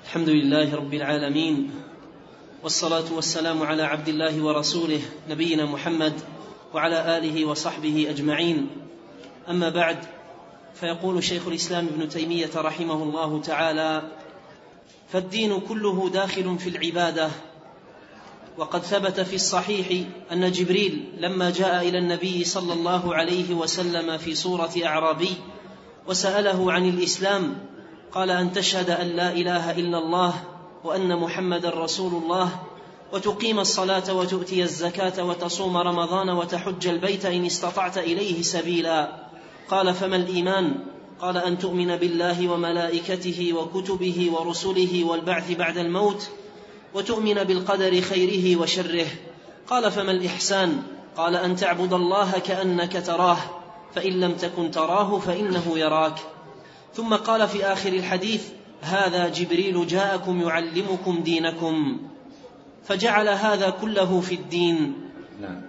الحمد لله رب العالمين، والصلاة والسلام على عبد الله ورسوله نبينا محمد وعلى آله وصحبه أجمعين. أما بعد، فيقول شيخ الإسلام ابن تيمية رحمه الله تعالى: فالدين كله داخل في العبادة. وقد ثبت في الصحيح أن جبريل لما جاء إلى النبي صلى الله عليه وسلم في صورة أعرابي وسأله عن الإسلام قال: أن تشهد أن لا إله إلا الله وأن محمدا رسول الله، وتقيم الصلاة وتؤتي الزكاة وتصوم رمضان وتحج البيت إن استطعت إليه سبيلا. قال: فما الإيمان؟ قال: أن تؤمن بالله وملائكته وكتبه ورسله والبعث بعد الموت، وتؤمن بالقدر خيره وشره. قال: فما الإحسان؟ قال: أن تعبد الله كأنك تراه، فإن لم تكن تراه فإنه يراك. ثم قال في آخر الحديث: هذا جبريل جاءكم يعلمكم دينكم. فجعل هذا كله في الدين. نعم.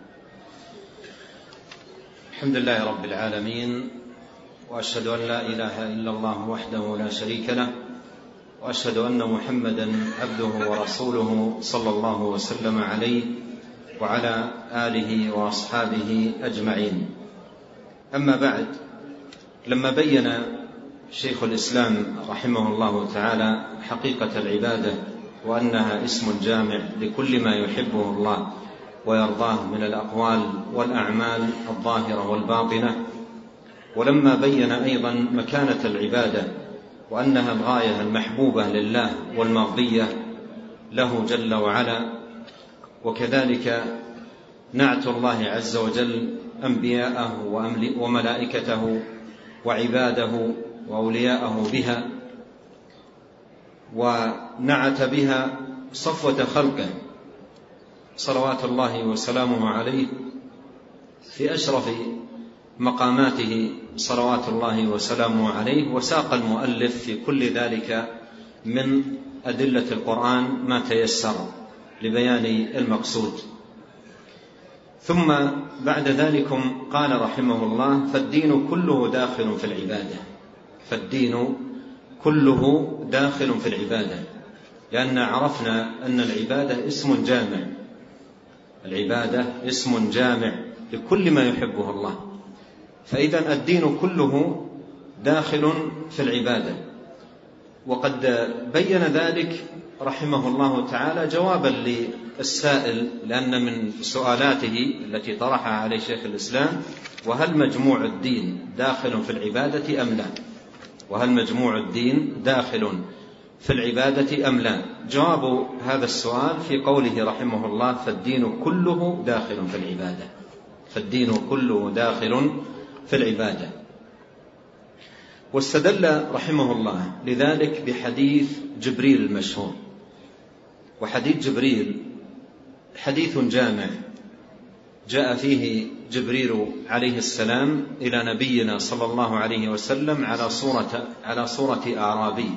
الحمد لله رب العالمين، وأشهد أن لا إله إلا الله وحده لا شريك له، وأشهد أن محمدا عبده ورسوله صلى الله وسلم عليه وعلى آله وأصحابه أجمعين. أما بعد، لما بين شيخ الإسلام رحمه الله تعالى حقيقة العبادة وأنها اسم جامع لكل ما يحبه الله ويرضاه من الأقوال والأعمال الظاهرة والباطنة، ولما بين أيضا مكانة العبادة وأنها الغاية المحبوبة لله والمرضية له جل وعلا، وكذلك نعت الله عز وجل أنبياءه وملائكته وعباده وأولياءه بها، ونعت بها صفوة خلقه صلوات الله وسلامه عليه في أشرف مقاماته صلوات الله وسلامه عليه. وساق المؤلف في كل ذلك من أدلة القرآن ما تيسر لبيان المقصود. ثم بعد ذلك قال رحمه الله: فالدين كله داخل في العبادة. فالدين كله داخل في العبادة، لأن عرفنا أن العبادة اسم جامع. العبادة اسم جامع لكل ما يحبه الله، فإذا الدين كله داخل في العبادة. وقد بين ذلك رحمه الله تعالى جوابا للسائل، لأن من سؤالاته التي طرحها عليه شيخ الإسلام: وهل مجموع الدين داخل في العبادة أم لا؟ وهل مجموع الدين داخل في العبادة أم لا؟ جواب هذا السؤال في قوله رحمه الله: فالدين كله داخل في العبادة. فالدين كله داخل في العبادة. واستدل رحمه الله لذلك بحديث جبريل المشهور. وحديث جبريل حديث جامع جاء فيه جبريل عليه السلام إلى نبينا صلى الله عليه وسلم على صورة أعرابي،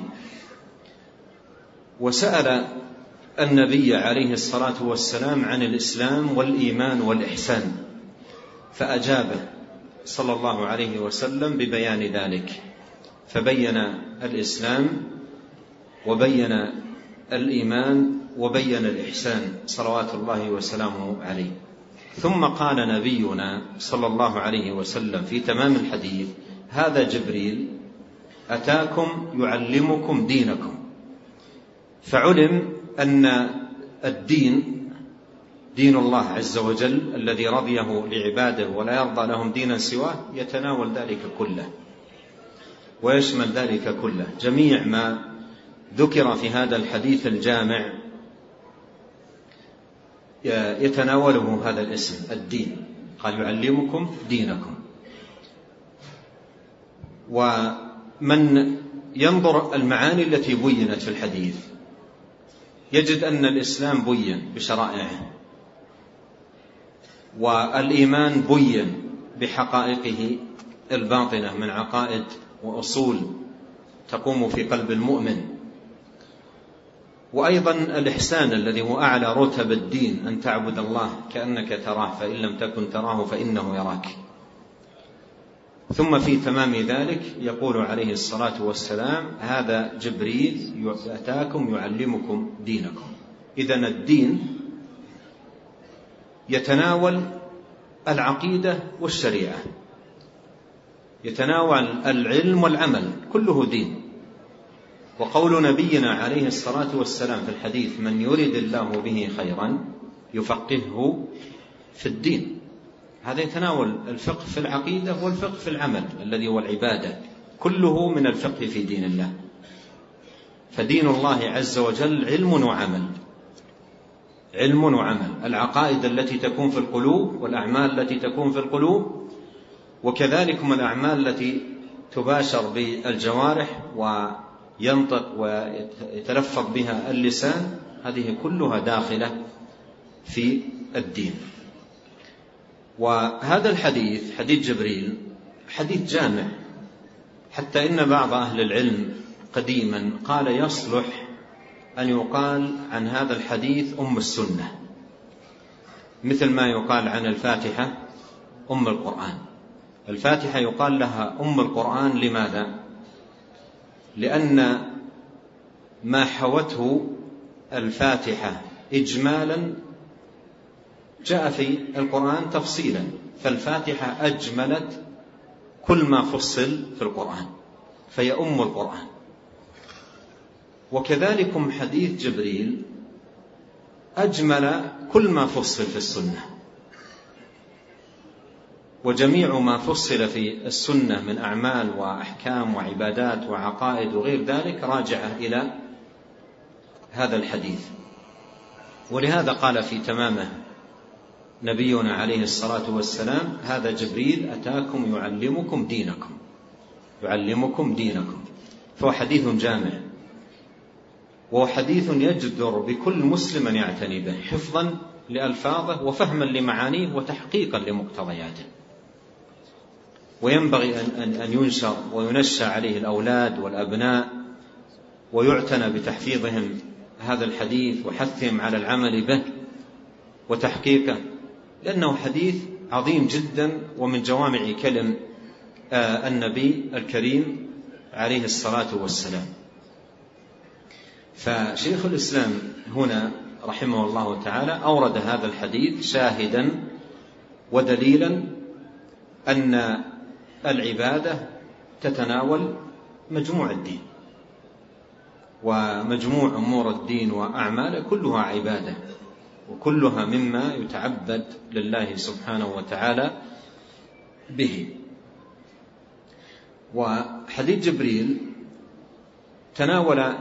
وسأل النبي عليه الصلاة والسلام عن الإسلام والإيمان والإحسان، فأجابه صلى الله عليه وسلم ببيان ذلك، فبين الإسلام وبين الإيمان وبين الإحسان صلوات الله وسلامه عليه. ثم قال نبينا صلى الله عليه وسلم في تمام الحديث: هذا جبريل أتاكم يعلمكم دينكم. فعلم أن الدين دين الله عز وجل الذي رضيه لعباده ولا يرضى لهم دينا سواه، يتناول ذلك كله ويشمل ذلك كله. جميع ما ذكر في هذا الحديث الجامع يتناوله هذا الاسم الدين. قال: يعلمكم دينكم. ومن ينظر المعاني التي بينت في الحديث يجد أن الإسلام بين بشرائعه، والإيمان بين بحقائقه الباطنة من عقائد وأصول تقوم في قلب المؤمن، وأيضا الإحسان الذي هو أعلى رتب الدين: أن تعبد الله كأنك تراه، فإن لم تكن تراه فإنه يراك. ثم في تمام ذلك يقول عليه الصلاة والسلام: هذا جبريل أتاكم يعلمكم دينكم. إذن الدين يتناول العقيدة والشريعة، يتناول العلم والعمل، كله دين. وقول نبينا عليه الصلاة والسلام في الحديث: من يرد الله به خيرا يفقهه في الدين، هذا يتناول الفقه في العقيدة والفقه في العمل الذي هو العبادة، كله من الفقه في دين الله. فدين الله عز وجل علم وعمل، علم وعمل، العقائد التي تكون في القلوب والأعمال التي تكون في القلوب، وكذلك الأعمال التي تباشر بالجوارح وينطق ويتلفظ بها اللسان، هذه كلها داخلة في الدين. وهذا الحديث، حديث جبريل، حديث جامع، حتى إن بعض أهل العلم قديما قال يصلح أن يقال عن هذا الحديث أم السنة، مثل ما يقال عن الفاتحة أم القرآن. الفاتحة يقال لها أم القرآن، لماذا؟ لأن ما حوته الفاتحة إجمالا جاء في القرآن تفصيلا، فالفاتحة أجملت كل ما فصل في القرآن، فهي أم القرآن. وكذلك حديث جبريل أجمل كل ما فصل في السنة، وجميع ما فصل في السنة من أعمال وأحكام وعبادات وعقائد وغير ذلك راجعة إلى هذا الحديث. ولهذا قال في تمامه نبينا عليه الصلاة والسلام: هذا جبريل أتاكم يعلمكم دينكم، يعلمكم دينكم. فهو حديث جامع، وهو حديث يجدر بكل مسلم أن يعتني به، حفظا لألفاظه وفهما لمعانيه وتحقيقا لمقتضياته. وينبغي أن ينشر وينشأ عليه الأولاد والأبناء، ويعتنى بتحفيظهم هذا الحديث وحثهم على العمل به وتحقيقه، لأنه حديث عظيم جدا ومن جوامع كلم النبي الكريم عليه الصلاة والسلام. فشيخ الإسلام هنا رحمه الله تعالى أورد هذا الحديث شاهدا ودليلا أن العبادة تتناول مجموع الدين، ومجموع أمور الدين وأعماله كلها عبادة، وكلها مما يتعبد لله سبحانه وتعالى به. وحديث جبريل تناول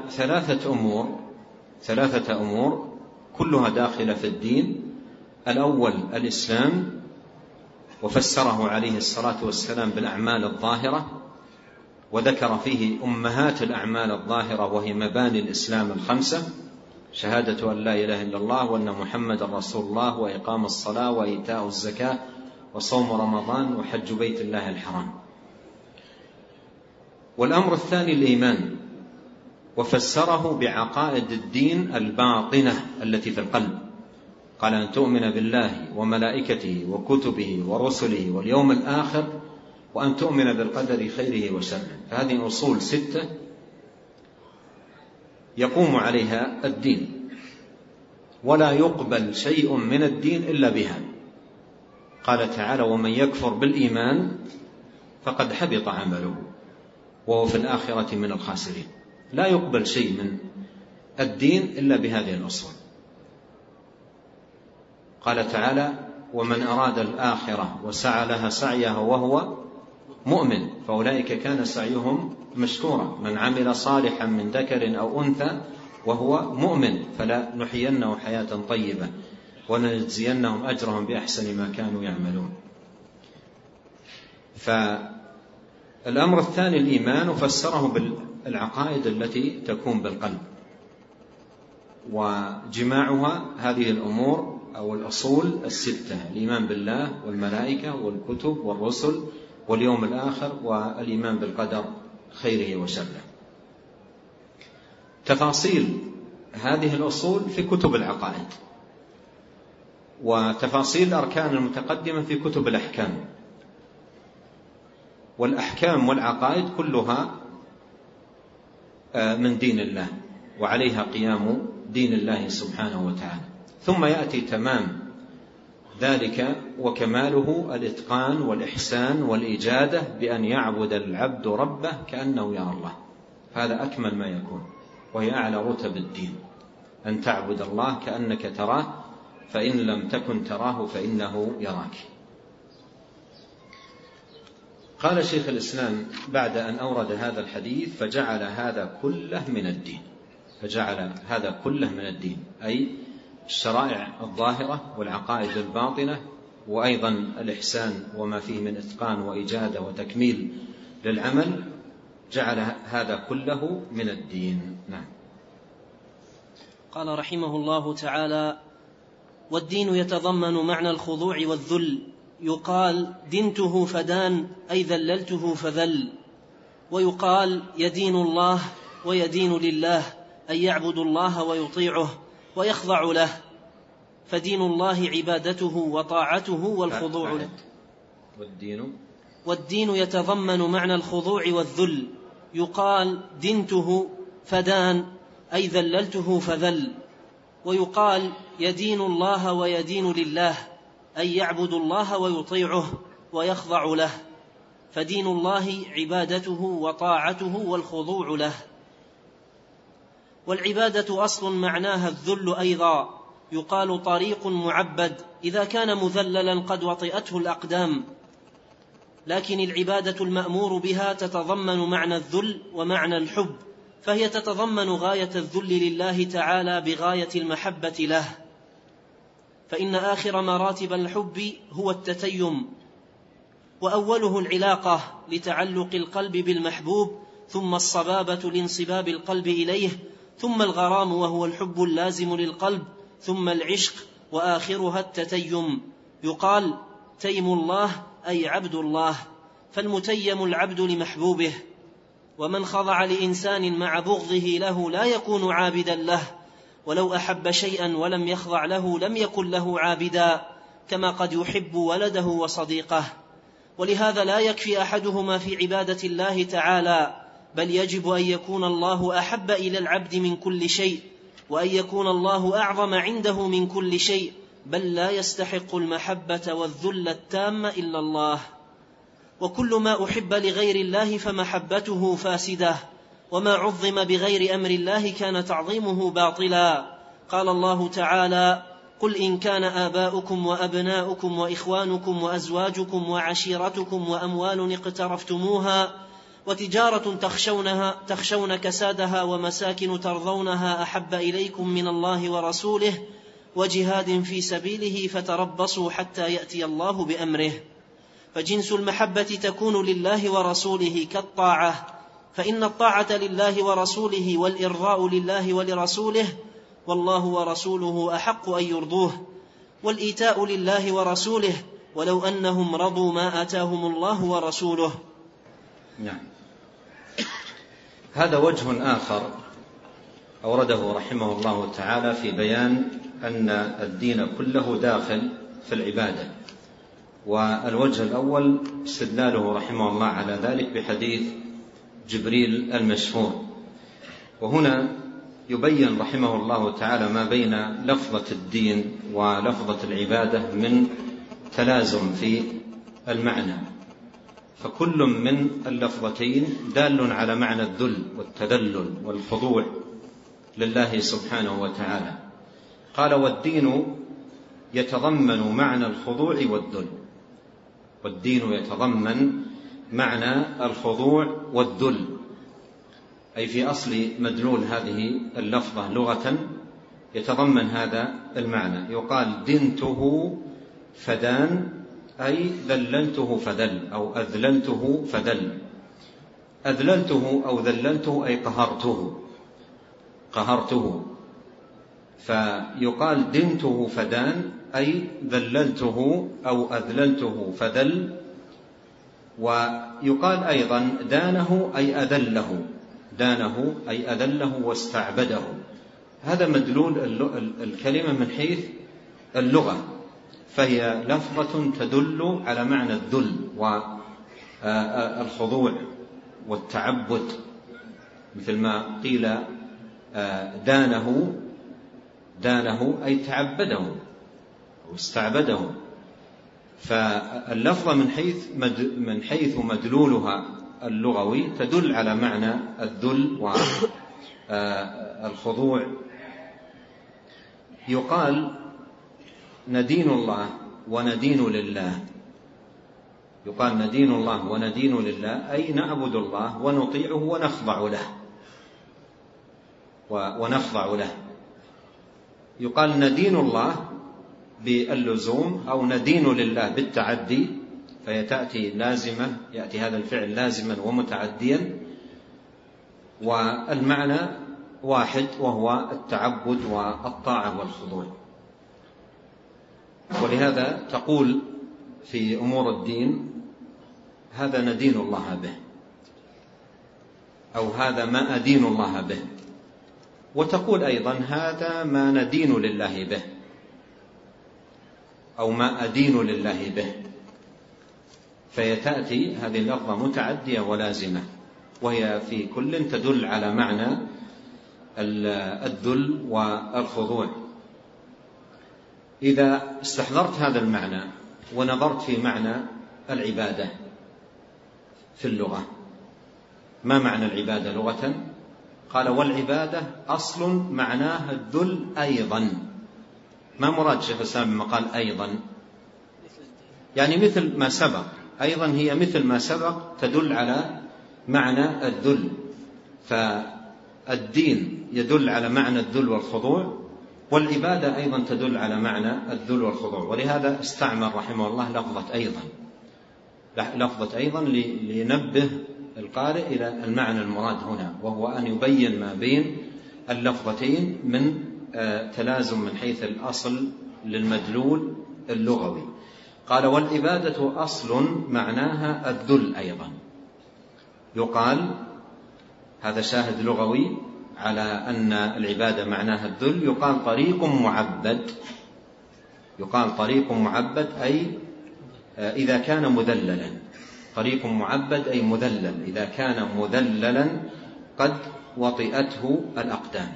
ثلاثة أمور كلها داخلة في الدين. الأول الإسلام، وفسره عليه الصلاة والسلام بالأعمال الظاهرة، وذكر فيه أمهات الأعمال الظاهرة وهي مباني الإسلام الخمسة: شهادة أن لا إله إلا الله وأن محمد رسول الله، وإقام الصلاة، وإيتاء الزكاة، وصوم رمضان، وحج بيت الله الحرام. والأمر الثاني الإيمان، وفسره بعقائد الدين الباطنة التي في القلب، قال: أن تؤمن بالله وملائكته وكتبه ورسله واليوم الآخر، وأن تؤمن بالقدر خيره وشره. فهذه أصول 6 يقوم عليها الدين، ولا يقبل شيء من الدين إلا بها. قال تعالى: ومن يكفر بالإيمان فقد حبط عمله وهو في الآخرة من الخاسرين. لا يقبل شيء من الدين إلا بهذه الأصول. قال تعالى: ومن أراد الآخرة وسعى لها سعيها وهو مؤمن فأولئك كان سعيهم مشكورا. من عمل صالحا من ذكر أو أنثى وهو مؤمن فلا نحيينه حياة طيبة ونجزينهم أجرهم بأحسن ما كانوا يعملون. فالأمر الثاني الإيمان، وفسره بالعقائد التي تكون بالقلب، وجماعها هذه الأمور أو الأصول 6: الإيمان بالله والملائكة والكتب والرسل واليوم الآخر، والإيمان بالقدر خيره وشره. تفاصيل هذه الأصول في كتب العقائد، وتفاصيل الأركان المتقدمة في كتب الأحكام، والأحكام والعقائد كلها من دين الله، وعليها قيام دين الله سبحانه وتعالى. ثم يأتي تمام ذلك وكماله الإتقان والإحسان والإجادة بأن يعبد العبد ربه كأنه يرى الله. هذا أكمل ما يكون، وهي أعلى رتب الدين، أن تعبد الله كأنك تراه، فإن لم تكن تراه فإنه يراك. قال شيخ الإسلام بعد أن أورد هذا الحديث: فجعل هذا كله من الدين. فجعل هذا كله من الدين، أي الشرائع الظاهرة والعقائد الباطنة، وأيضا الإحسان وما فيه من إتقان وإجادة وتكميل للعمل، جعل هذا كله من الدين. نعم. قال رحمه الله تعالى: والدين يتضمن معنى الخضوع والذل. يقال دنته فدان، أي ذللته فذل. ويقال يدين الله ويدين لله، أي يعبد الله ويطيعه ويخضع له، فدين الله عبادته وطاعته والخضوع له. والدين يتضمن معنى الخضوع والذل. يقال دنته فدان، أي ذللته فذل. ويقال يدين الله ويدين لله، أي يعبد الله ويطيعه ويخضع له، فدين الله عبادته وطاعته والخضوع له. والعبادة أصل معناها الذل أيضا. يقال طريق معبد إذا كان مذللا قد وطئته الأقدام. لكن العبادة المأمور بها تتضمن معنى الذل ومعنى الحب، فهي تتضمن غاية الذل لله تعالى بغاية المحبة له. فإن آخر مراتب الحب هو التتيم، وأوله العلاقة لتعلق القلب بالمحبوب، ثم الصبابة لانصباب القلب إليه، ثم الغرام وهو الحب اللازم للقلب، ثم العشق، وآخرها التتيم. يقال تيم الله، أي عبد الله، فالمتيم العبد لمحبوبه. ومن خضع لإنسان مع بغضه له لا يكون عابدا له، ولو أحب شيئا ولم يخضع له لم يكن له عابدا، كما قد يحب ولده وصديقه. ولهذا لا يكفي أحدهما في عبادة الله تعالى، بل يجب أن يكون الله أحب إلى العبد من كل شيء، وأن يكون الله أعظم عنده من كل شيء، بل لا يستحق المحبة والذل التام إلا الله. وكل ما أحب لغير الله فمحبته فاسدة، وما عظم بغير أمر الله كان تعظيمه باطلا. قال الله تعالى: قل إن كان آباؤكم وأبناؤكم وإخوانكم وأزواجكم وعشيرتكم وأموال اقترفتموها وتجارة تخشون كسادها ومساكن ترضونها أحب إليكم من الله ورسوله وجهاد في سبيله فتربصوا حتى يأتي الله بأمره. فجنس المحبة تكون لله ورسوله كالطاعة، فإن الطاعة لله ورسوله والإرضاء لله ولرسوله، والله ورسوله أحق أن يرضوه، والإيتاء لله ورسوله ولو أنهم رضوا ما آتاهم الله ورسوله. نعم. هذا وجه آخر أورده رحمه الله تعالى في بيان أن الدين كله داخل في العبادة. والوجه الأول استدلاله رحمه الله على ذلك بحديث جبريل المشهور. وهنا يبين رحمه الله تعالى ما بين لفظة الدين ولفظة العبادة من تلازم في المعنى، فكل من اللفظتين دال على معنى الذل والتذلل والخضوع لله سبحانه وتعالى. قال: والدين يتضمن معنى الخضوع والذل. والدين يتضمن معنى الخضوع والذل، أي في أصل مدلول هذه اللفظة لغة يتضمن هذا المعنى. يقال دنته فدان، أي ذللته فذل، أو أذللته فذل. أذللته أو ذللته أي قهرته. فيقال دنته فدان، أي ذللته أو أذللته فذل. ويقال أيضا دانه أي أذله واستعبده. هذا مدلول الكلمة من حيث اللغة، فهي لفظة تدل على معنى الذل الخضوع والتعبد، مثل ما قيل دانه أي تعبده واستعبده. فاللفظة من حيث مدلولها اللغوي تدل على معنى الذل والخضوع. يقال ندين الله وندين لله، يقال ندين الله وندين لله أي نعبد الله ونطيعه ونخضع له. يقال ندين الله باللزوم أو ندين لله بالتعدي، فيتأتي لازمة، يأتي هذا الفعل لازما ومتعديا، والمعنى واحد وهو التعبد والطاعة والخضوع. ولهذا تقول في أمور الدين هذا ندين الله به، أو هذا ما أدين الله به، وتقول أيضا هذا ما ندين لله به، أو ما أدين لله به. فيتأتي هذه اللفظة متعدية ولازمة، وهي في كل تدل على معنى الذل والخضوع. إذا استحضرت هذا المعنى ونظرت في معنى العبادة في اللغة، ما معنى العبادة لغة؟ قال والعبادة أصل معناها الذل أيضا. ما مراد شيخ الإسلام لما قال أيضا؟ يعني مثل ما سبق، أيضا هي مثل ما سبق تدل على معنى الذل. فالدين يدل على معنى الذل والخضوع، والعبادة أيضا تدل على معنى الذل والخضوع. ولهذا استعمل رحمه الله لفظة أيضا لينبه القارئ إلى المعنى المراد هنا، وهو أن يبين ما بين اللفظتين من تلازم من حيث الأصل للمدلول اللغوي. قال والعبادة أصل معناها الذل أيضا. يقال هذا شاهد لغوي على أن العبادة معناها الذل. يقال طريق معبد، يقال طريق معبد أي إذا كان مذللا، طريق معبد أي مذلل، إذا كان مذللا قد وطئته الأقدام.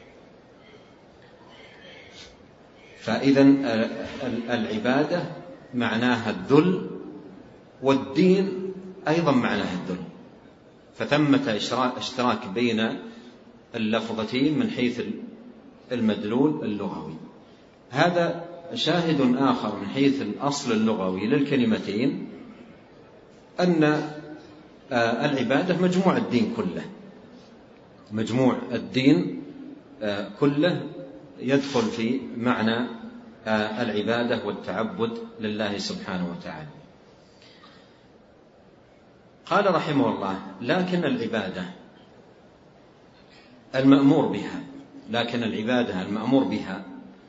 فإذا العبادة معناها الذل، والدين أيضا معناها الذل، فثمة اشتراك بين اللفظتين من حيث المدلول اللغوي. هذا شاهد آخر من حيث الأصل اللغوي للكلمتين، أن العبادة مجموع الدين كله، مجموع الدين كله يدخل في معنى العبادة والتعبد لله سبحانه وتعالى. قال رحمه الله لكن العبادة المأمور بها، لكن العبادة المأمور بها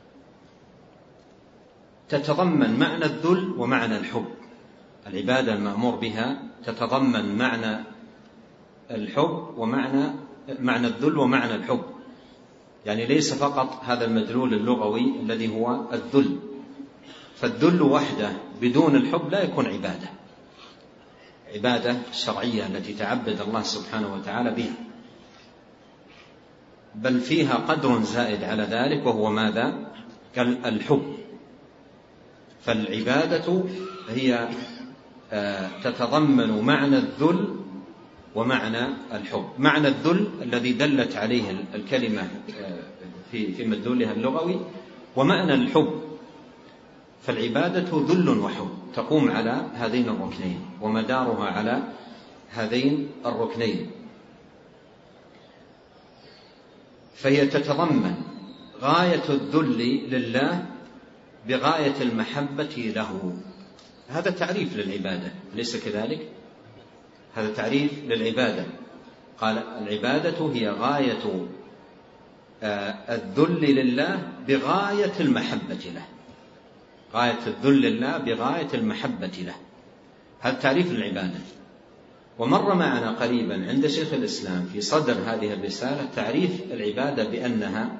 تتضمن معنى الذل ومعنى الحب. العبادة المأمور بها تتضمن معنى الحب معنى الذل ومعنى الحب، يعني ليس فقط هذا المدلول اللغوي الذي هو الذل، فالذل وحده بدون الحب لا يكون عبادة الشرعية التي تعبد الله سبحانه وتعالى بها، بل فيها قدر زائد على ذلك، وهو ماذا؟ الحب. فالعبادة هي تتضمن معنى الذل ومعنى الحب. معنى الذل الذي دلت عليه الكلمة في مدلولها اللغوي، ومعنى الحب. فالعبادة ذل وحب تقوم على هذين الركنين، ومدارها على هذين الركنين. فهي تتضمن غاية الذل لله بغاية المحبة له. هذا تعريف للعبادة، ليس كذلك؟ هذا تعريف للعبادة. قال العبادة هي غاية الذل لله بغاية المحبة له، غاية الذل لله بغاية المحبة له. هذا تعريف للعبادة. ومر معنا قريبا عند شيخ الإسلام في صدر هذه الرسالة تعريف العبادة بأنها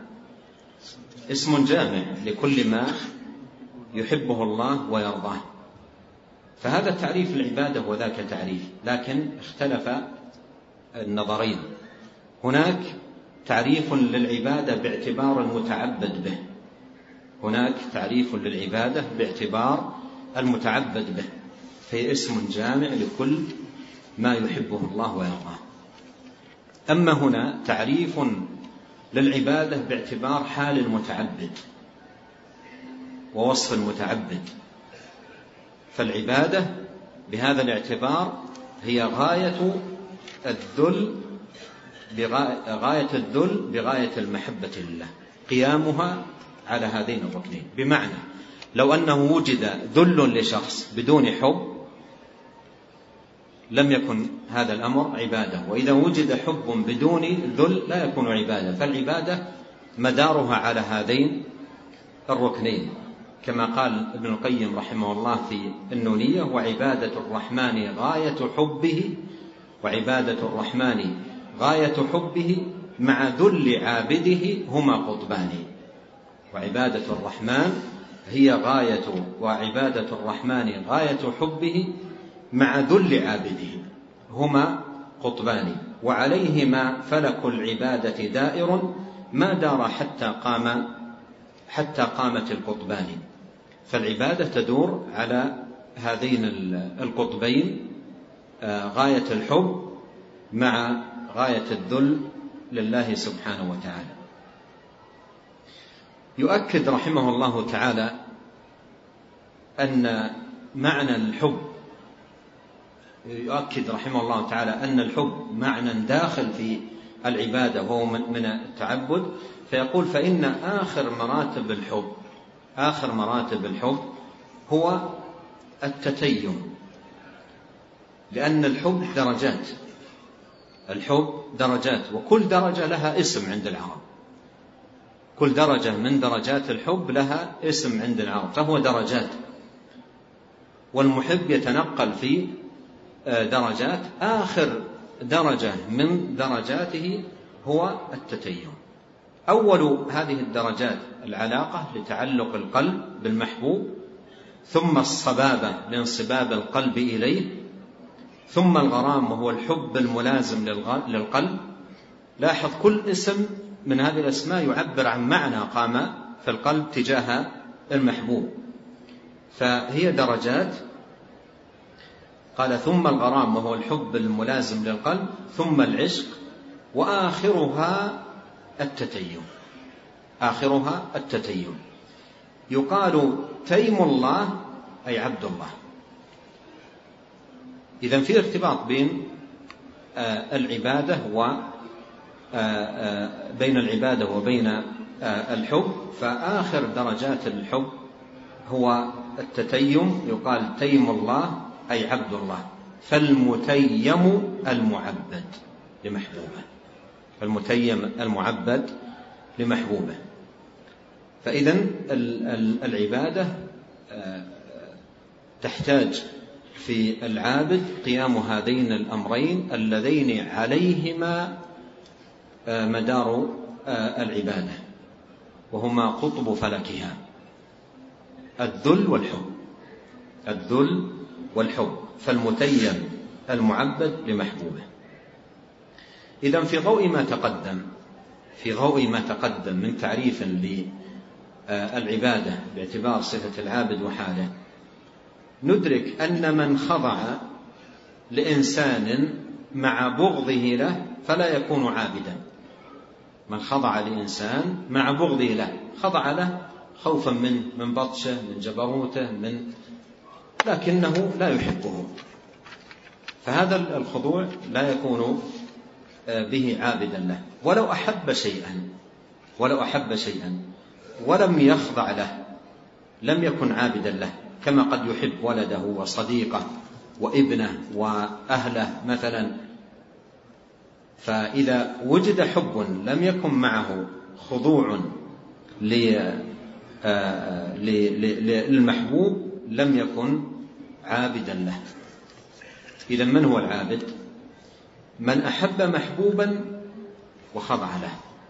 اسم جامع لكل ما يحبه الله ويرضاه. فهذا تعريف العبادة وذاك تعريف، لكن اختلف النظرين. هناك تعريف للعبادة باعتبار المتعبد به، هناك تعريف للعبادة باعتبار المتعبد به، فهي اسم جامع لكل ما يحبه الله ويرضاه. أما هنا تعريف للعبادة باعتبار حال المتعبد ووصف المتعبد، فالعبادة بهذا الاعتبار هي غاية الذل بغاية المحبة لله، قيامها على هذين الركنين. بمعنى لو أنه وجد ذل لشخص بدون حب لم يكن هذا الأمر عبادة، وإذا وجد حب بدون ذل لا يكون عبادة. فالعبادة مدارها على هذين الركنين، كما قال ابن القيم رحمه الله في النونية: وعبادة الرحمن غاية حبه، وعبادة الرحمن غاية حبه مع ذل عابده هما قطبان. وعبادة الرحمن هي وعبادة الرحمن غاية حبه مع ذل عابده هما قطبان، وعليهما فلك العبادة دائر ما دار حتى قامت القطبان. فالعبادة تدور على هذين القطبين، غاية الحب مع غاية الذل لله سبحانه وتعالى. يؤكد رحمه الله تعالى أن معنى الحب، يؤكد رحمه الله تعالى أن الحب معنى داخل في العبادة وهو من التعبد، فيقول: فإن آخر مراتب الحب هو التتيم، لأن الحب درجات، وكل درجة لها اسم عند العرب، كل درجة من درجات الحب لها اسم عند العرب، فهو درجات، والمحب يتنقل في درجات. آخر درجة من درجاته هو التتيم. أول هذه الدرجات العلاقة لتعلق القلب بالمحبوب، ثم الصبابة لانصباب القلب إليه، ثم الغرام وهو الحب الملازم للقلب. لاحظ كل اسم من هذه الأسماء يعبر عن معنى قام في القلب تجاه المحبوب، فهي درجات. قال: ثم الغرام وهو الحب الملازم للقلب، ثم العشق، وآخرها التتيم. يقال تيم الله أي عبد الله. إذن في ارتباط بين العبادة وبين الحب، فآخر درجات الحب هو التتيم. يقال تيم الله أي عبد الله، فالمتيم المعبد لمحبوبه. فإذن العبادة تحتاج في العابد قيام هذين الأمرين اللذين عليهما مدار العبادة، وهما قطب فلكها: الذل والحب، فالمتيم المعبد لمحبوبه. إذن في ضوء ما تقدم من تعريف للعبادة باعتبار صفة العابد وحاله، ندرك أن من خضع لإنسان مع بغضه له فلا يكون عابدا. من خضع لإنسان مع بغضه له، خضع له خوفا من بطشه، من جبروته، لكنه لا يحبه، فهذا الخضوع لا يكون به عابدا له. ولو أحب شيئا ولم يخضع له لم يكن عابدا له، كما قد يحب ولده وصديقه وابنه وأهله مثلا. فإذا وجد حب لم يكن معه خضوع للمحبوب لم يكن عابدا له. إذا من هو العابد؟ من أحب محبوبا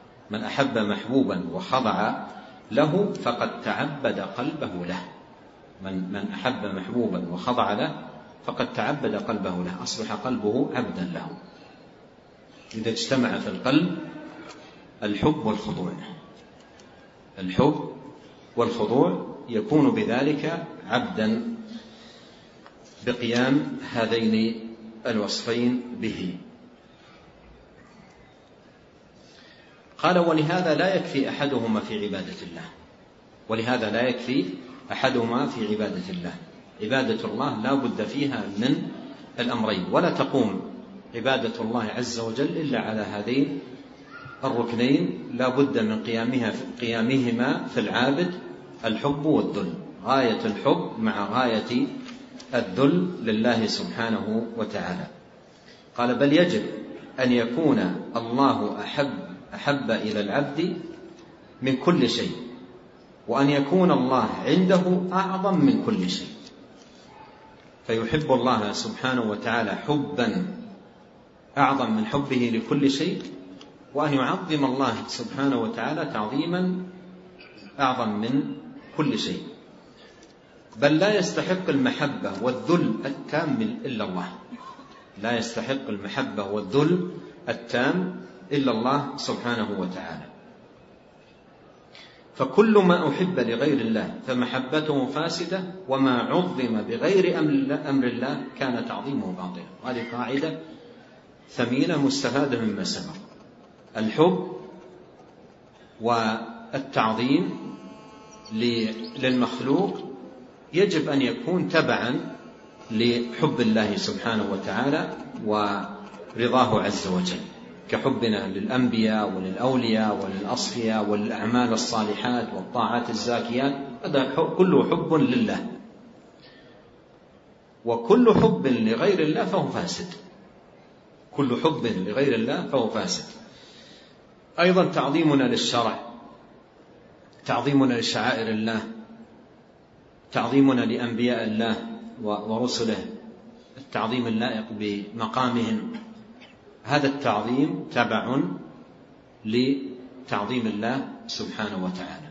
وخضع له، فقد تعبد قلبه له. من أحب محبوبا وخضع له فقد تعبد قلبه له، أصبح قلبه عبدا له. إذا اجتمع في القلب الحب والخضوع، الحب والخضوع يكون بذلك عبدا بقيام هذين الوصفين به. قال: ولهذا لا يكفي أحدهما في عبادة الله، ولهذا لا يكفي أحدهما في عبادة الله. عبادة الله لا بد فيها من الأمرين، ولا تقوم عبادة الله عز وجل إلا على هذين الركنين لا بد من قيامهما في العابد: الحب والذل، غاية الحب مع غاية الذل لله سبحانه وتعالى. قال: بل يجب أن يكون الله أحب إلى العبد من كل شيء، وأن يكون الله عنده أعظم من كل شيء، فيحب الله سبحانه وتعالى حبا أعظم من حبه لكل شيء، وأن يعظم الله سبحانه وتعالى تعظيما أعظم من كل شيء. بل لا يستحق المحبة والذل التام إلا الله، لا يستحق المحبة والذل التام إلا الله سبحانه وتعالى. فكل ما أحب لغير الله فمحبته فاسدة، وما عظم بغير أمر الله كان تعظيمه باطلا. هذه قاعدة ثمينة مستفادة مما سبق. الحب والتعظيم للمخلوق يجب أن يكون تبعا لحب الله سبحانه وتعالى ورضاه عز وجل، كحبنا للأنبياء وللأولياء وللأصفياء وللأعمال الصالحات والطاعات الزاكيات، هذا كله حب لله. وكل حب لغير الله فهو فاسد، كل حب لغير الله فهو فاسد. أيضا تعظيمنا للشرع، تعظيمنا لشعائر الله، تعظيمنا لأنبياء الله ورسله، التعظيم اللائق بمقامهم، هذا التعظيم تبع لتعظيم الله سبحانه وتعالى.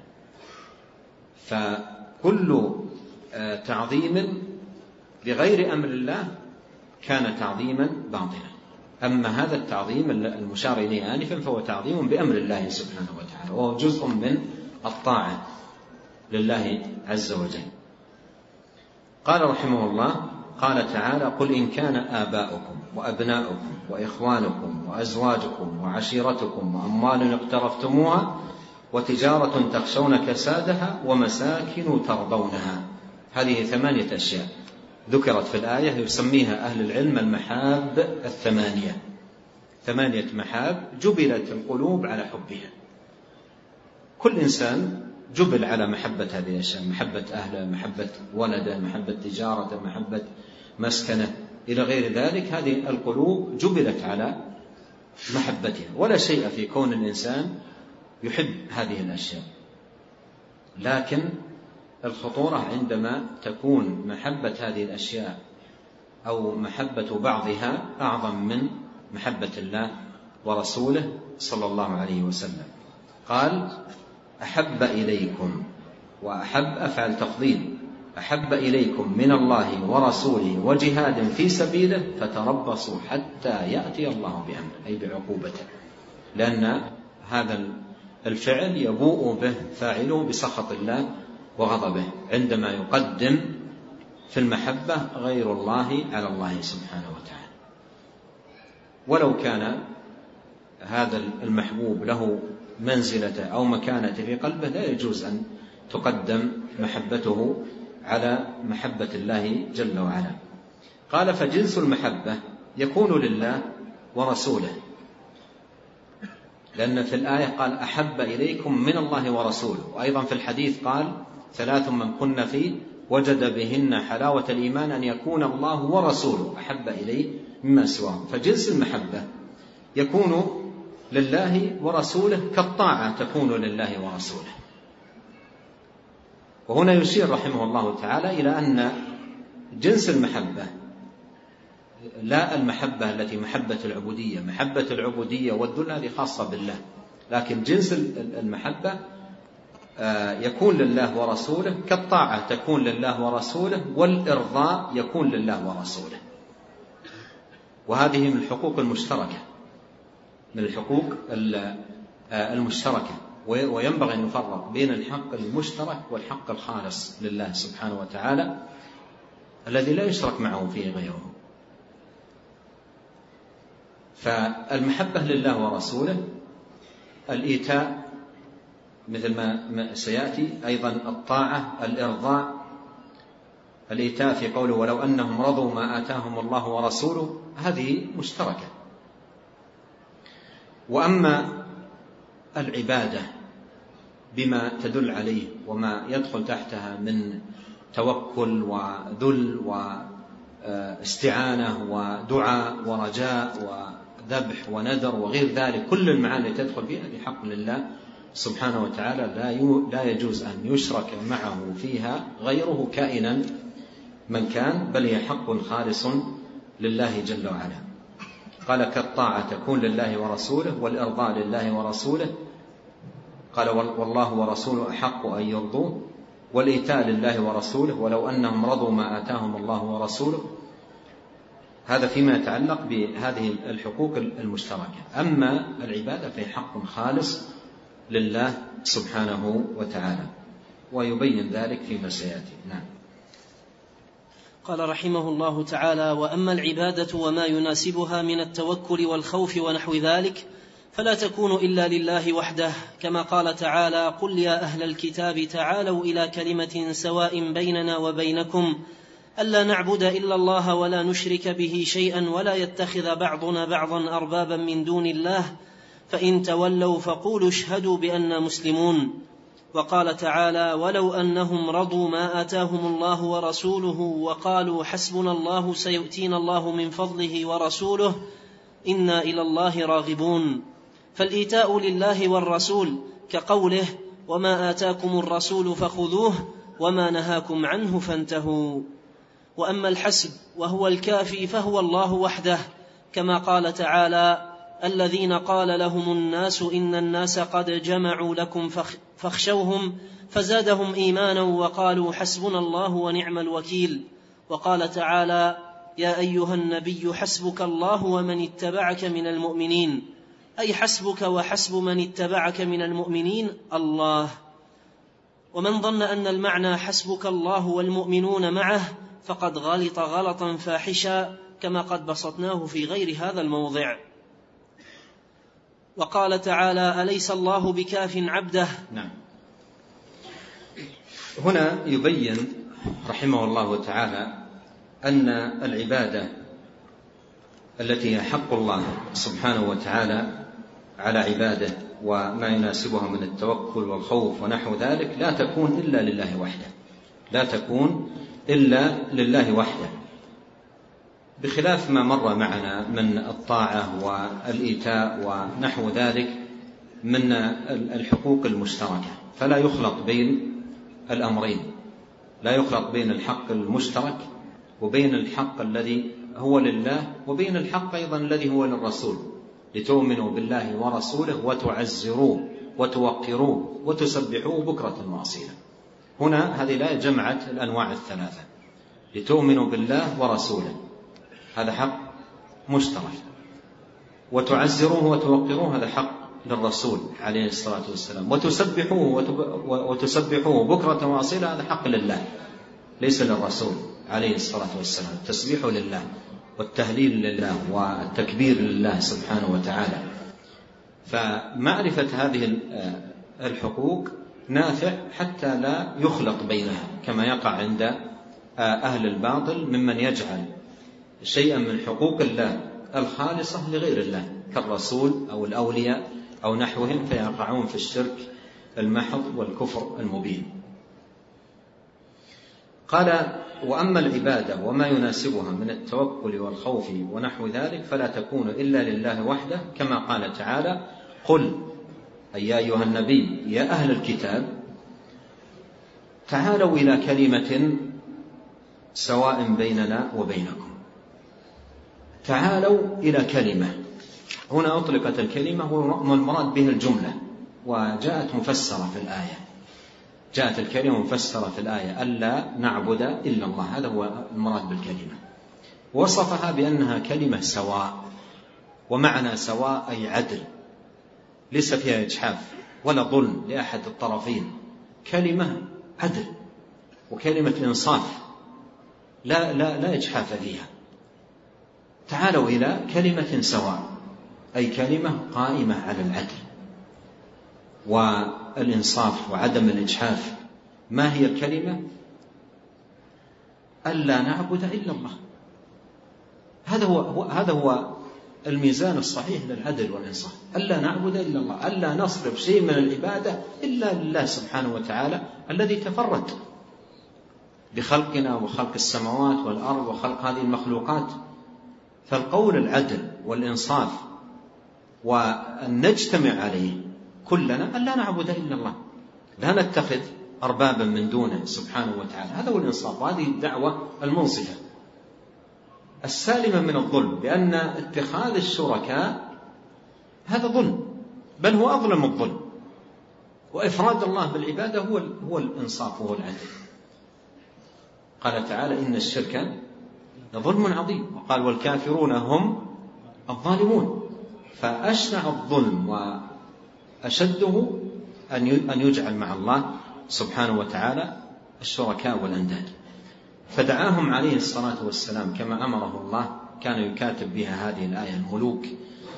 فكل تعظيم بغير أمر الله كان تعظيما باطلا. أما هذا التعظيم المشار إليه آنفا فهو تعظيم بأمر الله سبحانه وتعالى، وهو جزء من الطاعة لله عز وجل. قال رحمه الله: قال تعالى: قل إن كان آباؤكم وأبناؤكم وإخوانكم وأزواجكم وعشيرتكم وأموال اقترفتموها وتجارة تخشون كسادها ومساكن ترضونها. هذه 8 أشياء ذكرت في الآية يسميها أهل العلم المحاب 8. 8 محاب جبلت القلوب على حبها. كل إنسان جبل على محبة هذه الأشياء، محبة أهله، محبة ولده، محبة تجارته، محبة مسكنه إلى غير ذلك. هذه القلوب جبلت على محبتها، ولا شيء في كون الإنسان يحب هذه الأشياء. لكن الخطورة عندما تكون محبة هذه الأشياء أو محبة بعضها أعظم من محبة الله ورسوله صلى الله عليه وسلم. قال: أحب إليكم، وأحب أفعل تفضيل، أحب إليكم من الله ورسوله وجهاد في سبيله فتربصوا حتى يأتي الله بأمره، أي بعقوبته، لأن هذا الفعل يبوء به فاعله بسخط الله وغضبه عندما يقدم في المحبة غير الله على الله سبحانه وتعالى. ولو كان هذا المحبوب له منزلة أو مكانة في قلبه لا يجوز أن تقدم محبته على محبة الله جل وعلا. قال: فجنس المحبة يكون لله ورسوله، لأن في الآية قال: أحب إليكم من الله ورسوله، وأيضا في الحديث قال: 3 من كن فيه وجد بهن حلاوة الإيمان أن يكون الله ورسوله أحب إليه مما سواه. فجنس المحبة يكون لله ورسوله كالطاعة تكون لله ورسوله. وهنا يشير رحمه الله تعالى إلى أن جنس المحبة لا المحبة التي محبة العبودية، محبة العبودية والذل هذه خاصة بالله، لكن جنس المحبة يكون لله ورسوله، كالطاعة تكون لله ورسوله، والإرضاء يكون لله ورسوله. وهذه من الحقوق المشتركة، من الحقوق المشتركة، وينبغي أن يفرق بين الحق المشترك والحق الخالص لله سبحانه وتعالى الذي لا يشرك معه فيه غيره. فالمحبة لله ورسوله، الإيتاء مثل ما سيأتي، أيضا الطاعة، الإرضاء، الإيتاء في قوله ولو أنهم رضوا ما آتاهم الله ورسوله، هذه مشتركة. وأما العبادة بما تدل عليه وما يدخل تحتها من توكل وذل واستعانة ودعاء ورجاء وذبح ونذر وغير ذلك، كل المعاني تدخل فيها بحق لله سبحانه وتعالى، لا يجوز أن يشرك معه فيها غيره كائنا من كان، بل هي حق خالص لله جل وعلا. قال كالطاعة تكون لله ورسوله، والإرضاء لله ورسوله، قال والله ورسوله أحق أن يرضوه، والإيتاء لله ورسوله ولو أنهم رضوا ما آتاهم الله ورسوله. هذا فيما يتعلق بهذه الحقوق المشتركة. أما العبادة فهي حق خالص لله سبحانه وتعالى، ويبين ذلك فيما سيأتي. نعم. قال رحمه الله تعالى: وأما العبادة وما يناسبها من التوكل والخوف ونحو ذلك فلا تكون إلا لله وحده، كما قال تعالى: قل يا أهل الكتاب تعالوا إلى كلمة سواء بيننا وبينكم ألا نعبد إلا الله ولا نشرك به شيئا ولا يتخذ بعضنا بعضا أربابا من دون الله فإن تولوا فقولوا اشهدوا بأننا مسلمون. وقال تعالى: ولو أنهم رضوا ما آتاهم الله ورسوله وقالوا حسبنا الله سيؤتينا الله من فضله ورسوله إنا إلى الله راغبون. فالإيتاء لله والرسول كقوله: وما آتاكم الرسول فخذوه وما نهاكم عنه فانتهوا. وأما الحسب وهو الكافي فهو الله وحده، كما قال تعالى: الذين قال لهم الناس إن الناس قد جمعوا لكم فاخشوهم فزادهم إيمانا وقالوا حسبنا الله ونعم الوكيل. وقال تعالى: يا أيها النبي حسبك الله ومن اتبعك من المؤمنين، أي حسبك وحسب من اتبعك من المؤمنين الله. ومن ظن أن المعنى حسبك الله والمؤمنون معه فقد غلط غلطا فاحشا، كما قد بسطناه في غير هذا الموضع. وقال تعالى: أليس الله بكاف عبده. نعم. هنا يبين رحمه الله تعالى أن العبادة التي هي حق الله سبحانه وتعالى على عباده وما يناسبها من التوكل والخوف ونحو ذلك لا تكون إلا لله وحده، لا تكون إلا لله وحده، بخلاف ما مر معنا من الطاعة والإيتاء ونحو ذلك من الحقوق المشتركة. فلا يخلط بين الأمرين، لا يخلط بين الحق المشترك وبين الحق الذي هو لله وبين الحق أيضا الذي هو للرسول، لتؤمنوا بالله ورسوله وتعزروه وتوقروه وتسبحوه بكرة وأصيلا. هنا هذه الآية جمعت الأنواع الثلاثة، لتؤمنوا بالله ورسوله هذا حق مشترك، وتعزروه وتوقروه هذا حق للرسول عليه الصلاة والسلام، وتسبحوه بكرة وأصيلا هذا حق لله ليس للرسول عليه الصلاة والسلام. التسبيح لله والتهليل لله والتكبير لله سبحانه وتعالى. فمعرفة هذه الحقوق نافع حتى لا يخلط بينها، كما يقع عند أهل الباطل ممن يجعل شيئا من حقوق الله الخالصة لغير الله كالرسول أو الأولياء أو نحوهم، فيقعون في الشرك المحض والكفر المبين. قال: وأما العبادة وما يناسبها من التوكل والخوف ونحو ذلك فلا تكون إلا لله وحده، كما قال تعالى: قل أي يا أيها النبي يا أهل الكتاب تعالوا إلى كلمة سواء بيننا وبينكم. تعالوا إلى كلمة، هنا أطلقت الكلمة والمراد به الجملة، وجاءت مفسرة في الآية. جاءت الكلمة مفسرة في الآية ألا نعبد إلا الله، هذا هو المراد بالكلمة. وصفها بأنها كلمة سواء، ومعنى سواء أي عدل، ليس فيها إجحاف ولا ظلم لأحد الطرفين، كلمة عدل وكلمة إنصاف لا إجحاف فيها. تعالوا إلى كلمة سواء، أي كلمة قائمة على العدل والإنصاف وعدم الإجحاف. ما هي الكلمة؟ ألا نعبد إلا الله. هذا هو الميزان الصحيح للعدل والإنصاف، ألا نعبد إلا الله، ألا نصرف شيء من العبادة إلا لله سبحانه وتعالى الذي تفرد بخلقنا وخلق السماوات والأرض وخلق هذه المخلوقات. فالقول العدل والإنصاف وأن نجتمع عليه كلنا ألا نعبد إلا الله، لا نتخذ أربابا من دونه سبحانه وتعالى. هذا هو الإنصاف، وهذه الدعوة المنصفة السالمة من الظلم، لأن اتخاذ الشركاء هذا ظلم، بل هو أظلم الظلم. وإفراد الله بالعبادة هو الإنصاف وهو العدل. قال تعالى إن الشرك ظلم عظيم، وقال والكافرون هم الظالمون. فأشنع الظلم وأشده أن يجعل مع الله سبحانه وتعالى الشركاء والأنداد. فدعاهم عليه الصلاة والسلام كما أمره الله، كان يكاتب بها هذه الآية الملوك،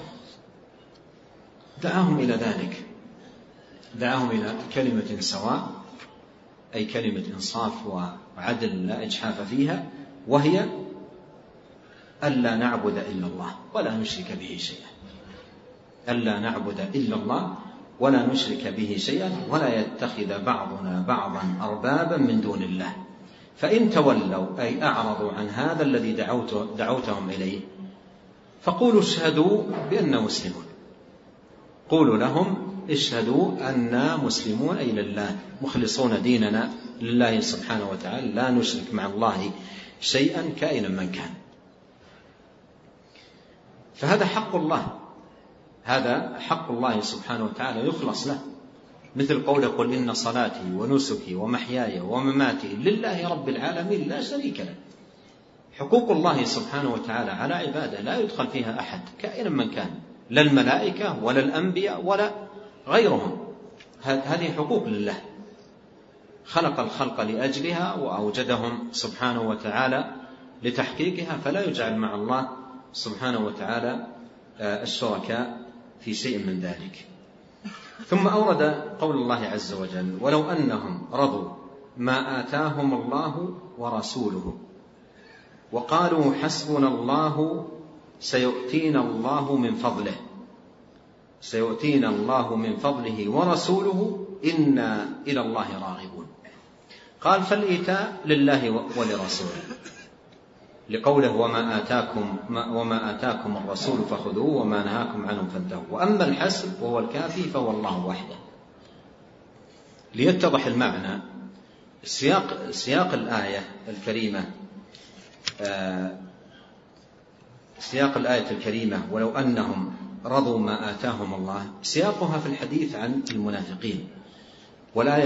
دعاهم إلى ذلك، دعاهم إلى كلمة سواء، أي كلمة إنصاف وعدل لا إجحاف فيها، وهي ألا نعبد إلا الله ولا نشرك به شيئا. ألا نعبد إلا الله ولا نشرك به شيئا، ولا يتخذ بعضنا بعضا أربابا من دون الله. فإن تولوا أي أعرضوا عن هذا الذي دعوتهم إليه، فقولوا اشهدوا بأننا مسلمون. قولوا لهم اشهدوا أننا مسلمون، أي لله، مخلصون ديننا لله سبحانه وتعالى، لا نشرك مع الله شيئا كائنا من كان. فهذا حق الله، هذا حق الله سبحانه وتعالى يخلص له، مثل قول قل إن صلاتي ونسكي ومحياي ومماتي لله رب العالمين لا شريك له. حقوق الله سبحانه وتعالى على عباده لا يدخل فيها أحد كائنا من كان، لا الملائكة ولا الأنبياء ولا غيرهم. هذه حقوق لله، خلق الخلق لأجلها وأوجدهم سبحانه وتعالى لتحقيقها، فلا يجعل مع الله سبحانه وتعالى الشركاء في شيء من ذلك. ثم أورد قول الله عز وجل ولو أنهم رضوا ما آتاهم الله ورسوله وقالوا حسبنا الله سيؤتينا الله من فضله، سيؤتينا الله من فضله ورسوله إنا إلى الله راغبون. قال فالإيتاء لله ولرسوله، لقوله وما آتاكم الرسول فخذوه وما نهاكم عنه فانتهوا. وأما الحسب وهو الكافي فهو الله وحده. ليتضح المعنى، سياق الآية الكريمة، سياق الآية الكريمة ولو أنهم رضوا ما آتاهم الله، سياقها في الحديث عن المنافقين. والآية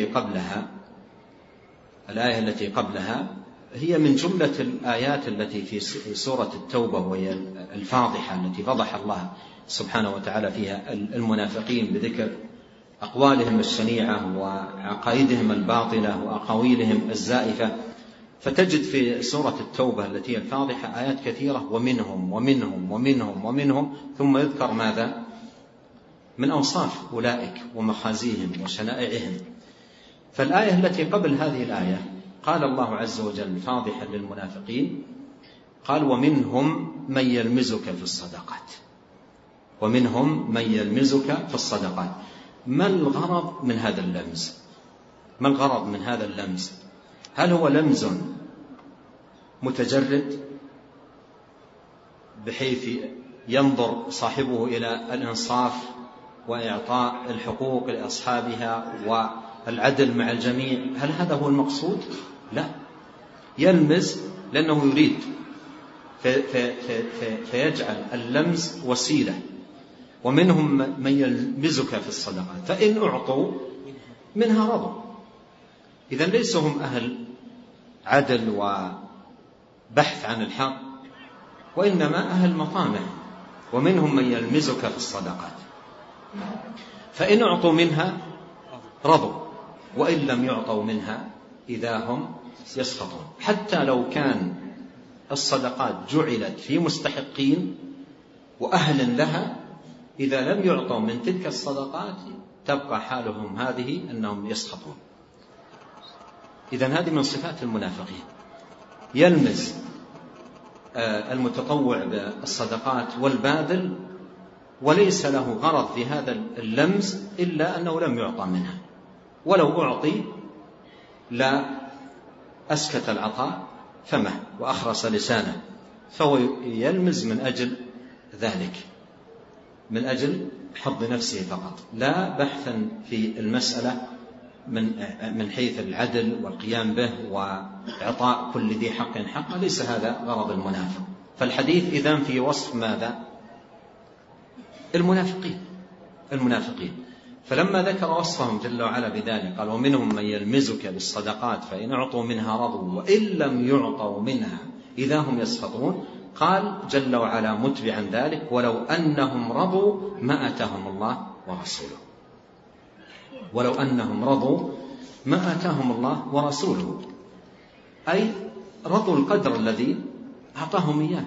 التي قبلها هي من جملة الآيات التي في سورة التوبة، وهي الفاضحة التي فضح الله سبحانه وتعالى فيها المنافقين بذكر أقوالهم الشنيعة وعقائدهم الباطلة وأقاويلهم الزائفة. فتجد في سورة التوبة التي هي الفاضحة آيات كثيرة، ومنهم ومنهم ومنهم ومنهم، ثم يذكر ماذا؟ من أوصاف أولئك ومخازيهم وشنائعهم. فالآية التي قبل هذه الآية قال الله عز وجل فاضحا للمنافقين، قال ومنهم من يلمزك في الصدقات، ومنهم من يلمزك في الصدقات. ما الغرض من هذا اللمز؟ ما الغرض من هذا اللمز؟ هل هو لمز متجرد بحيث ينظر صاحبه إلى الإنصاف وإعطاء الحقوق لأصحابها والعدل مع الجميع؟ هل هذا هو المقصود؟ لا، يلمز لأنه يريد، فيجعل اللمز وسيلة. ومنهم من يلمزك في الصدقات فإن أعطوا منها رضوا، إذن ليسوا هم أهل عدل وبحث عن الحق، وإنما أهل مطامع، ومنهم من يلمزك في الصدقات، فإن أعطوا منها رضوا، وإن لم يعطوا منها إذا هم يسخطون. حتى لو كان الصدقات جعلت في مستحقين وأهل لها، إذا لم يعطوا من تلك الصدقات تبقى حالهم هذه أنهم يسخطون. إذن هذه من صفات المنافقين، يلمز المتطوع بالصدقات والباذل وليس له غرض في هذا اللمز إلا أنه لم يعطى منها، ولو أعطي لا أسكت العطاء فمه وأخرس لسانه، فهو يلمز من أجل ذلك، من أجل حظ نفسه فقط، لا بحثا في المسألة من حيث العدل والقيام به وإعطاء كل ذي حق حقه. ليس هذا غرض المنافق. فالحديث إذن في وصف ماذا؟ المنافقين. فلما ذكر وصفهم جل وعلا بذلك قال ومنهم من يلمزك بالصدقات فإن أعطوا منها رضوا وإن لم يعطوا منها إذا هم يسخطون. قال جل وعلا متبعا ذلك ولو أنهم رضوا ما آتاهم الله ورسوله، ولو أنهم رضوا ما آتاهم الله ورسوله، أي رضوا القدر الذي أعطاهم إياه،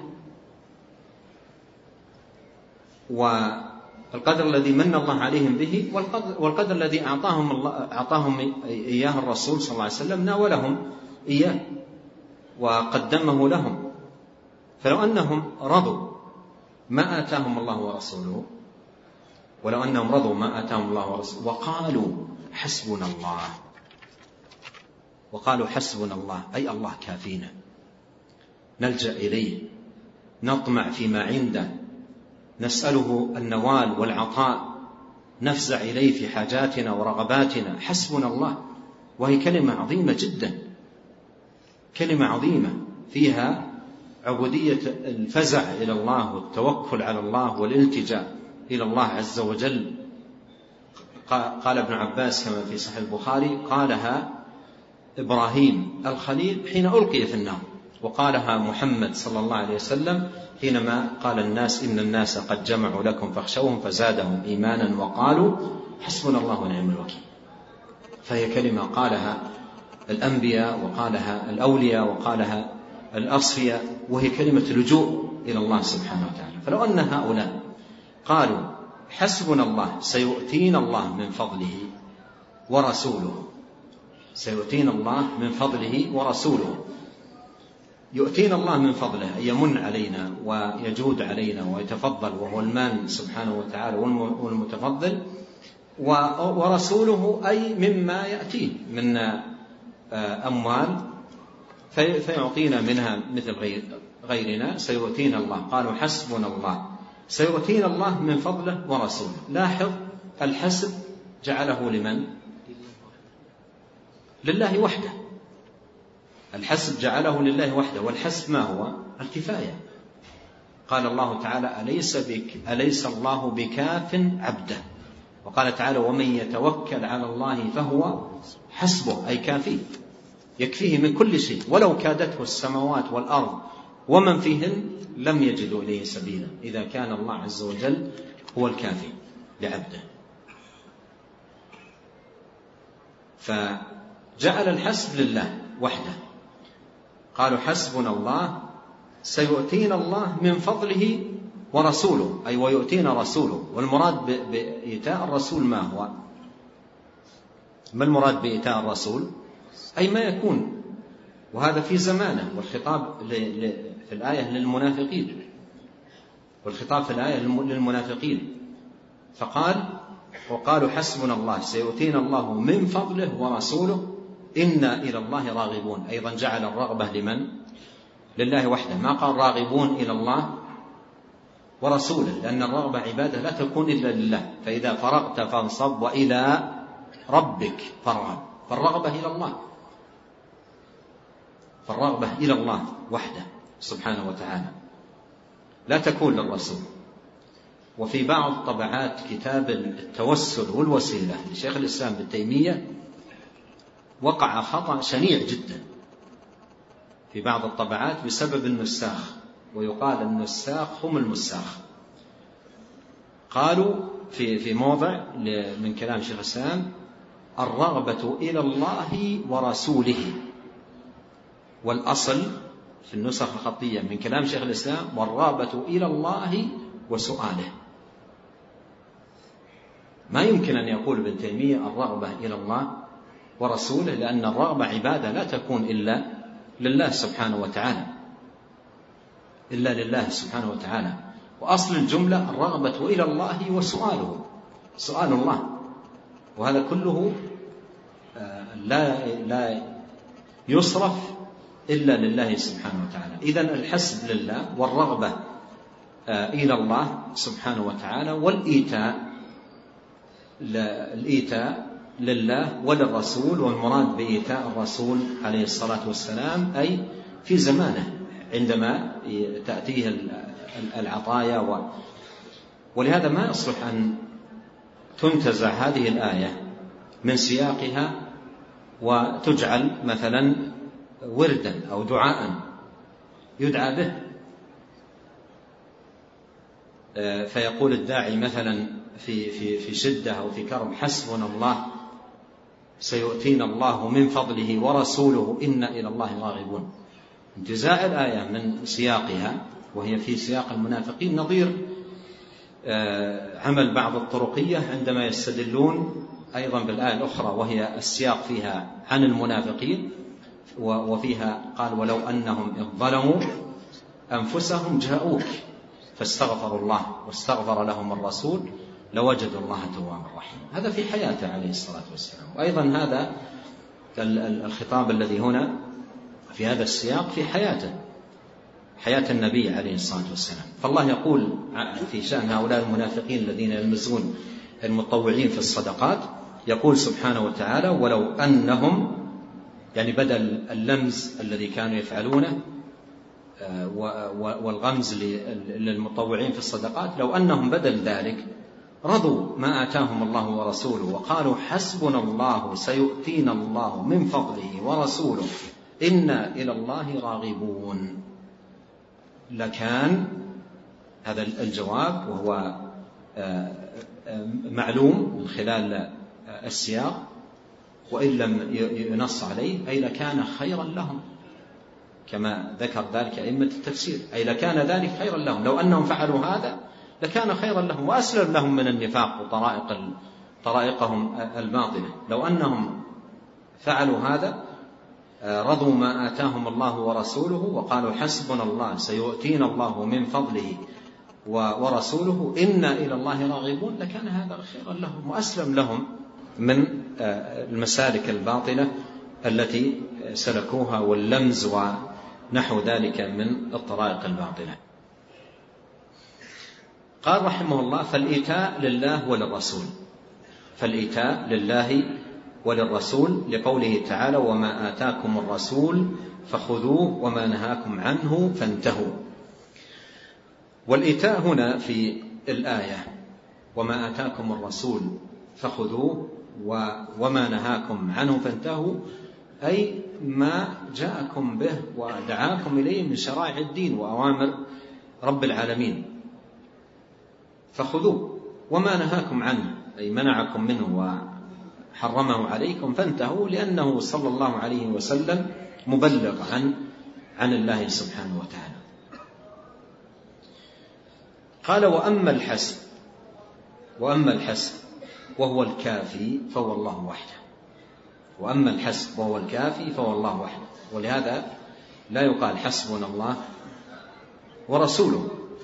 والقدر الذي من الله عليهم به، والقدر الذي أعطاهم إياه الرسول صلى الله عليه وسلم، ناولهم إياه وقدمه لهم. فلو أنهم رضوا ما آتاهم الله ورسوله، ولو أنهم رضوا ما آتاهم الله ورسوله وقالوا حسبنا الله أي الله كافينا، نلجأ إليه، نطمع فيما عنده، نسأله النوال والعطاء، نفزع إليه في حاجاتنا ورغباتنا، حسبنا الله. وهي كلمة عظيمة جدا، كلمة عظيمة فيها عبودية الفزع إلى الله والتوكل على الله والالتجاء إلى الله عز وجل. قال ابن عباس كما في صحيح البخاري قالها إبراهيم الخليل حين ألقي في النار، وقالها محمد صلى الله عليه وسلم حينما قال الناس إن الناس قد جمعوا لكم فاخشوهم فزادهم إيمانا وقالوا حسبنا الله ونعم الوكيل. فهي كلمة قالها الأنبياء وقالها الأولياء وقالها الأصفياء، وهي كلمة لجوء إلى الله سبحانه وتعالى. فلو أن هؤلاء قالوا حسبنا الله سيؤتينا الله من فضله ورسوله، سيؤتينا الله من فضله ورسوله، يؤتينا الله من فضله أي يمن علينا ويجود علينا ويتفضل، وهو المان سبحانه وتعالى والمتفضل، ورسوله أي مما يأتيه من أموال فيعطينا منها مثل غيرنا، سيؤتينا الله. قالوا حسبنا الله سيؤتينا الله من فضله ورسوله. لاحظ الحسب جعله لمن؟ لله وحده. الحسب جعله لله وحده، والحسب ما هو؟ الكفاية. قال الله تعالى أليس الله بكاف عبده، وقال تعالى ومن يتوكل على الله فهو حسبه أي كافيه، يكفيه من كل شيء، ولو كادته السماوات والأرض ومن فيهن لم يجدوا إليه سبيلا، إذا كان الله عز وجل هو الكافي لعبده. فجعل الحسب لله وحده. قالوا حسبنا الله سيؤتينا الله من فضله ورسوله، أي ويؤتينا رسوله. والمراد بإيتاء الرسول ما هو؟ ما المراد بإيتاء الرسول؟ أي ما يكون، وهذا في زمانه، والخطاب في الآية للمنافقين، والخطاب في الآية للمنافقين. فقال وقالوا حسبنا الله سيؤتينا الله من فضله ورسوله إنا إلى الله راغبون. أيضا جعل الرغبة لمن؟ لله وحده، ما قال راغبون إلى الله ورسوله، لأن الرغبة عبادة لا تكون إلا لله. فإذا فرغت فانصب وإلى ربك فارغب. فالرغبة إلى الله، فالرغبة إلى الله وحده سبحانه وتعالى، لا تكون للرسول. وفي بعض طبعات كتاب التوسل والوسيلة لشيخ الإسلام ابن تيمية وقع خطأ شنيع جدا في بعض الطبعات بسبب النساخ، ويقال النساخ هم المساخ. قالوا في موضع من كلام شيخ الإسلام: الرغبة إلى الله ورسوله. والأصل في النسخ الخطية من كلام شيخ الإسلام: والرغبة إلى الله وسؤاله. ما يمكن أن يقول ابن تيمية الرغبة إلى الله ورسوله، لأن الرغبة عبادة لا تكون إلا لله سبحانه وتعالى، إلا لله سبحانه وتعالى. وأصل الجملة الرغبة إلى الله وسؤاله، سؤال الله، وهذا كله لا يصرف إلا لله سبحانه وتعالى. إذن الحسب لله، والرغبة إلى الله سبحانه وتعالى، والإيتاء لله وللرسول. والمراد بإيتاء الرسول عليه الصلاة والسلام أي في زمانه عندما تأتيه العطايا. ولهذا ما يصلح أن تنتزع هذه الآية من سياقها وتجعل مثلا وردا أو دعاء يدعى به، فيقول الداعي مثلا في شدة أو في كرب: حسبنا الله سيؤتينا الله من فضله ورسوله إنا إلى الله راغبون. انتزاع الآية من سياقها وهي في سياق المنافقين نظير عمل بعض الطرقية عندما يستدلون أيضا بالآية الأخرى وهي السياق فيها عن المنافقين، وفيها قال: ولو أنهم إذ ظلموا أنفسهم جاءوك فاستغفروا الله واستغفر لهم الرسول لوجدوا الله توابا رحيما. هذا في حياته عليه الصلاة والسلام. وأيضا هذا الخطاب الذي هنا في هذا السياق في حياة النبي عليه الصلاة والسلام. فالله يقول في شأن هؤلاء المنافقين الذين يلمزون المتطوعين في الصدقات، يقول سبحانه وتعالى: ولو أنهم، يعني بدل اللمز الذي كانوا يفعلونه والغمز للمتطوعين في الصدقات، لو أنهم بدل ذلك رضوا ما آتاهم الله ورسوله وقالوا حسبنا الله سيؤتينا الله من فضله ورسوله إنا إلى الله راغبون، لكان هذا الجواب وهو معلوم من خلال السياق وإن لم ينص عليه، أي لكان خيرا لهم، كما ذكر ذلك أئمة التفسير، أي لكان ذلك خيرا لهم. لو أنهم فعلوا هذا لكان خيرا لهم وأسلم لهم من النفاق وطرائقهم الباطلة. لو أنهم فعلوا هذا رضوا ما آتاهم الله ورسوله وقالوا حسبنا الله سيؤتينا الله من فضله ورسوله إنا إلى الله راغبون، لكان هذا خيرا لهم وأسلم لهم من المسالك الباطلة التي سلكوها واللمز ونحو ذلك من الطرائق الباطلة. قال رحمه الله: فالإيتاء لله وللرسول، فالإيتاء لله وللرسول لقوله تعالى: وما آتاكم الرسول فخذوه وما نهاكم عنه فانتهوا. والإيتاء هنا في الآية وما آتاكم الرسول فخذوه وما نهاكم عنه فانتهوا، أي ما جاءكم به ودعاكم إليه من شرائع الدين وأوامر رب العالمين فخذوه، وما نهاكم عنه أي منعكم منه وحرمه عليكم فانتهوا، لأنه صلى الله عليه وسلم مبلغ عن الله سبحانه وتعالى. قال: وأما الحسب وهو الكافي فهو الله وحده. وأما الحسب وهو الكافي فهو الله وحده. ولهذا لا يقال حسبنا الله ورسوله،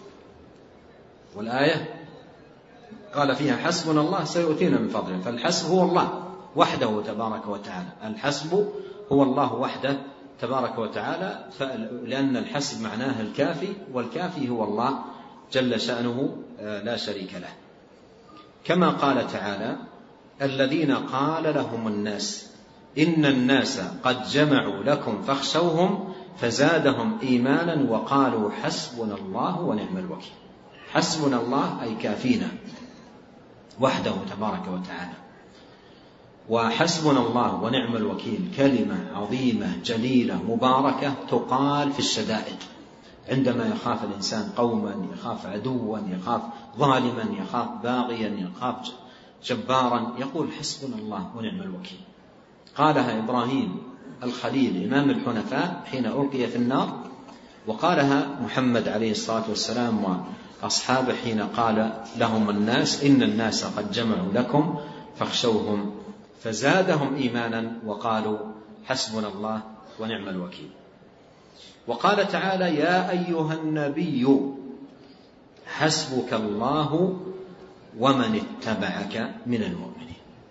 والآية قال فيها حسبنا الله سيؤتينا من فضله، فالحسب هو الله وحده تبارك وتعالى. الحسب هو الله وحده تبارك وتعالى، لأن الحسب معناه الكافي، والكافي هو الله جل شأنه لا شريك له. كما قال تعالى: الذين قال لهم الناس إن الناس قد جمعوا لكم فاخشوهم فزادهم إيمانا وقالوا حسبنا الله ونعم الوكيل. حسبنا الله أي كافينا وحده تبارك وتعالى. وحسبنا الله ونعم الوكيل كلمة عظيمة جليلة مباركة تقال في الشدائد، عندما يخاف الإنسان قوما، يخاف عدوا، يخاف ظالما، يخاف باغيا، يخاف جبارا، يقول حسبنا الله ونعم الوكيل. قالها إبراهيم الخليل إمام الحنفاء حين ألقي في النار، وقالها محمد عليه الصلاة والسلام وأصحابه حين قال لهم الناس إن الناس قد جمعوا لكم فاخشوهم فزادهم إيمانا وقالوا حسبنا الله ونعم الوكيل. وقال تعالى يا أيها النبي حسبك الله ومن اتبعك من المؤمنين.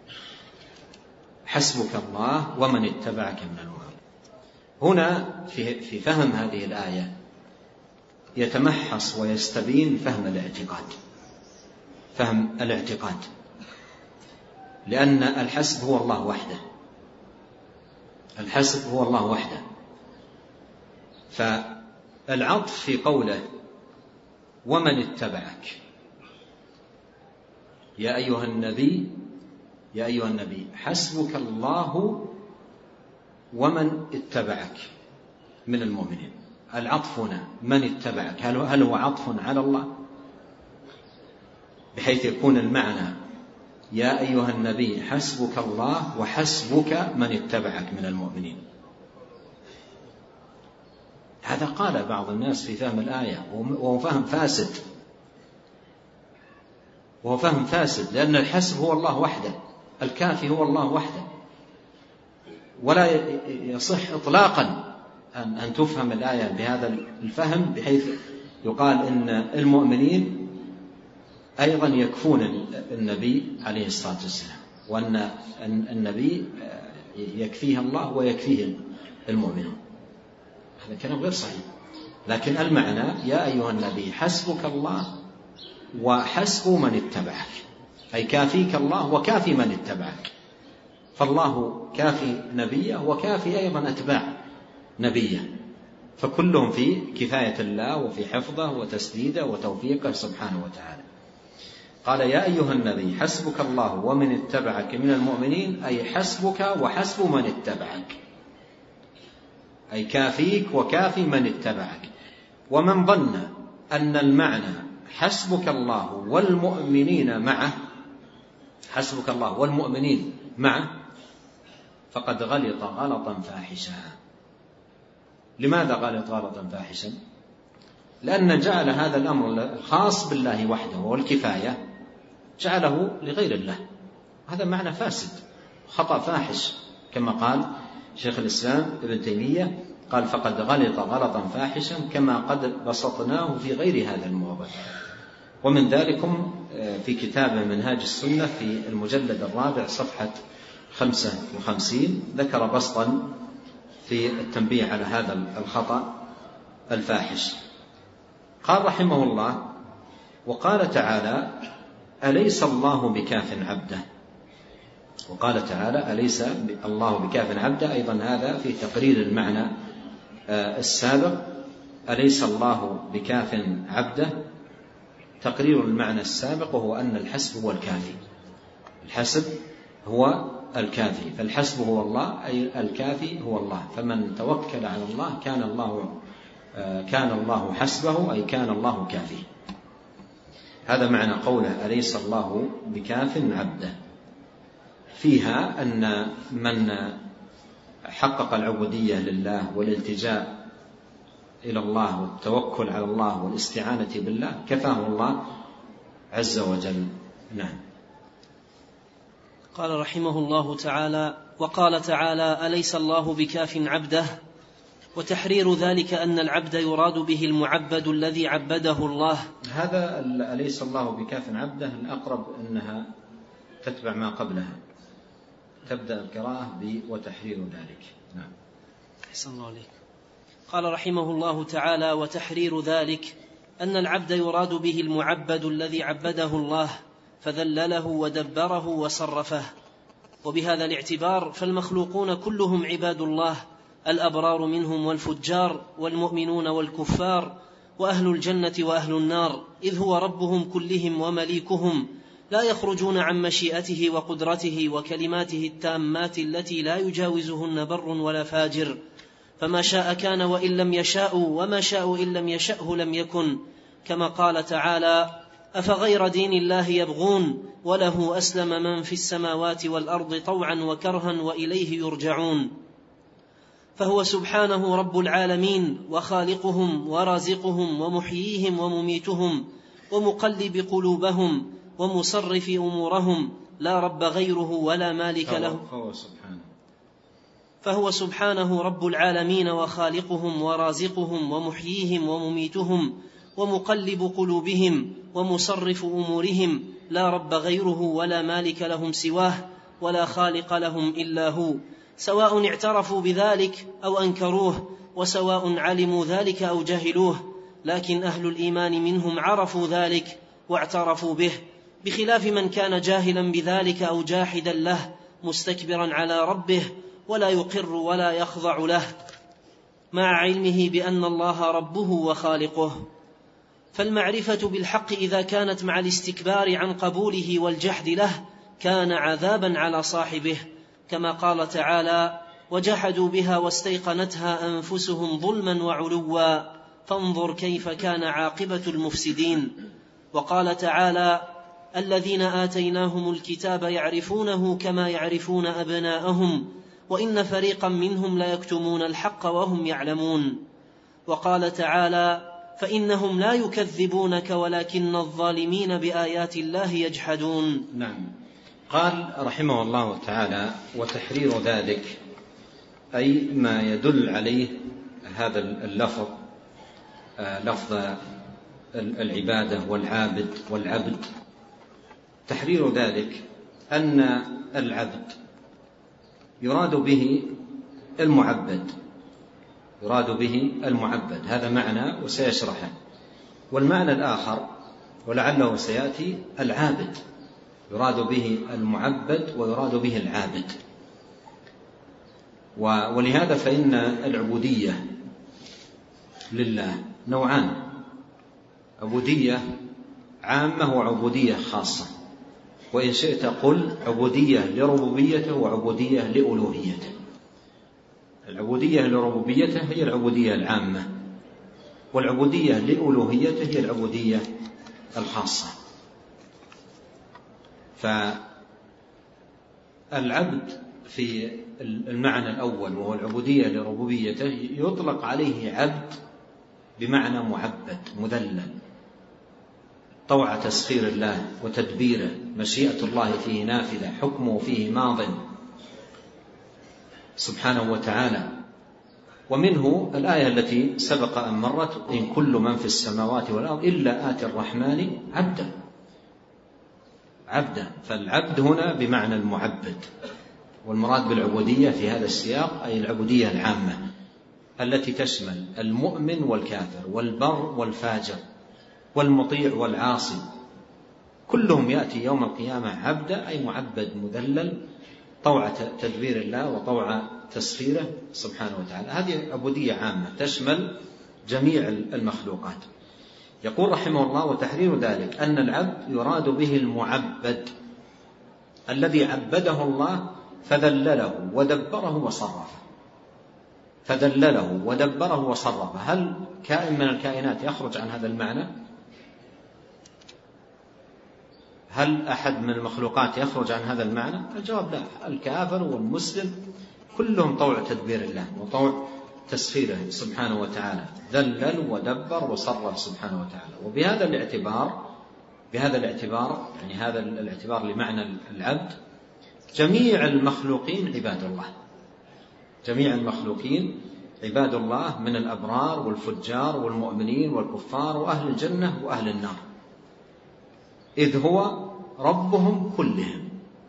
حسبك الله ومن اتبعك من المؤمنين. هنا في فهم هذه الآية يتمحص ويستبين فهم الاعتقاد، لأن الحسب هو الله وحده، الحسب هو الله وحده. فالعطف في قوله ومن اتبعك يا أيها النبي حسبك الله ومن اتبعك من المؤمنين. العطف هنا من اتبعك هل هو عطف على الله بحيث يكون المعنى يا أيها النبي حسبك الله وحسبك من اتبعك من المؤمنين؟ هذا قال بعض الناس في فهم الآية وهو فهم فاسد، لأن الحسب هو الله وحده، الكافي هو الله وحده، ولا يصح إطلاقا أن تفهم الآية بهذا الفهم بحيث يقال إن المؤمنين أيضا يكفون النبي عليه الصلاة والسلام، وأن النبي يكفيه الله ويكفيه المؤمنون. هذا كلام غير صحيح. لكن المعنى يا أيها النبي حسبك الله وحسب من اتبعك، أي كافيك الله وكافي من اتبعك. فالله كافي نبيه وكافي أيضا أتباع نبيه، فكلهم في كفاية الله وفي حفظه وتسديده وتوفيقه سبحانه وتعالى. قال يا أيها النبي حسبك الله ومن اتبعك من المؤمنين، أي حسبك وحسب من اتبعك، أي كافيك وكافي من اتبعك. ومن ظن أن المعنى حسبك الله والمؤمنين معه، حسبك الله والمؤمنين معه، فقد غلط غلطا فاحشا. لماذا غلط غلطا فاحشا؟ لأن جعل هذا الأمر خاص بالله وحده والكفاية جعله لغير الله. هذا معنى فاسد، خطأ فاحش، كما قال شيخ الإسلام ابن تيمية قال فقد غلط غلطا فاحشا كما قد بسطناه في غير هذا الموضع. ومن ذلكم في كتاب منهاج السنة في المجلد 4 صفحة 55 ذكر بسطا في التنبيه على هذا الخطأ الفاحش. قال رحمه الله وقال تعالى أليس الله بكاف عبده. وقال تعالى أليس الله بكاف عبده، أيضا هذا في تقرير المعنى السابق. أليس الله بكاف عبده تقرير المعنى السابق، وهو أن الحسب هو الكافي. الحسب هو الكافي، فالحسب هو الله، أي الكافي هو الله. فمن توكل على الله كان الله حسبه، أي كان الله كافيه. هذا معنى قوله أليس الله بكاف عبده. فيها أن من حقق العبودية لله والالتجاء إلى الله والتوكل على الله والاستعانة بالله كفاه الله عز وجل. نعم. قال رحمه الله تعالى وقال تعالى أليس الله بكاف عبده، وتحرير ذلك أن العبد يراد به المعبد الذي عبده الله. هذا أليس الله بكاف عبده الأقرب أنها تتبع ما قبلها، تبدأ القراءة وتحرير ذلك. نعم. أحسن الله عليك. قال رحمه الله تعالى وتحرير ذلك أن العبد يراد به المعبد الذي عبده الله فذلله ودبره وصرفه. وبهذا الاعتبار فالمخلوقون كلهم عباد الله، الأبرار منهم والفجار، والمؤمنون والكفار، وأهل الجنة وأهل النار، إذ هو ربهم كلهم ومليكهم، لا يخرجون عن مشيئته وقدرته وكلماته التامات التي لا يجاوزهن بر ولا فاجر، فما شاء كان وإن لم يشاءوا، وما شاءوا إن لم يشأه لم يكن، كما قال تعالى: أفغير دين الله يبغون وله أسلم من في السماوات والأرض طوعا وكرها وإليه يرجعون. فهو سبحانه رب العالمين وخالقهم ورازقهم ومحييهم ومميتهم ومقلب قلوبهم ومصرف أمورهم، لا رب غيره ولا مالك له. فهو سبحانه رب العالمين وخالقهم ورازقهم ومحييهم ومميتهم ومقلب قلوبهم ومصرف أمورهم، لا رب غيره ولا مالك لهم سواه ولا خالق لهم إلا هو، سواء اعترفوا بذلك أو أنكروه، وسواء علموا ذلك أو جهلوه، لكن أهل الإيمان منهم عرفوا ذلك واعترفوا به، بخلاف من كان جاهلا بذلك أو جاحدا له مستكبرا على ربه ولا يقر ولا يخضع له، مع علمه بأن الله ربه وخالقه. فالمعرفة بالحق إذا كانت مع الاستكبار عن قبوله والجحد له كان عذابا على صاحبه، كما قال تعالى: وجحدوا بها واستيقنتها أنفسهم ظلما وعلوا فانظر كيف كان عاقبة المفسدين. وقال تعالى: الذين آتيناهم الكتاب يعرفونه كما يعرفون أبناءهم وإن فريقا منهم ليكتمون الحق وهم يعلمون. وقال تعالى: فإنهم لا يكذبونك ولكن الظالمين بآيات الله يجحدون. نعم. قال رحمه الله تعالى: وتحرير ذلك، أي ما يدل عليه هذا اللفظ، لفظ العبادة والعابد والعبد، تحرير ذلك أن العبد يراد به المعبد، يراد به المعبد، هذا معنى وسيشرحه. والمعنى الآخر ولعله سيأتي العابد، يراد به المعبد ويراد به العابد. ولهذا فإن العبودية لله نوعان: عبودية عامة وعبودية خاصة، وإن شئت قل عبودية لربوبيته وعبودية لألوهيته. العبودية لربوبيته هي العبودية العامة، والعبودية لألوهيته هي العبودية الخاصة. فالعبد في المعنى الأول وهو العبودية لربوبيته يطلق عليه عبد بمعنى معبد مذلل، طوع تسخير الله وتدبيره، مشيئة الله فيه نافذة، حكمه فيه ماض سبحانه وتعالى. ومنه الآية التي سبق أن مرت: إن كل من في السماوات والأرض إلا آتي الرحمن عبدا. عبدا، فالعبد هنا بمعنى المعبد، والمراد بالعبودية في هذا السياق أي العبودية العامة التي تشمل المؤمن والكافر والبر والفاجر والمطيع والعاصي، كلهم يأتي يوم القيامة عبدا، أي معبد مذلل، طوع تدبير الله وطوع تسخيره سبحانه وتعالى. هذه عبودية عامة تشمل جميع المخلوقات. يقول رحمه الله: وتحرير ذلك أن العبد يراد به المعبد الذي عبده الله فذلله ودبره وصرفه. فذلله ودبره وصرفه، هل كائن من الكائنات يخرج عن هذا المعنى؟ هل أحد من المخلوقات يخرج عن هذا المعنى؟ الجواب لا. الكافر والمسلم كلهم طوع تدبير الله وطوع تسخيره سبحانه وتعالى، ذلل ودبر وصرف سبحانه وتعالى. وبهذا الاعتبار يعني هذا الاعتبار لمعنى العبد، جميع المخلوقين عباد الله، جميع المخلوقين عباد الله من الأبرار والفجار والمؤمنين والكفار وأهل الجنة وأهل النار، إذ هو ربهم كلهم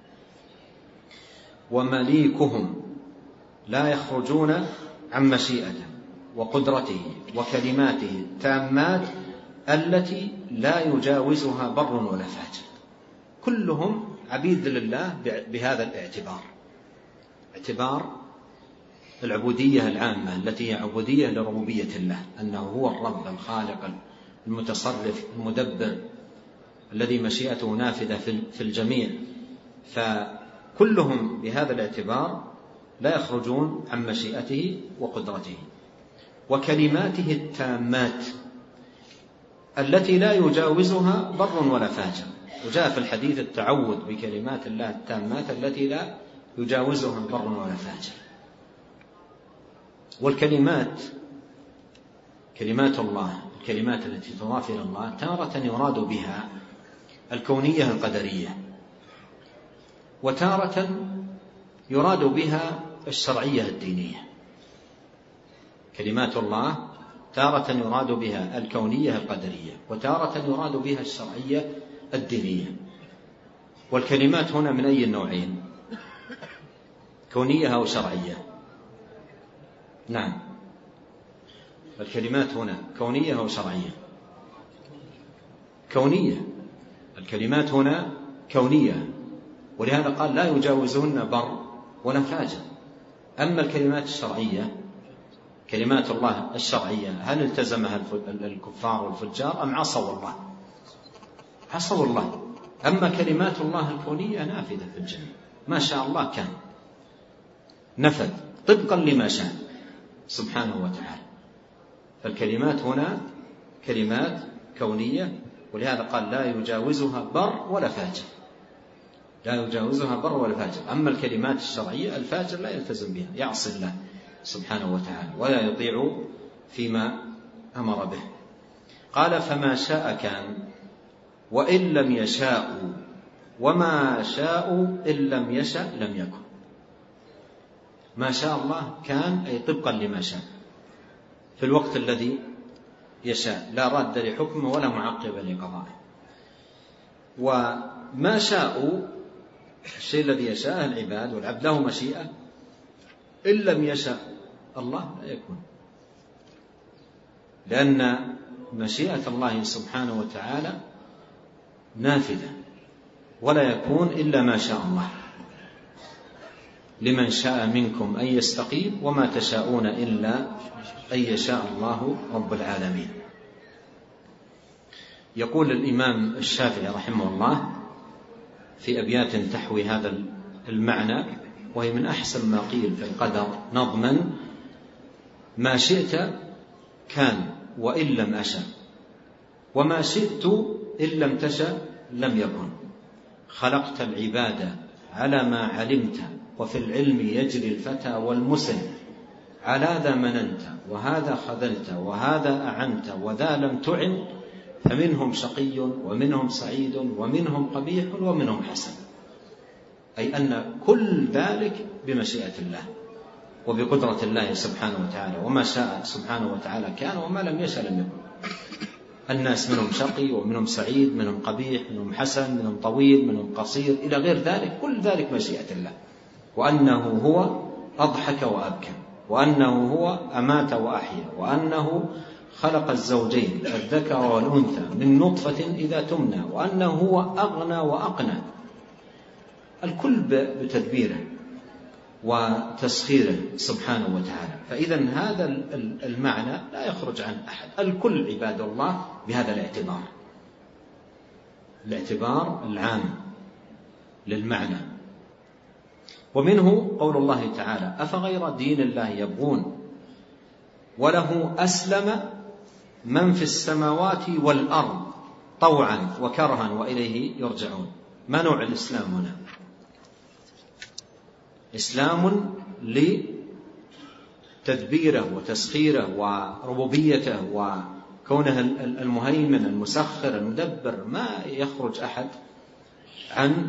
ومليكهم، لا يخرجون عن مشيئته وقدرته وكلماته التامات التي لا يجاوزها بر ولا فاجر. كلهم عبيد لله بهذا الاعتبار، اعتبار العبودية العامة التي هي عبودية لربوبية الله، أنه هو الرب الخالق المتصرف المدبر الذي مشيئته نافذة في الجميع، فكلهم بهذا الاعتبار لا يخرجون عن مشيئته وقدرته. وكلماته التامات التي لا يجاوزها بر ولا فاجر، وجاء في الحديث التعوذ بكلمات الله التامات التي لا يجاوزها بر ولا فاجر. والكلمات، كلمات الله، الكلمات التي تضاف إلى الله تارة يراد بها الكونية القدرية، وتارة يراد بها الشرعية الدينية. كلمات الله تارة يراد بها الكونية القدرية، وتارة يراد بها الشرعية الدينية. والكلمات هنا من أي النوعين؟ كونية أو شرعية؟ نعم، الكلمات هنا كونية أو شرعية؟ كونية. الكلمات هنا كونية، ولهذا قال لا يجاوزهن بر ولا فاجر. أما الكلمات الشرعية، كلمات الله الشرعية، هل التزمها الكفار والفجار أم عصوا الله؟ عصوا الله. أما كلمات الله الكونية نافذة في الجميع، ما شاء الله كان، نفذ طبقا لما شاء سبحانه وتعالى. فالكلمات هنا كلمات كونية، ولهذا قال لا يجاوزها بر ولا فاجر، لا يجاوزها بر ولا فاجر. أما الكلمات الشرعية الفاجر لا يلتزم بها، يعصي الله سبحانه وتعالى ولا يطيع فيما أمر به. قال فما شاء كان وإن لم يشاء، وما شاء إن لم يشأ لم يكن. ما شاء الله كان، أي طبقا لما شاء في الوقت الذي يشاء، لا راد لحكمه ولا معقب لقضائه. وما شاء الشيء الذي يشاء العباد، والعبد له مشيئة، إن لم يشاء الله لا يكون، لأن مشيئة الله سبحانه وتعالى نافذة ولا يكون إلا ما شاء الله. لمن شاء منكم أن يستقيم وما تشاءون إلا أن يشاء الله رب العالمين. يقول الإمام الشافعي رحمه الله في أبيات تحوي هذا المعنى، وهي من أحسن ما قيل في القدر نظما: ما شئت كان وإن لم أشأ، وما شئت إن لم تشأ لم يكن. خلقت العباد على ما علمت، وفي العلم يجري الفتى والمسن. على ذا مننت وهذا خذلت، وهذا أعنت وذا لم تعن. فمنهم شقي ومنهم سعيد، ومنهم قبيح ومنهم حسن. أي أن كل ذلك بمشيئة الله وبقدرة الله سبحانه وتعالى، وما شاء سبحانه وتعالى كان، وما لم يشأ لم يكن. الناس منهم شقي ومنهم سعيد، منهم قبيح، منهم حسن، منهم طويل، منهم قصير، إلى غير ذلك، كل ذلك مشيئة الله. وأنه هو أضحك وأبكى، وأنه هو أمات وأحيا، وأنه خلق الزوجين الذكر والأنثى من نطفة إذا تمنى، وأنه هو أغنى وأقنى. الكل بتدبيره وتسخيره سبحانه وتعالى. فإذا هذا المعنى لا يخرج عن أحد، الكل عباد الله بهذا الاعتبار العام للمعنى. ومنه قول الله تعالى: أفغير دين الله يبغون وله أسلم من في السماوات والأرض طوعا وكرها وإليه يرجعون. ما نوع الإسلام هنا؟ إسلام لتدبيره وتسخيره وربوبيته وكونه المهيمن المسخر المدبر، ما يخرج أحد عن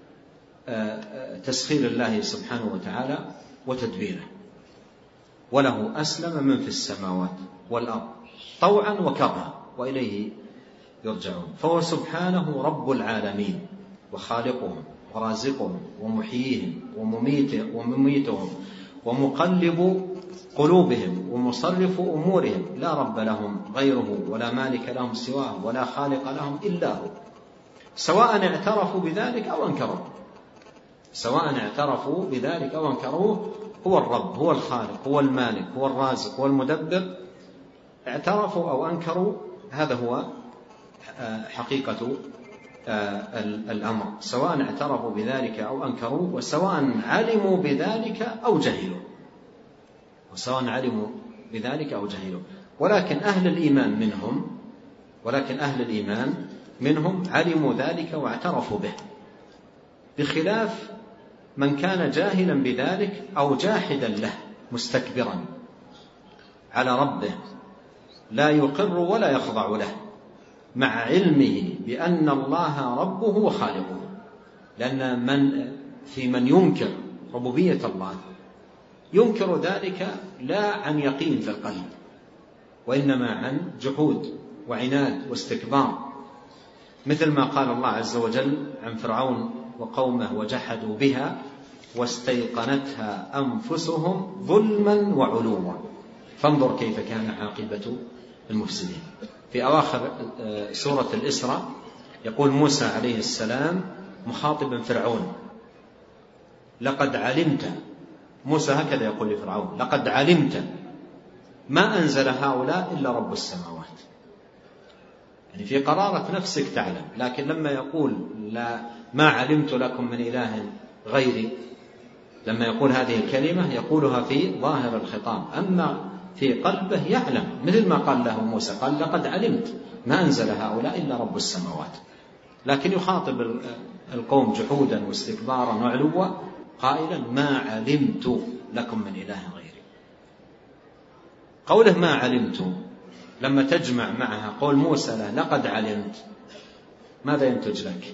تسخير الله سبحانه وتعالى وتدبيره. وله أسلم من في السماوات والأرض طوعا وكرها وإليه يرجعون. فهو سبحانه رب العالمين وخالقهم ورازقهم ومحييهم ومميتهم ومقلب قلوبهم ومصرف أمورهم. لا رب لهم غيره، ولا مالك لهم سواه، ولا خالق لهم إلا هو، سواء اعترفوا بذلك أو أنكروه. سواء اعترفوا بذلك أو أنكروه، هو الرب، هو الخالق، هو المالك، هو الرازق، هو المدبر. اعترفوا أو أنكروا، هذا هو حقيقة الأمر، سواء اعترفوا بذلك أو أنكروه، وسواء علموا بذلك أو جهلوا، ولكن أهل الإيمان منهم علموا ذلك واعترفوا به، بخلاف من كان جاهلا بذلك أو جاحدا له مستكبرا على ربه لا يقر ولا يخضع له، مع علمه بأن الله ربه وخالقه. لأن من ينكر ربوبية الله ينكر ذلك لا عن يقين في القلب، وإنما عن جحود وعناد واستكبار، مثل ما قال الله عز وجل عن فرعون وقومه: وجحدوا بها واستيقنتها أنفسهم ظلما وعلوا فانظر كيف كان عاقبة المفسدين. في أواخر سورة الإسراء يقول موسى عليه السلام مخاطبا فرعون: لقد علمت، موسى هكذا يقول لفرعون: لقد علمت ما أنزل هؤلاء إلا رب السماوات. يعني في قرارة نفسك تعلم، لكن لما يقول لا ما علمت لكم من إله غيري، لما يقول هذه الكلمة يقولها في ظاهر الخطاب، أما في قلبه يعلم، مثل ما قال له موسى، قال: لقد علمت ما أنزل هؤلاء إلا رب السماوات. لكن يخاطب القوم جحودا واستكبارا وعلوا قائلا: ما علمت لكم من إله غيري. قوله ما علمت لما تجمع معها قول موسى له لقد علمت، ماذا ينتج لك؟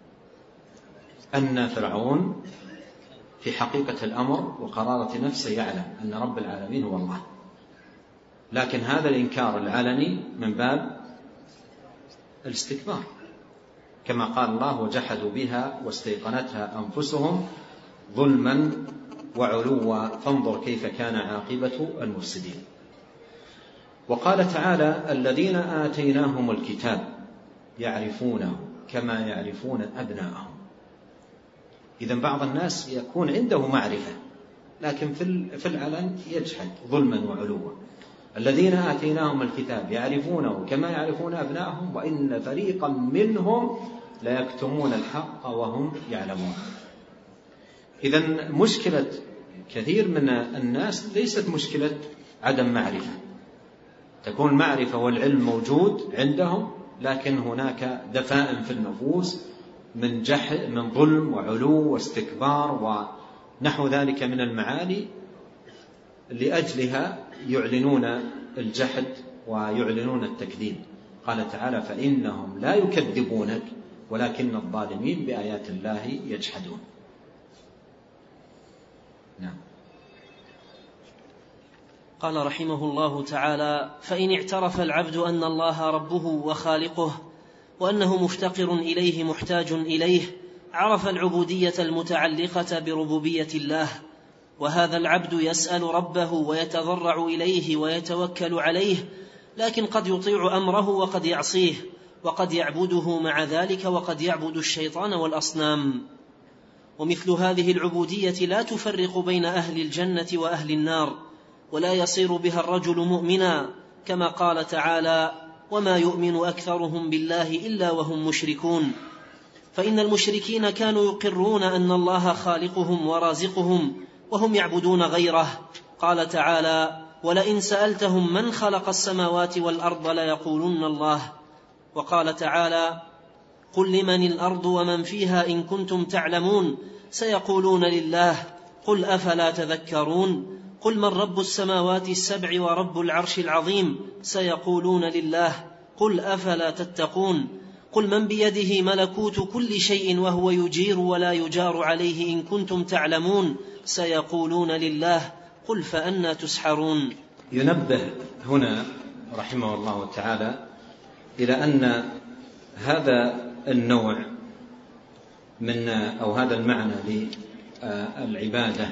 أن فرعون في حقيقة الأمر وقرارة نفسه يعلم أن رب العالمين هو الله، لكن هذا الإنكار العلني من باب الاستكبار، كما قال الله: وجحدوا بها واستيقنتها أنفسهم ظلما وعلوا فانظر كيف كان عاقبة المفسدين. وقال تعالى: الذين آتيناهم الكتاب يعرفونه كما يعرفون أبناءهم. إذن بعض الناس يكون عنده معرفة لكن في العلن يجحد ظلما وعلوا. الذين آتيناهم الكتاب يعرفونه كما يعرفون أبناءهم وإن فريقا منهم ليكتمون الحق وهم يعلمون. إذن مشكلة كثير من الناس ليست مشكلة عدم معرفة، تكون المعرفة والعلم موجود عندهم، لكن هناك دفائن في النفوس من جهل، من ظلم وعلو واستكبار ونحو ذلك من المعاني، لأجلها يعلنون الجحد ويعلنون التكذيب. قال تعالى: فإنهم لا يكذبونك ولكن الظالمين بآيات الله يجحدون. نعم. قال رحمه الله تعالى: فإن اعترف العبد أن الله ربه وخالقه وأنه مفتقر إليه محتاج إليه، عرف العبودية المتعلقة بربوبية الله، وهذا العبد يسأل ربه ويتضرع إليه ويتوكل عليه، لكن قد يطيع أمره وقد يعصيه، وقد يعبده مع ذلك، وقد يعبد الشيطان والأصنام. ومثل هذه العبودية لا تفرق بين أهل الجنة وأهل النار، ولا يصير بها الرجل مؤمنا، كما قال تعالى: وما يؤمن أكثرهم بالله إلا وهم مشركون. فإن المشركين كانوا يقرون أن الله خالقهم ورازقهم وهم يعبدون غيره. قال تعالى: ولئن سألتهم من خلق السماوات والأرض ليقولن الله. وقال تعالى: قل لمن الأرض ومن فيها إن كنتم تعلمون سيقولون لله قل أفلا تذكرون. قل من رب السماوات السبع ورب العرش العظيم سيقولون لله قل أفلا تتقون. قل من بيده ملكوت كل شيء وهو يجير ولا يجار عليه إن كنتم تعلمون سيقولون لله قل فأنى تسحرون. ينبه هنا رحمه الله تعالى إلى أن هذا النوع من أو هذا المعنى للعبادة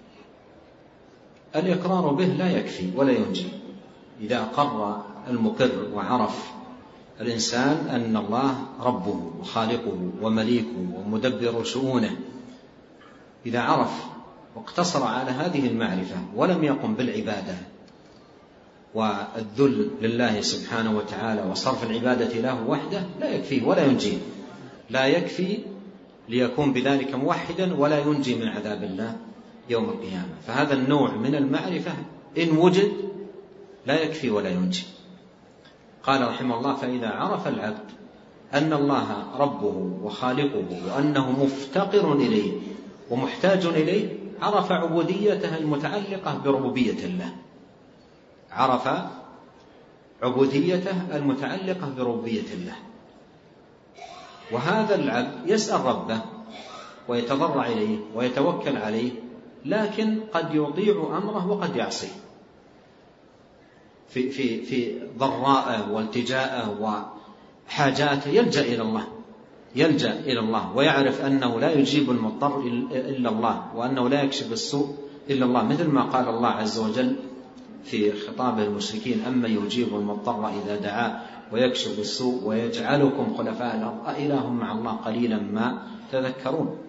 الإقرار به لا يكفي ولا ينجي. إذا أقر المقر وعرف الإنسان أن الله ربه وخالقه ومليكه ومدبر شؤونه، إذا عرف واقتصر على هذه المعرفة ولم يقم بالعبادة والذل لله سبحانه وتعالى وصرف العبادة له وحده لا يكفيه ولا ينجيه. لا يكفي ليكون بذلك موحدا ولا ينجي من عذاب الله يوم القيامة. فهذا النوع من المعرفة إن وجد لا يكفي ولا ينجي. قال رحمه الله: فإذا عرف العبد أن الله ربه وخالقه وأنه مفتقر إليه ومحتاج إليه عرف عبوديته المتعلقة بربوبية الله، عرف عبوديته المتعلقة بربوبية الله. وهذا العبد يسأل ربه ويتضرع إليه ويتوكل عليه، لكن قد يطيع أمره وقد يعصيه في ضراءه والتجاءه وحاجاته، يلجأ إلى الله ويعرف أنه لا يجيب المضطر إلا الله، وأنه لا يكشف السوء إلا الله، مثل ما قال الله عز وجل في خطاب المشركين: أما يجيب المضطر إذا دعاه ويكشف السوء ويجعلكم خلفاء الأرض أإله مع الله قليلا ما تذكرون.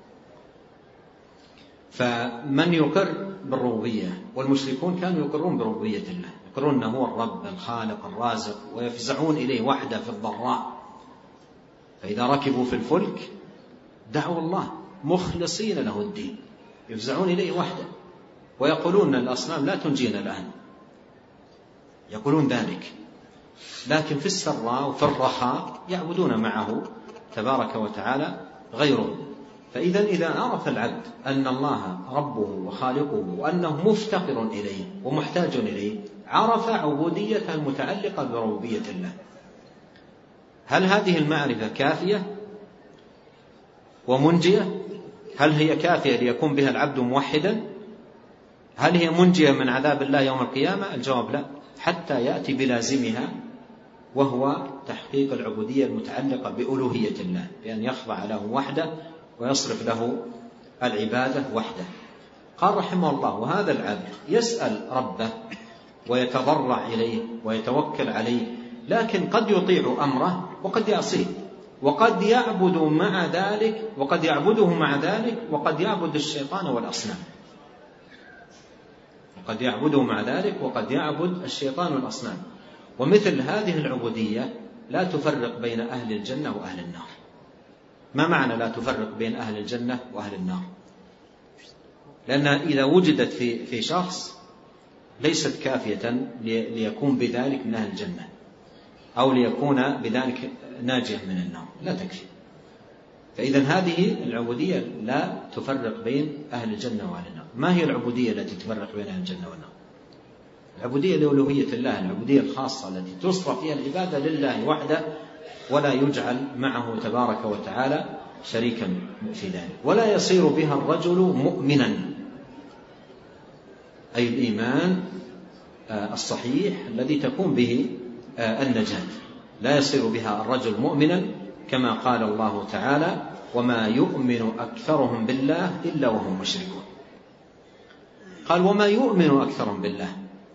فمن يقر بالربوبية، والمشركون كانوا يقرون بربوبية الله، يقرون أنه هو الرب الخالق الرازق، ويفزعون إليه وحده في الضراء. فإذا ركبوا في الفلك دعوا الله مخلصين له الدين، يفزعون إليه وحده، ويقولون الأصنام لا تنجينا الآن، يقولون ذلك، لكن في السراء وفي الرخاء يعبدون معه تبارك وتعالى غيره. فإذا إذا عرف العبد أن الله ربه وخالقه وأنه مفتقر إليه ومحتاج إليه، عرف عبوديته المتعلقة بربوبية الله. هل هذه المعرفة كافية ومنجية؟ هل هي كافية ليكون بها العبد موحدا؟ هل هي منجية من عذاب الله يوم القيامة؟ الجواب لا، حتى يأتي بلازمها، وهو تحقيق العبودية المتعلقة بألوهية الله، بأن يخضع له وحده ويصرف له العبادة وحده. قال رحمه الله: وهذا العبد يسأل ربه ويتضرع إليه ويتوكل عليه، لكن قد يطيع أمره وقد يعصيه، وقد يعبده مع ذلك وقد يعبد الشيطان والأصنام، وقد يعبده مع ذلك وقد يعبد الشيطان والأصنام. ومثل هذه العبودية لا تفرق بين أهل الجنة وأهل النار. ما معنى لا تفرق بين أهل الجنة وأهل النار؟ لأن إذا وجدت في شخص ليست كافية ليكون بذلك من أهل الجنة، أو ليكون بذلك ناجيا من النار، لا تكفي. فإذا هذه العبودية لا تفرق بين أهل الجنة وأهل النار. ما هي العبودية التي تفرق بين أهل الجنة والنار؟ العبودية لألوهية الله، العبودية الخاصة التي تصرف فيها العبادة لله وحده، ولا يجعل معه تبارك وتعالى شريكا في ذلك. ولا يصير بها الرجل مؤمنا، أي الإيمان الصحيح الذي تكون به النجاة. لا يصير بها الرجل مؤمنا، كما قال الله تعالى: وما يؤمن أكثرهم بالله إلا وهم مشركون. قال: وما يؤمن أكثرهم بالله،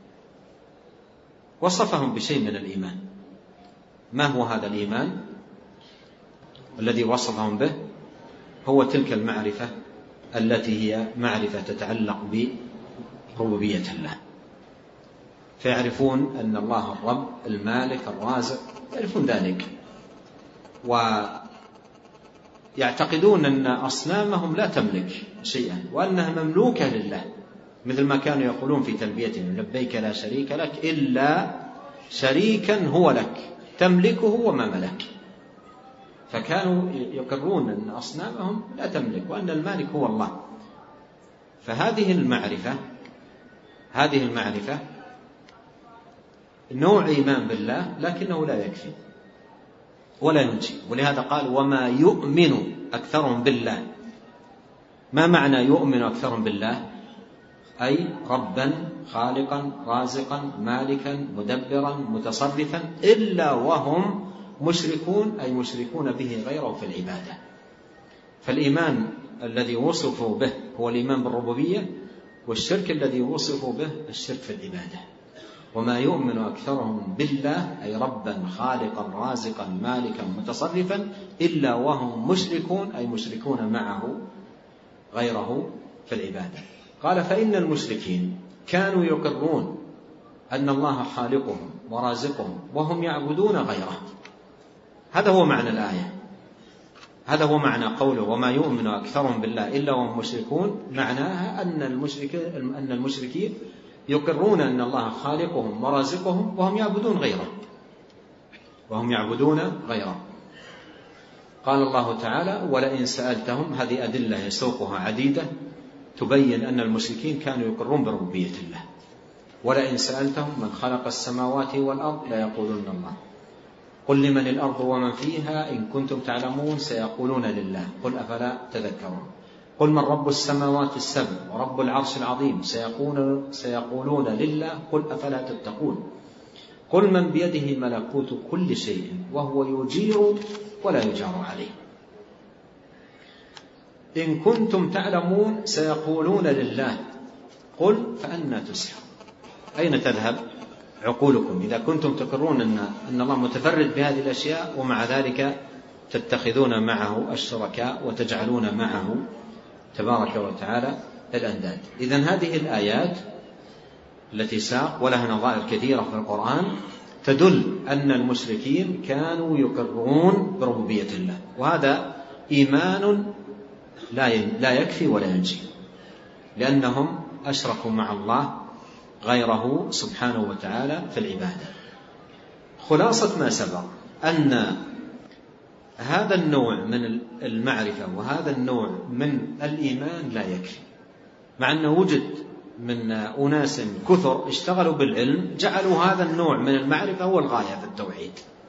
وصفهم بشيء من الإيمان. ما هو هذا الإيمان الذي وصفهم به؟ هو تلك المعرفة التي هي معرفة تتعلق بربوبية الله، فيعرفون أن الله الرب المالك الرازق، يعرفون ذلك، ويعتقدون أن أصنامهم لا تملك شيئا، وأنها مملوكة لله، مثل ما كانوا يقولون في تلبيتهم: لبيك لا شريك لك إلا شريكا هو لك تملكه وما ملك. فكانوا يقرون أن أصنامهم لا تملك، وأن المالك هو الله. فهذه المعرفة نوع إيمان بالله، لكنه لا يكفي ولا ينجي. ولهذا قال: وما يؤمن أكثرهم بالله. ما معنى يؤمن أكثرهم بالله؟ أي ربا خالقا رازقا مالكا مدبرا متصرفا، إلا وهم مشركون، أي مشركون به غيره في العبادة. فالإيمان الذي وصفوا به هو الإيمان بالربوبية، والشرك الذي وصفوا به الشرك في العبادة. وما يؤمن أكثرهم بالله، أي ربا خالقا رازقا مالكا متصرفا، إلا وهم مشركون، أي مشركون معه غيره في العبادة. قال: فإن المشركين كانوا يقرون أن الله خالقهم ورازقهم وهم يعبدون غيره. هذا هو معنى الآية. هذا هو معنى قوله وما يؤمن أكثرهم بالله إلا وهم مشركون. معناها أن المشركين يقرون أن الله خالقهم ورازقهم وهم يعبدون غيره. قال الله تعالى ولئن سألتهم، هذه أدلة يسوقها عديدة تبين أن المشركين كانوا يقرون بربوبية الله. ولئن سألتهم من خلق السماوات والأرض ليقولون الله قل لمن الأرض ومن فيها إن كنتم تعلمون سيقولون لله قل أفلا تذكرون. قل من رب السماوات السبع ورب العرش العظيم سيقولون لله قل أفلا تتقون. قل من بيده ملكوت كل شيء وهو يجير ولا يجار عليه إن كنتم تعلمون سيقولون لله قل فأنى تسحرون. أين تذهب عقولكم إذا كنتم تقرون أن الله متفرد بهذه الأشياء ومع ذلك تتخذون معه الشركاء وتجعلون معه تبارك وتعالى الأنداد؟ إذن هذه الآيات التي ساق ولها نظائر كثيرة في القرآن تدل أن المشركين كانوا يقرون بربوبية الله، وهذا إيمان لا يكفي ولا ينجي، لأنهم أشركوا مع الله غيره سبحانه وتعالى في العبادة. خلاصة ما سبق أن هذا النوع من المعرفة وهذا النوع من الإيمان لا يكفي، مع أنه وجد من أناس كثر اشتغلوا بالعلم جعلوا هذا النوع من المعرفة هو الغاية في التوحيد،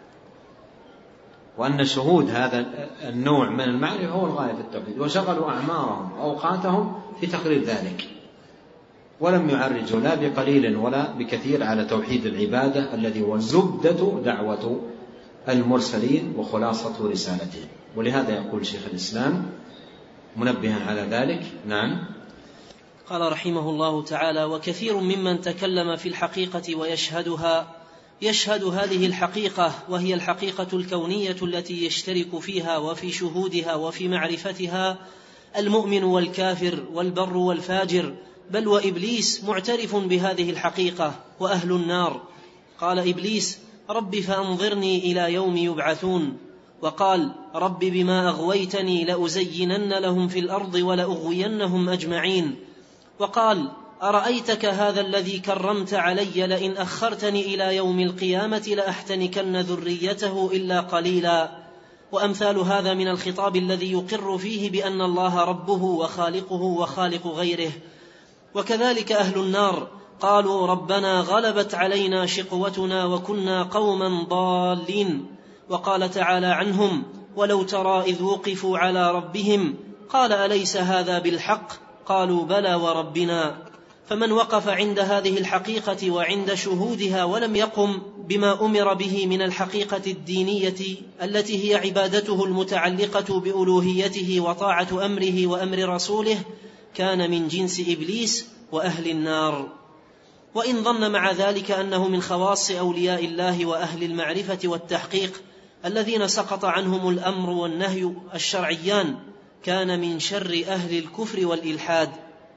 وأن شهود هذا النوع من المعرفة هو الغاية في التوحيد، وشغلوا أعمارهم وأوقاتهم في تقرير ذلك، ولم يعرجوا لا بقليل ولا بكثير على توحيد العبادة الذي هو زبدة دعوة المرسلين وخلاصة رسالتهم. ولهذا يقول شيخ الإسلام منبها على ذلك. نعم. قال رحمه الله تعالى: وكثير ممن تكلم في الحقيقة ويشهدها يشهد هذه الحقيقة، وهي الحقيقة الكونية التي يشترك فيها وفي شهودها وفي معرفتها المؤمن والكافر والبر والفاجر، بل وإبليس معترف بهذه الحقيقة وأهل النار. قال إبليس: رب فأنظرني إلى يوم يبعثون. وقال: رب بما أغويتني لأزينن لهم في الأرض ولأغوينهم أجمعين. وقال: أرأيتك هذا الذي كرمت علي لئن أخرتني إلى يوم القيامة لأحتنكن ذريته إلا قليلا. وأمثال هذا من الخطاب الذي يقر فيه بأن الله ربه وخالقه وخالق غيره. وكذلك أهل النار قالوا: ربنا غلبت علينا شقوتنا وكنا قوما ضالين. وقال تعالى عنهم: ولو ترى إذ وقفوا على ربهم قال أليس هذا بالحق؟ قالوا: بلى وربنا. فمن وقف عند هذه الحقيقة وعند شهودها ولم يقم بما أمر به من الحقيقة الدينية التي هي عبادته المتعلقة بألوهيته وطاعة أمره وأمر رسوله، كان من جنس إبليس وأهل النار. وإن ظن مع ذلك أنه من خواص أولياء الله وأهل المعرفة والتحقيق الذين سقط عنهم الأمر والنهي الشرعيان، كان من شر أهل الكفر والإلحاد.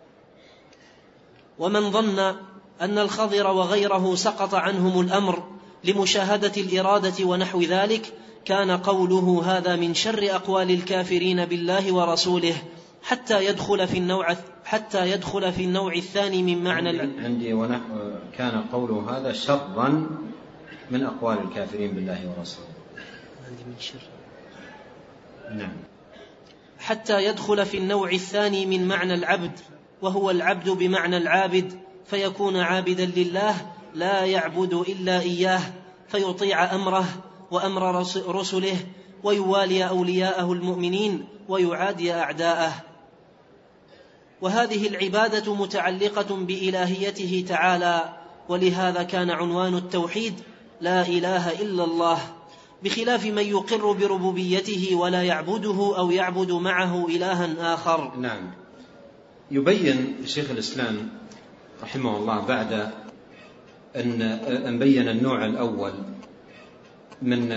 ومن ظن أن الخضر وغيره سقط عنهم الأمر لمشاهدة الإرادة ونحو ذلك، كان قوله هذا من شر أقوال الكافرين بالله ورسوله، حتى يدخل في النوع الثاني من معنى عندي كان قوله هذا شرا من أقوال الكافرين بالله ورسوله. عندي من شر. نعم. حتى يدخل في النوع الثاني من معنى العبد، وهو العبد بمعنى العابد، فيكون عابدا لله لا يعبد إلا إياه، فيطيع أمره وأمر رسله، ويوالي أولياءه المؤمنين ويعادي أعداءه. وهذه العبادة متعلقة بإلهيته تعالى، ولهذا كان عنوان التوحيد لا إله إلا الله، بخلاف من يقر بربوبيته ولا يعبده أو يعبد معه إلها آخر. نعم. يبين شيخ الإسلام رحمه الله بعد أن بين النوع الأول من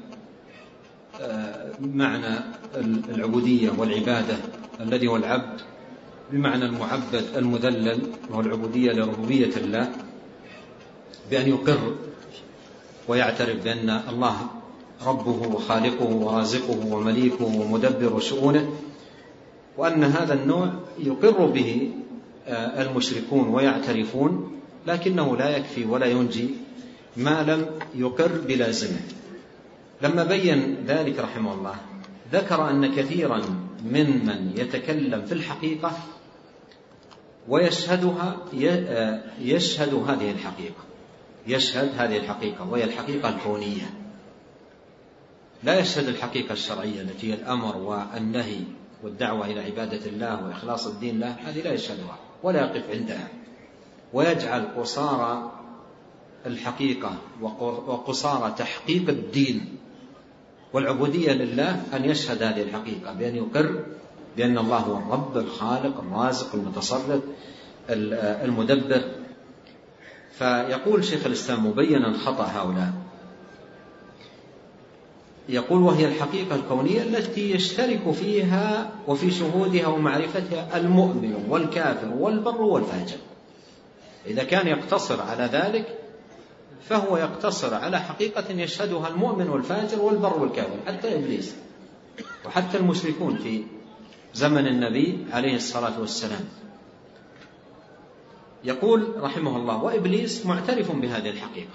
معنى العبودية والعبادة الذي هو العبد بمعنى المعبد المذلل، وهو العبودية لربوبية الله، بأن يقر ويعترف بأن الله ربه وخالقه ورازقه ومليكه ومدبر شؤونه، وأن هذا النوع يقر به المشركون ويعترفون، لكنه لا يكفي ولا ينجي ما لم يقر بلازمه. لما بين ذلك رحمه الله ذكر أن كثيرا ممن يتكلم في الحقيقة ويشهدها يشهد هذه الحقيقة وهي الحقيقة الكونية، لا يشهد الحقيقة الشرعية التي هي الأمر والنهي والدعوة إلى عبادة الله وإخلاص الدين له، هذه لا يشهدها ولا يقف عندها، ويجعل قصارى الحقيقة وقصارى تحقيق الدين والعبودية لله أن يشهد هذه الحقيقة بأن يقر بأن الله هو الرب الخالق الرازق المتصرف المدبر. فيقول شيخ الإسلام مبينا خطأ هؤلاء، يقول وهي الحقيقة الكونية التي يشترك فيها وفي شهودها ومعرفتها المؤمن والكافر والبر والفاجر. إذا كان يقتصر على ذلك فهو يقتصر على حقيقة يشهدها المؤمن والفاجر والبر والكافر، حتى إبليس وحتى المشركون في زمن النبي عليه الصلاة والسلام. يقول رحمه الله وإبليس معترف بهذه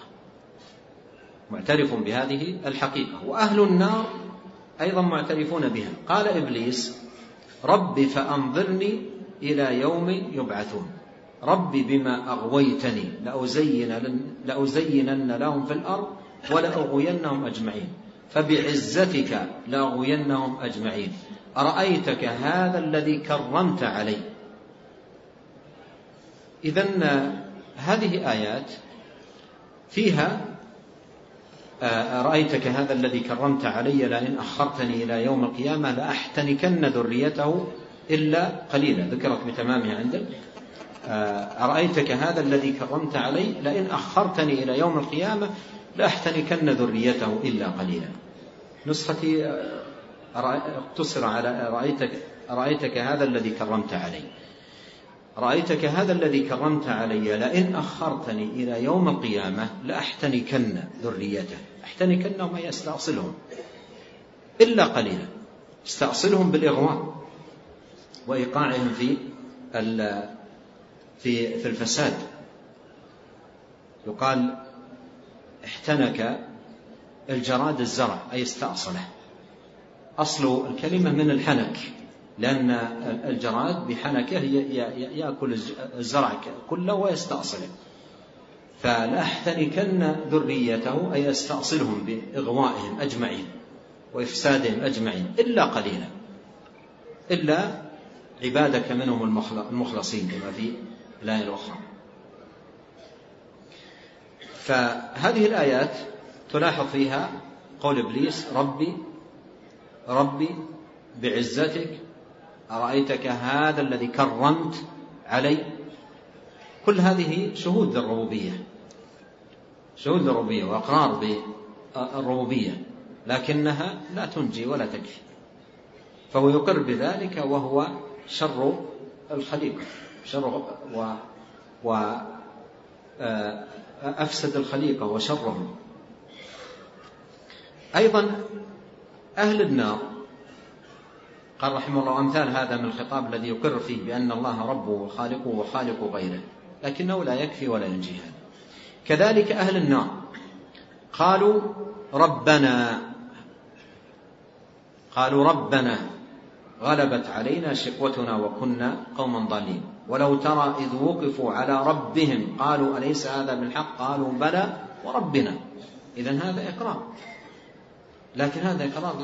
الحقيقة وأهل النار أيضا معترفون بها. قال إبليس رب فأنظرني إلى يوم يبعثون، ربي بما أغويتني لأزينن لهم في الأرض ولأغوينهم أجمعين، فبعزتك لأغوينهم أجمعين، أرأيتك هذا الذي كرمت علي. إذن هذه آيات فيها أرأيتك هذا الذي كرمت علي لئن أخرتني إلى يوم القيامة لأحتنكن ذريته إلا قليلا، ذكرت بتمامها عندك. أرأيتك هذا الذي كرمت علي لئن أخرتني إلى يوم القيامة لأحتنكن ذريته إلا قليلا. نسختي اقتصر على أرأيتك هذا الذي كرمت علي، رأيتك هذا الذي كرمت علي لئن أخرتني إلى يوم القيامة لأحتنكن ذريته. أحتنكنهم أي أستأصلهم إلا قليلا، استأصلهم بالإغواء وإيقاعهم في الفساد. يقال احتنك الجراد الزرع أي استأصله، أصل الكلمة من الحنك، لأن الجراد بحنكه يأكل الزرع كله ويستأصله. فلأحتنكن ذريته أي استأصلهم بإغوائهم أجمعين وإفسادهم أجمعين إلا قليلا، إلا عبادك منهم المخلصين كما في الآية الأخرى. فهذه الآيات تلاحظ فيها قول إبليس ربي بعزتك أرأيتك هذا الذي كرمت علي. كل هذه شهود للربوبية وأقرار بالربوبية، لكنها لا تنجي ولا تكفي، فهو يقر بذلك وهو شر الخليقة، وأفسد الخليقة وشرهم. أيضا أهل النار قال رحمه الله أمثال هذا من الخطاب الذي يقر فيه بأن الله ربه وخالقه وخالق غيره، لكنه لا يكفي ولا ينجي هذا. كذلك أهل النار قالوا ربنا غلبت علينا شقوتنا وكنا قوما ضالين، ولو ترى إذ وقفوا على ربهم قالوا أليس هذا بالحق قالوا بلى وربنا. إذن هذا إقرار، لكن هذا إقرار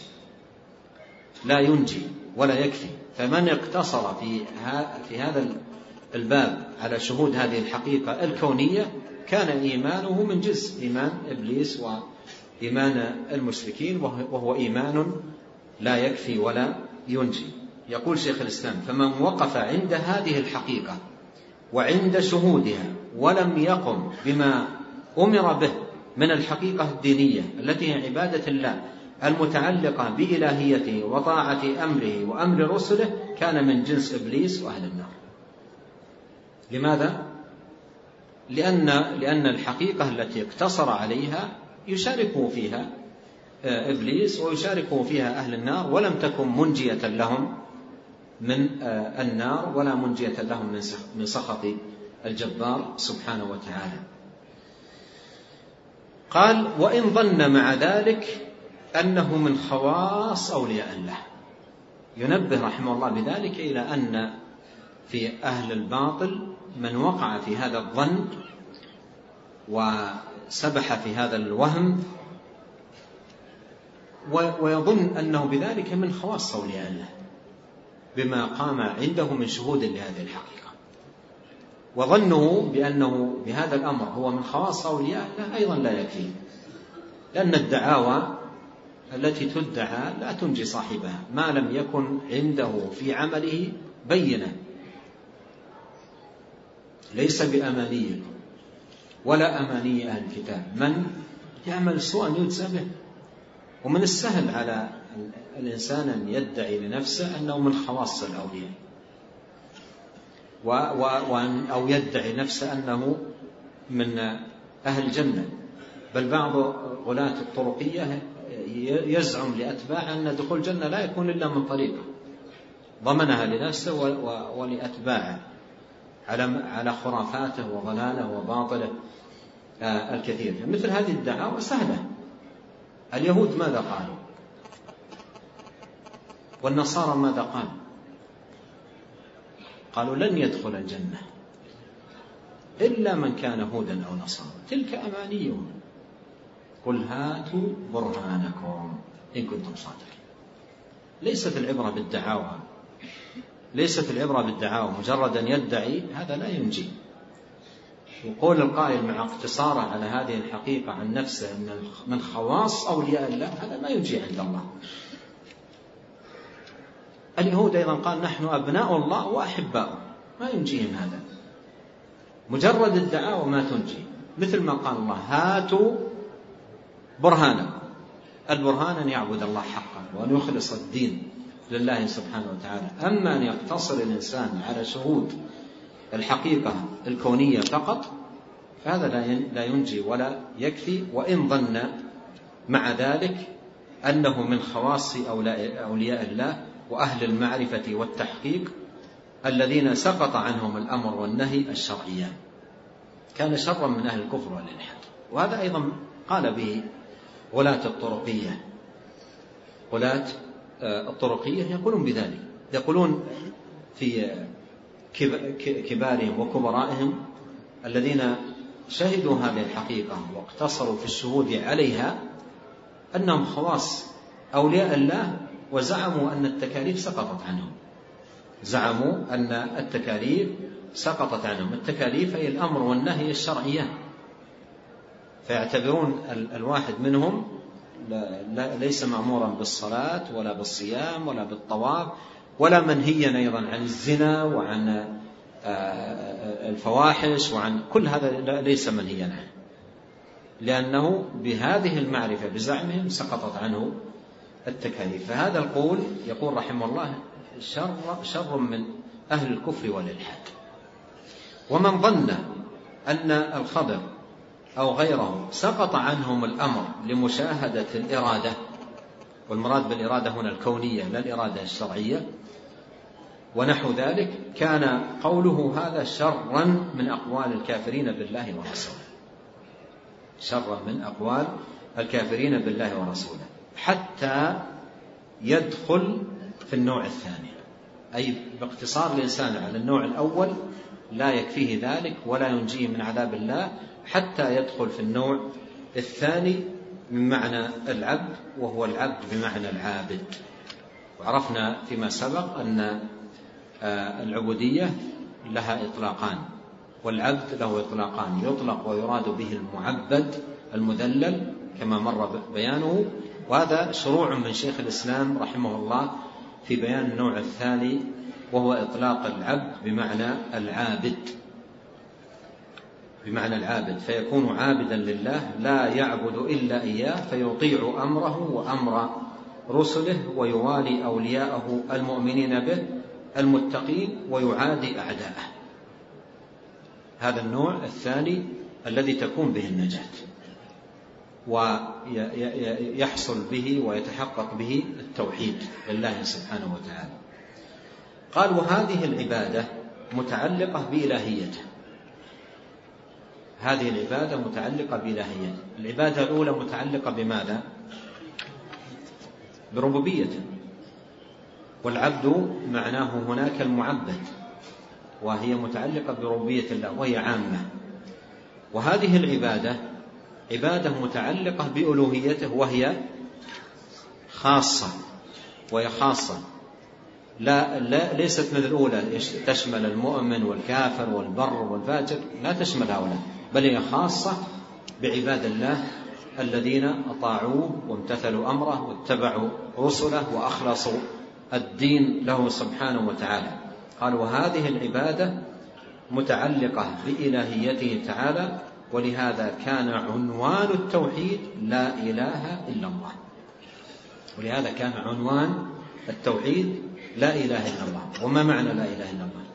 لا ينجي ولا يكفي. فمن اقتصر في هذا الباب على شهود هذه الحقيقة الكونية كان إيمانه من جنس إيمان إبليس وإيمان المشركين، وهو إيمان لا يكفي ولا ينجي. يقول شيخ الإسلام فمن وقف عند هذه الحقيقة وعند شهودها ولم يقم بما أمر به من الحقيقة الدينية التي هي عبادة الله المتعلقة بإلهيته وطاعة أمره وأمر رسله كان من جنس إبليس وأهل النار. لماذا؟ لأن الحقيقة التي اقتصر عليها يشاركه فيها إبليس ويشاركه فيها أهل النار، ولم تكن منجية لهم من النار ولا منجية لهم من سخط الجبار سبحانه وتعالى. قال: وإن ظن مع ذلك أنه من خواص أولياء الله. ينبه رحمه الله بذلك إلى أن في أهل الباطل من وقع في هذا الظن وسبح في هذا الوهم ويظن أنه بذلك من خواص أولياء الله بما قام عنده من شهود لهذه الحقيقة، وظنه بأنه بهذا الأمر هو من خواص أولياء الله أيضا لا يكفي، لأن الدعاوى التي تدعى لا تنجي صاحبها ما لم يكن عنده في عمله بينة. ليس بأماني ولا أماني أهل الكتاب، من يعمل سوءا يجزى به. ومن السهل على الإنسان أن يدعي لنفسه أنه من خواص الأولياء، أو يدعي نفسه أنه من أهل الجنة. بل بعض غلاة الطرقية يزعم لأتباعه أن دخول الجنة لا يكون إلا من طريقه، ضمنها لنفسه ولأتباعه على خرافاته وضلاله وباطله الكثير. مثل هذه الدعاوى سهلة. اليهود ماذا قالوا؟ والنصارى ماذا قالوا؟ قالوا لن يدخل الجنة إلا من كان هودا أو نصارى، تلك أمانيهم، قل هاتوا برهانكم إن كنتم صادقين. ليست العبرة بالدعاوى، ليست العبرة بالدعاوى، مجرد أن يدعي هذا لا ينجي. وقول القائل مع اقتصاره على هذه الحقيقة عن نفسه من خواص أولياء الله هذا ما ينجي عند الله. اليهود أيضا قال نحن أبناء الله وأحباؤه، ما ينجيهم هذا. مجرد الدعاوى ما تنجي. مثل ما قال الله هاتوا برهانكم. البرهان أن يعبد الله حقا وأن يخلص الدين لله سبحانه وتعالى. أما أن يقتصر الإنسان على شهود الحقيقة الكونية فقط فهذا لا ينجي ولا يكفي. وإن ظن مع ذلك أنه من خواص أولياء الله وأهل المعرفة والتحقيق الذين سقط عنهم الأمر والنهي الشرعيان، كان شرا من أهل الكفر والإلحاد. وهذا أيضا قال به غلاة الطرقية. غلاة الطرقية يقولون بذلك، يقولون في كبارهم وكبرائهم الذين شهدوا هذه الحقيقة واقتصروا في الشهود عليها أنهم خواص أولياء الله، وزعموا أن التكاليف سقطت عنهم. زعموا أن التكاليف سقطت عنهم. التكاليف هي الأمر والنهي الشرعيان، فيعتبرون الواحد منهم ليس مأمورا بالصلاة ولا بالصيام ولا بالطواف ولا منهيا أيضا عن الزنا وعن الفواحش وعن كل هذا، ليس منهيا عنه، لأنه بهذه المعرفة بزعمهم سقطت عنه التكاليف. فهذا القول يقول رحمه الله شر من أهل الكفر والإلحاد. ومن ظن أن الخبر أو غيره سقط عنهم الأمر لمشاهدة الإرادة، والمراد بالإرادة هنا الكونية لا الإرادة الشرعية، ونحو ذلك، كان قوله هذا شرا من أقوال الكافرين بالله ورسوله، شرا من أقوال الكافرين بالله ورسوله، حتى يدخل في النوع الثاني. أي باقتصار الإنسان على النوع الأول لا يكفيه ذلك ولا ينجيه من عذاب الله، حتى يدخل في النوع الثاني من معنى العبد، وهو العبد بمعنى العابد. وعرفنا فيما سبق أن العبودية لها إطلاقان، والعبد له إطلاقان، يطلق ويراد به المعبد المذلل كما مر بيانه. وهذا شروع من شيخ الإسلام رحمه الله في بيان النوع الثاني، وهو إطلاق العبد بمعنى العابد، بمعنى العابد، فيكون عابدا لله لا يعبد إلا إياه، فيطيع أمره وأمر رسله، ويوالي أولياءه المؤمنين به المتقين، ويعادي أعداءه. هذا النوع الثاني الذي تكون به النجاة. ويحصل به ويتحقق به التوحيد لله سبحانه وتعالى. قال وهذه العبادة متعلقة بإلهيته. هذه العبادة متعلقة بإلهيته. العبادة الأولى متعلقة بماذا؟ بربوبيته، والعبد معناه هناك المعبد، وهي متعلقة بربوبية الله وهي عامة. وهذه العبادة عبادة متعلقة بألوهيته وهي خاصة، وهي خاصة لا ليست مثل الأولى تشمل المؤمن والكافر والبر والفاجر، لا تشمل هؤلاء، بل هي خاصة بعباد الله الذين أطاعوه وامتثلوا أمره واتبعوا رسله وأخلصوا الدين له سبحانه وتعالى. قال وهذه العبادة متعلقة بإلهيته تعالى، ولهذا كان عنوان التوحيد لا إله إلا الله. ولهذا كان عنوان التوحيد لا إله إلا الله. وما معنى لا إله إلا الله؟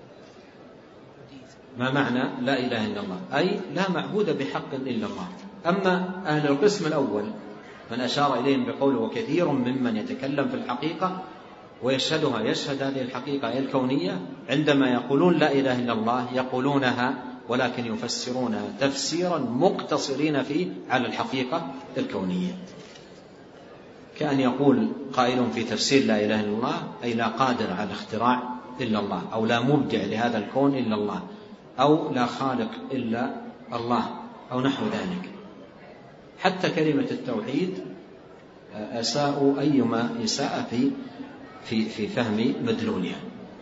ما معنى لا إله إلا الله؟ أي لا معبود بحق إلا الله. أما أهل القسم الأول من أشار إليهم بقوله وكثير ممن يتكلم في الحقيقة ويشهدها، يشهد هذه الحقيقة الكونية، عندما يقولون لا إله إلا الله يقولونها ولكن يفسرونها تفسيرا مقتصرين فيه على الحقيقة الكونية، كأن يقول قائل في تفسير لا إله إلا الله أي لا قادر على الاختراع إلا الله، أو لا مبدع لهذا الكون إلا الله، أو لا خالق إلا الله، أو نحو ذلك. حتى كلمة التوحيد أساءوا أيما إساءة في فهم مدلولها.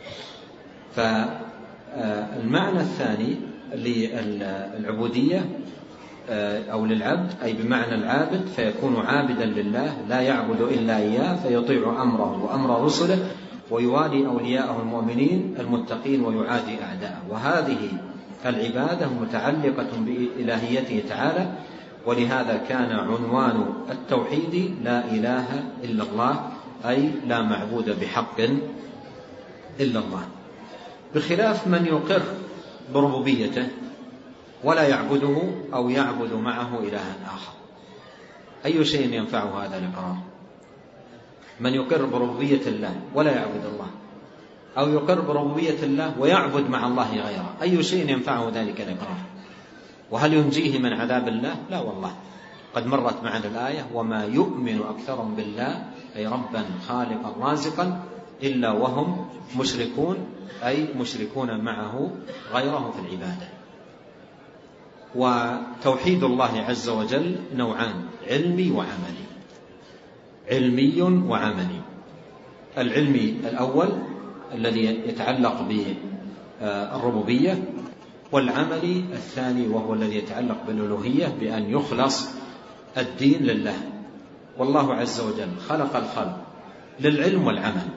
فالمعنى الثاني للعبودية أو للعبد أي بمعنى العابد، فيكون عابدا لله لا يعبد إلا إياه، فيطيع أمره وأمر رسله ويوالي أولياءه المؤمنين المتقين ويعادي أعداءه. وهذه العبادة متعلقة بإلهيته تعالى، ولهذا كان عنوان التوحيد لا إله إلا الله، أي لا معبود بحق إلا الله، بخلاف من يقر بربوبيته ولا يعبده أو يعبد معه إلها آخر. أي شيء ينفعه هذا الإقرار؟ من يقر بربوبية الله ولا يعبد الله، أو يقر بربوبية الله ويعبد مع الله غيره، أي شيء ينفعه ذلك الإقرار؟ وهل ينجيه من عذاب الله؟ لا والله. قد مرت معنا الآية وما يؤمن أكثرهم بالله أي ربا خالقا رازقا إلا وهم مشركون، أي مشركون معه غيره في العبادة. وتوحيد الله عز وجل نوعان: علمي وعملي. علمي وعملي. العلمي الأول الذي يتعلق بالربوبية، والعملي الثاني وهو الذي يتعلق بالألوهية بأن يخلص الدين لله. والله عز وجل خلق الخلق للعلم والعمل.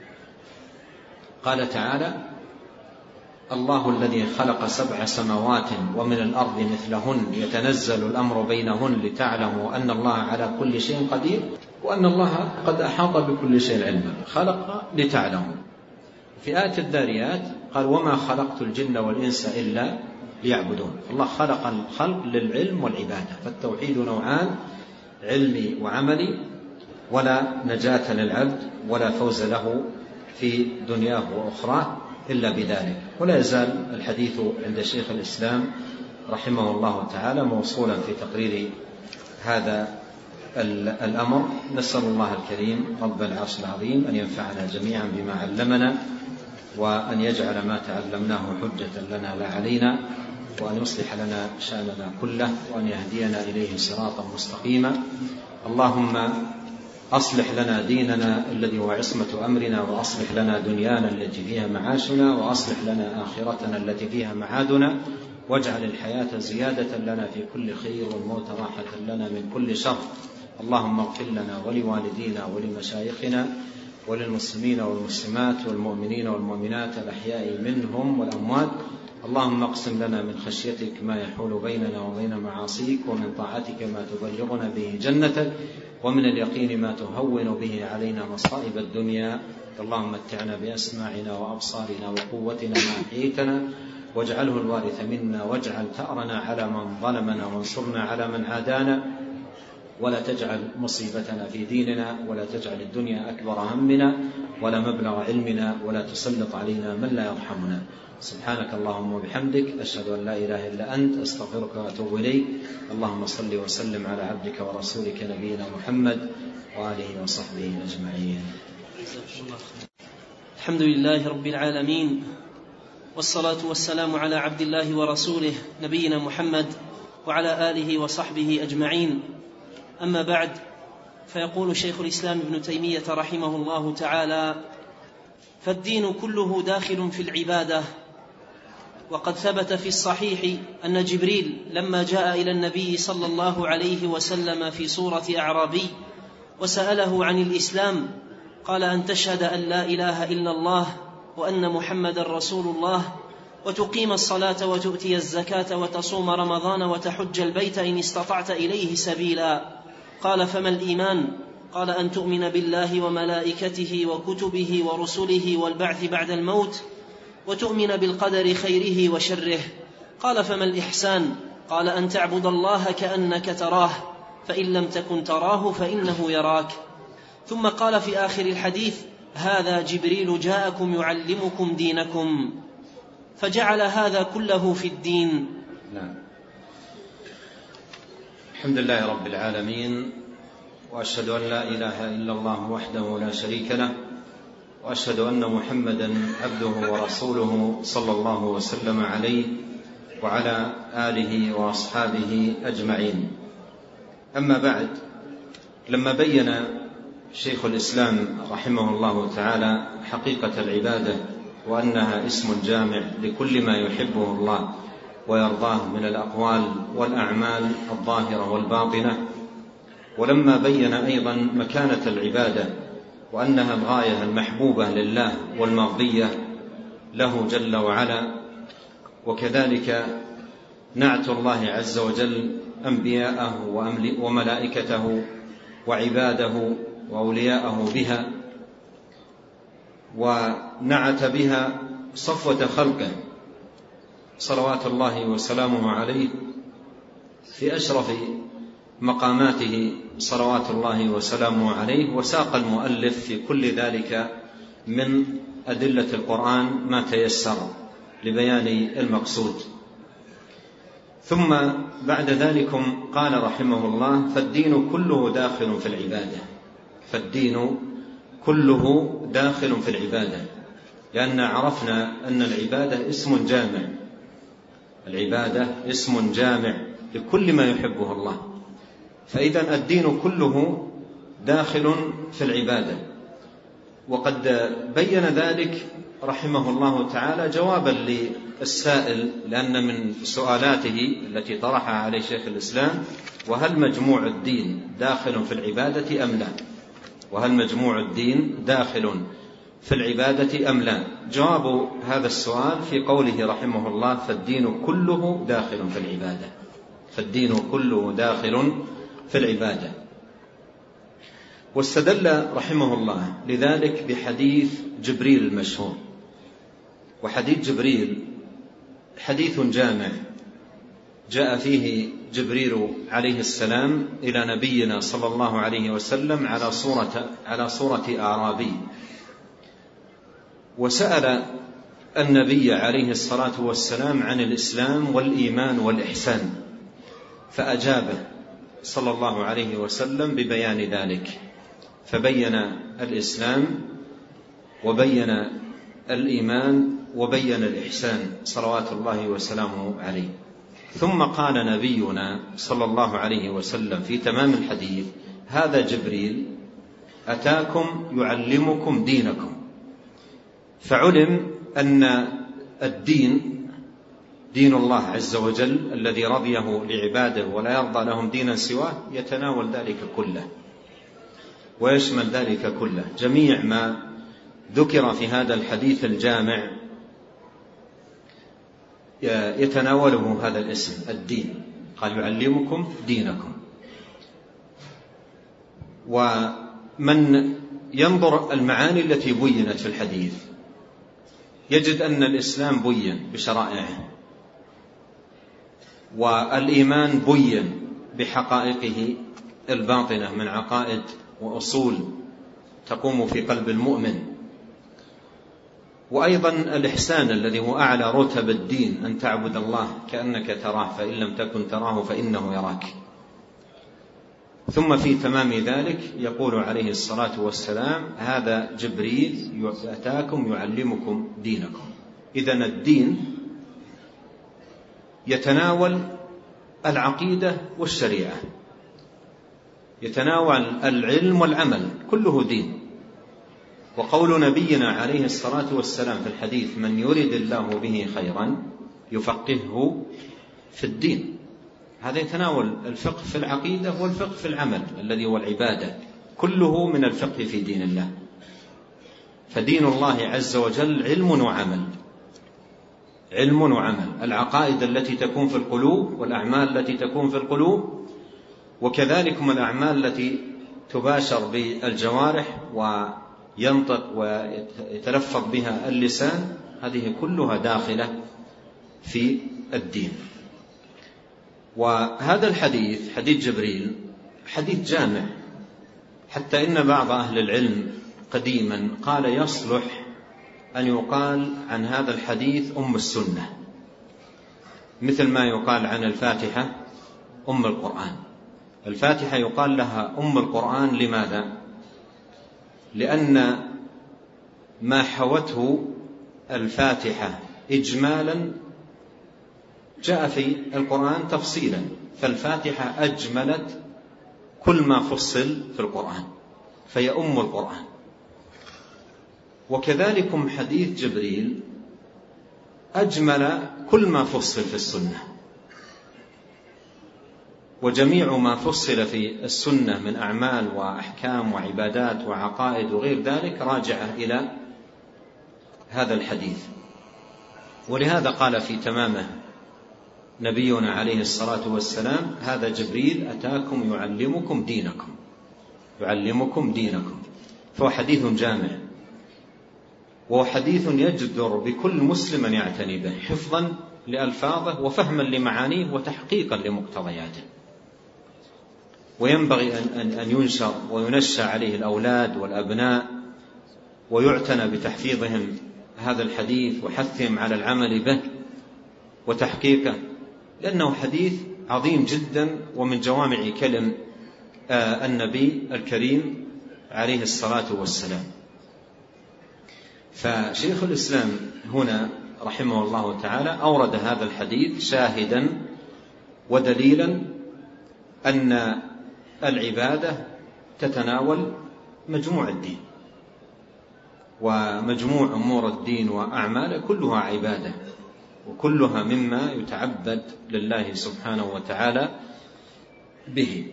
قال تعالى: الله الذي خلق 7 سماوات ومن الأرض مثلهن يتنزل الأمر بينهن لتعلموا أن الله على كل شيء قدير وأن الله قد أحاط بكل شيء علما. خلق لتعلموا. في آية الذاريات قال: وما خلقت الجن والإنس إلا ليعبدون. الله خلق الخلق للعلم والعبادة. فالتوحيد نوعان: علمي وعملي، ولا نجاة للعبد ولا فوز له في دنياه وأخراه إلا بذلك. ولا يزال الحديث عند شيخ الإسلام رحمه الله تعالى موصولا في تقرير هذا الأمر. نسأل الله الكريم رب العرش العظيم أن ينفعنا جميعا بما علمنا، وأن يجعل ما تعلمناه حجة لنا لا علينا، وأن يصلح لنا شأننا كله، وأن يهدينا إليه صراطا مستقيما. اللهم أصلح لنا ديننا الذي هو عصمة أمرنا، وأصلح لنا دنيانا التي فيها معاشنا، وأصلح لنا آخرتنا التي فيها معادنا، واجعل الحياة زيادة لنا في كل خير والموت راحة لنا من كل شر. اللهم اغفر لنا ولوالدينا ولمشايخنا وللمسلمين والمسلمات والمؤمنين والمؤمنات الأحياء منهم والأموات. اللهم اقسم لنا من خشيتك ما يحول بيننا وبين معاصيك، ومن طاعتك ما تبلغنا به جنتك، ومن اليقين ما تهون به علينا مصائب الدنيا. اللهم متعنا بأسماعنا وأبصارنا وقوتنا ما أحييتنا، واجعله الوارث منا، واجعل ثأرنا على من ظلمنا، وانصرنا على من عادانا، ولا تجعل مصيبتنا في ديننا، ولا تجعل الدنيا أكبر همنا ولا مبلغ علمنا، ولا تسلط علينا من لا يرحمنا. سبحانك اللهم وبحمدك، أشهد أن لا إله إلا أنت، أستغفرك وأتوب إليك. اللهم صل وسلم على عبدك ورسولك نبينا محمد وآله وصحبه أجمعين. الحمد لله رب العالمين، والصلاة والسلام على عبد الله ورسوله نبينا محمد وعلى آله وصحبه أجمعين. أما بعد، فيقول شيخ الإسلام ابن تيمية رحمه الله تعالى: فالدين كله داخل في العبادة. وقد ثبت في الصحيح أن جبريل لما جاء إلى النبي صلى الله عليه وسلم في صورة أعرابي وسأله عن الإسلام قال: أن تشهد أن لا إله إلا الله وأن محمد رسول الله، وتقيم الصلاة وتؤتي الزكاة وتصوم رمضان وتحج البيت إن استطعت إليه سبيلا. قال: فما الإيمان؟ قال: أن تؤمن بالله وملائكته وكتبه ورسله والبعث بعد الموت، وتؤمن بالقدر خيره وشره. قال: فما الإحسان؟ قال: أن تعبد الله كأنك تراه، فإن لم تكن تراه فإنه يراك. ثم قال في آخر الحديث: هذا جبريل جاءكم يعلمكم دينكم. فجعل هذا كله في الدين. نعم. الحمد لله رب العالمين، وأشهد أن لا إله إلا الله وحده لا شريك له، وأشهد أن محمدا عبده ورسوله صلى الله وسلم عليه وعلى آله وأصحابه أجمعين. أما بعد، لما بين شيخ الإسلام رحمه الله تعالى حقيقة العبادة وأنها اسم جامع لكل ما يحبه الله ويرضاه من الأقوال والأعمال الظاهرة والباطنة، ولما بين أيضا مكانة العبادة وأنها الغاية المحبوبة لله والمرضية له جل وعلا، وكذلك نعت الله عز وجل أنبياءه وملائكته وعباده وأولياءه بها، ونعت بها صفوة خلقه صلوات الله وسلامه عليه في أشرف مقاماته صلوات الله وسلامه عليه. وساق المؤلف في كل ذلك من أدلة القرآن ما تيسر لبيان المقصود. ثم بعد ذلك قال رحمه الله: فالدين كله داخل في العبادة. فالدين كله داخل في العبادة، لأن عرفنا أن العبادة اسم جامع. العبادة اسم جامع لكل ما يحبه الله، فإذا الدين كله داخل في العبادة. وقد بين ذلك رحمه الله تعالى جوابا للسائل، لأن من سؤالاته التي طرحها عليه شيخ الإسلام: وهل مجموع الدين داخل في العبادة أم لا؟ وهل مجموع الدين داخل في العبادة أم لا؟ جواب هذا السؤال في قوله رحمه الله: فالدين كله داخل في العبادة. فالدين كله داخل في العبادة. واستدل رحمه الله لذلك بحديث جبريل المشهور. وحديث جبريل حديث جامع جاء فيه جبريل عليه السلام إلى نبينا صلى الله عليه وسلم على صورة أعرابي، وسأل النبي عليه الصلاة والسلام عن الإسلام والإيمان والإحسان، فأجابه صلى الله عليه وسلم ببيان ذلك، فبين الإسلام وبين الإيمان وبين الإحسان صلوات الله وسلامه عليه. ثم قال نبينا صلى الله عليه وسلم في تمام الحديث: هذا جبريل أتاكم يعلمكم دينكم. فعلم أن الدين دين الله عز وجل الذي رضيه لعباده ولا يرضى لهم دينا سواه يتناول ذلك كله ويشمل ذلك كله. جميع ما ذكر في هذا الحديث الجامع يتناوله هذا الاسم الدين. قال: يعلمكم دينكم. ومن ينظر المعاني التي بينت في الحديث يجد أن الإسلام بين بشرائعه، والإيمان بين بحقائقه، الباطنة من عقائد وأصول تقوم في قلب المؤمن. وأيضا الإحسان الذي هو أعلى رتب الدين، أن تعبد الله كأنك تراه فإن لم تكن تراه فإنه يراك. ثم في تمام ذلك يقول عليه الصلاة والسلام: هذا جبريل أتاكم يعلمكم دينكم. إذن الدين يتناول العقيدة والشريعة، يتناول العلم والعمل، كله دين. وقول نبينا عليه الصلاة والسلام في الحديث: من يرد الله به خيرا يفقهه في الدين. هذا يتناول الفقه في العقيدة والفقه في العمل الذي هو العبادة، كله من الفقه في دين الله. فدين الله عز وجل علم وعمل، علم وعمل، العقائد التي تكون في القلوب والأعمال التي تكون في القلوب، وكذلك من الأعمال التي تباشر بالجوارح وينطق ويتلفظ بها اللسان، هذه كلها داخلة في الدين. وهذا الحديث، حديث جبريل، حديث جامع، حتى إن بعض أهل العلم قديما قال يصلح أن يقال عن هذا الحديث أم السنة، مثل ما يقال عن الفاتحة أم القرآن. الفاتحة يقال لها أم القرآن. لماذا؟ لأن ما حوته الفاتحة إجمالا جاء في القرآن تفصيلا، فالفاتحة أجملت كل ما فصل في القرآن، فهي أم القرآن. وكذلك حديث جبريل أجمل كل ما فصل في السنة، وجميع ما فصل في السنة من أعمال وأحكام وعبادات وعقائد وغير ذلك راجعة إلى هذا الحديث. ولهذا قال في تمامه نبينا عليه الصلاة والسلام: هذا جبريل أتاكم يعلمكم دينكم، يعلمكم دينكم. فهو حديث جامع، وهو حديث يجدر بكل مسلم أن يعتني به، حفظا لألفاظه وفهما لمعانيه وتحقيقا لمقتضياته. وينبغي أن ينشر وينشأ عليه الأولاد والأبناء، ويعتنى بتحفيظهم هذا الحديث وحثهم على العمل به وتحقيقه، لأنه حديث عظيم جدا ومن جوامع كلم النبي الكريم عليه الصلاة والسلام. فشيخ الإسلام هنا رحمه الله تعالى أورد هذا الحديث شاهدا ودليلا أن العبادة تتناول مجموع الدين، ومجموع أمور الدين وأعماله كلها عبادة، وكلها مما يتعبد لله سبحانه وتعالى به.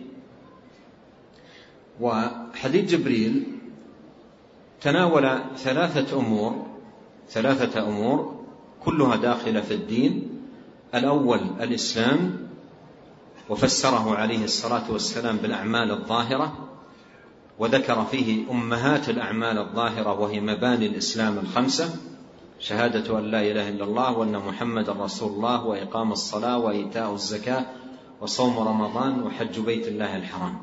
وحديث جبريل تناول ثلاثة أمور كلها داخلة في الدين. الأول الإسلام، وفسره عليه الصلاة والسلام بالأعمال الظاهرة، وذكر فيه أمهات الأعمال الظاهرة وهي مباني الإسلام الخمسة: شهادة أن لا إله إلا الله وأن محمد رسول الله، وإقام الصلاة، وإيتاء الزكاة، وصوم رمضان، وحج بيت الله الحرام.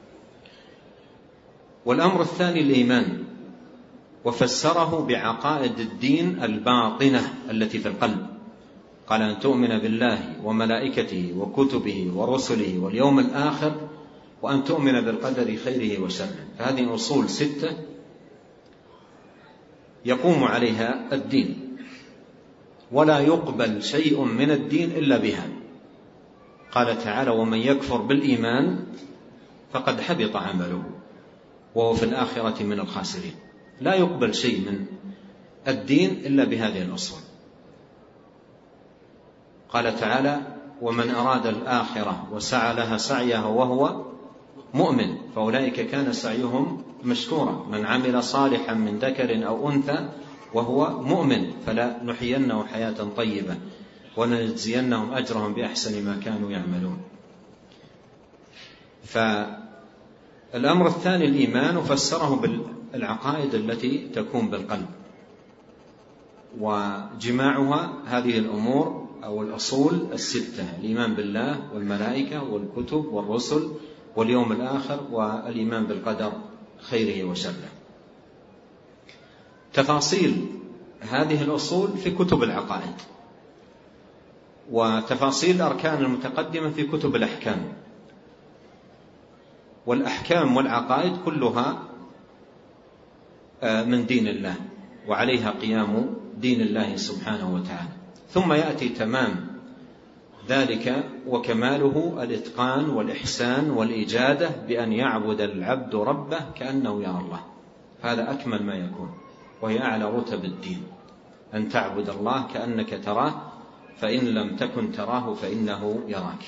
والأمر الثاني الإيمان، وفسره بعقائد الدين الباطنة التي في القلب، قال: أن تؤمن بالله وملائكته وكتبه ورسله واليوم الآخر، وأن تؤمن بالقدر خيره وشره. فهذه أصول 6 يقوم عليها الدين، ولا يقبل شيء من الدين إلا بها. قال تعالى: ومن يكفر بالإيمان فقد حبط عمله وهو في الآخرة من الخاسرين. لا يقبل شيء من الدين إلا بهذه الأصول. قال تعالى: ومن أراد الآخرة وسعى لها سعيها وهو مؤمن فأولئك كان سعيهم مشكورا. من عمل صالحا من ذكر أو أنثى وهو مؤمن فلا نحيينه حياة طيبة ولنجزينهم أجرهم بأحسن ما كانوا يعملون. فالأمر الثاني الإيمان، وفسره بالعقائد التي تكون بالقلب، وجماعها هذه الأمور أو الأصول 6: الإيمان بالله والملائكة والكتب والرسل واليوم الآخر والإيمان بالقدر خيره وشره. تفاصيل هذه الأصول في كتب العقائد، وتفاصيل الأركان المتقدمة في كتب الأحكام. والأحكام والعقائد كلها من دين الله، وعليها قيام دين الله سبحانه وتعالى. ثم يأتي تمام ذلك وكماله الإتقان والإحسان والإجادة بأن يعبد العبد ربه كأنه يرى الله. هذا أكمل ما يكون، وهي أعلى رتب الدين، أن تعبد الله كأنك تراه، فإن لم تكن تراه فإنه يراك.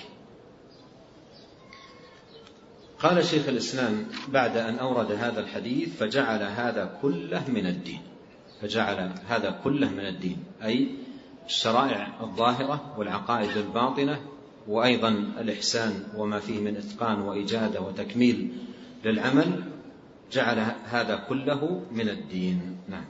قال شيخ الإسلام بعد أن أورد هذا الحديث: فجعل هذا كله من الدين. فجعل هذا كله من الدين، أي الشرائع الظاهرة والعقائد الباطنة، وأيضا الإحسان وما فيه من إتقان وإجادة وتكميل للعمل، جعل هذا كله من الدين. نعم.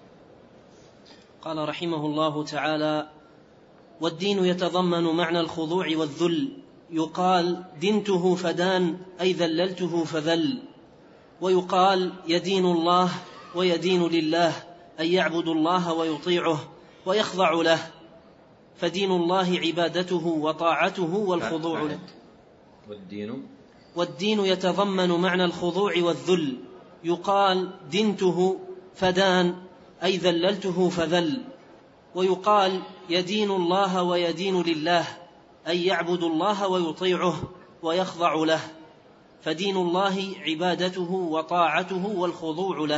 قال رحمه الله تعالى: والدين يتضمن معنى الخضوع والذل. يقال دنته فدان، أي ذللته فذل. ويقال يدين الله ويدين لله، أي يعبد الله ويطيعه ويخضع له، فدين الله عبادته وطاعته والخضوع له. والدين يتضمن معنى الخضوع والذل. يقال دنته فدان، أي ذللته فذل. ويقال يدين الله ويدين لله، أي يعبد الله ويطيعه ويخضع له، فدين الله عبادته وطاعته والخضوع له.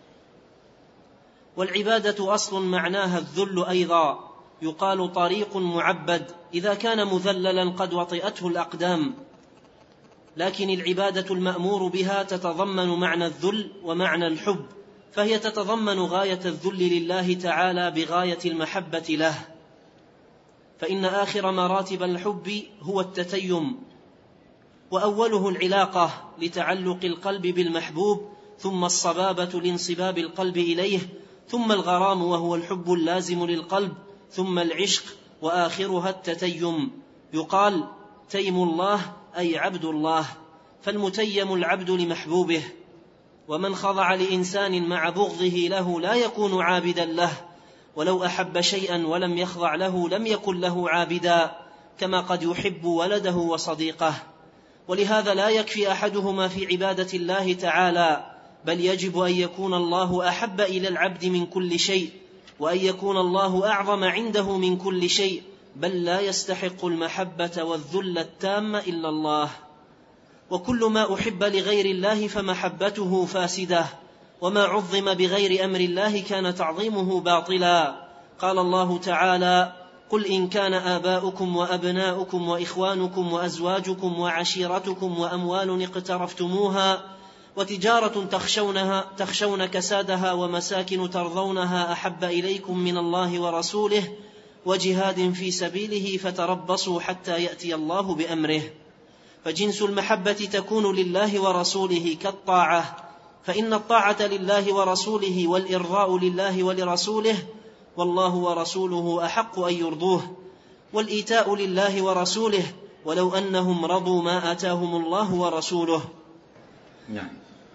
والعبادة أصل معناها الذل أيضا. يقال طريق معبد إذا كان مذللا قد وطئته الأقدام. لكن العبادة المأمور بها تتضمن معنى الذل ومعنى الحب، فهي تتضمن غاية الذل لله تعالى بغاية المحبة له. فإن آخر مراتب الحب هو التتيم، وأوله العلاقة لتعلق القلب بالمحبوب، ثم الصبابة لانصباب القلب إليه، ثم الغرام وهو الحب اللازم للقلب، ثم العشق، وآخرها التتيم. يقال تيم الله، أي عبد الله، فالمتيم العبد لمحبوبه. ومن خضع لإنسان مع بغضه له لا يكون عابدا له، ولو أحب شيئا ولم يخضع له لم يكن له عابدا، كما قد يحب ولده وصديقه. ولهذا لا يكفي أحدهما في عبادة الله تعالى، بل يجب أن يكون الله أحب إلى العبد من كل شيء، وأن يكون الله أعظم عنده من كل شيء، بل لا يستحق المحبة والذل التام إلا الله. وكل ما أحب لغير الله فمحبته فاسدة، وما عظم بغير أمر الله كان تعظيمه باطلا. قال الله تعالى: قل إن كان آباؤكم وأبناؤكم وإخوانكم وأزواجكم وعشيرتكم وأموال اقترفتموها وتجارة تخشون كسادها ومساكن ترضونها أحب إليكم من الله ورسوله وجهاد في سبيله فتربصوا حتى يأتي الله بأمره. فجنس المحبة تكون لله ورسوله كالطاعة، فإن الطاعة لله ورسوله والإرضاء لله ولرسوله، والله ورسوله أحق أن يرضوه، والإيتاء لله ورسوله ولو أنهم رضوا ما آتاهم الله ورسوله. نعم.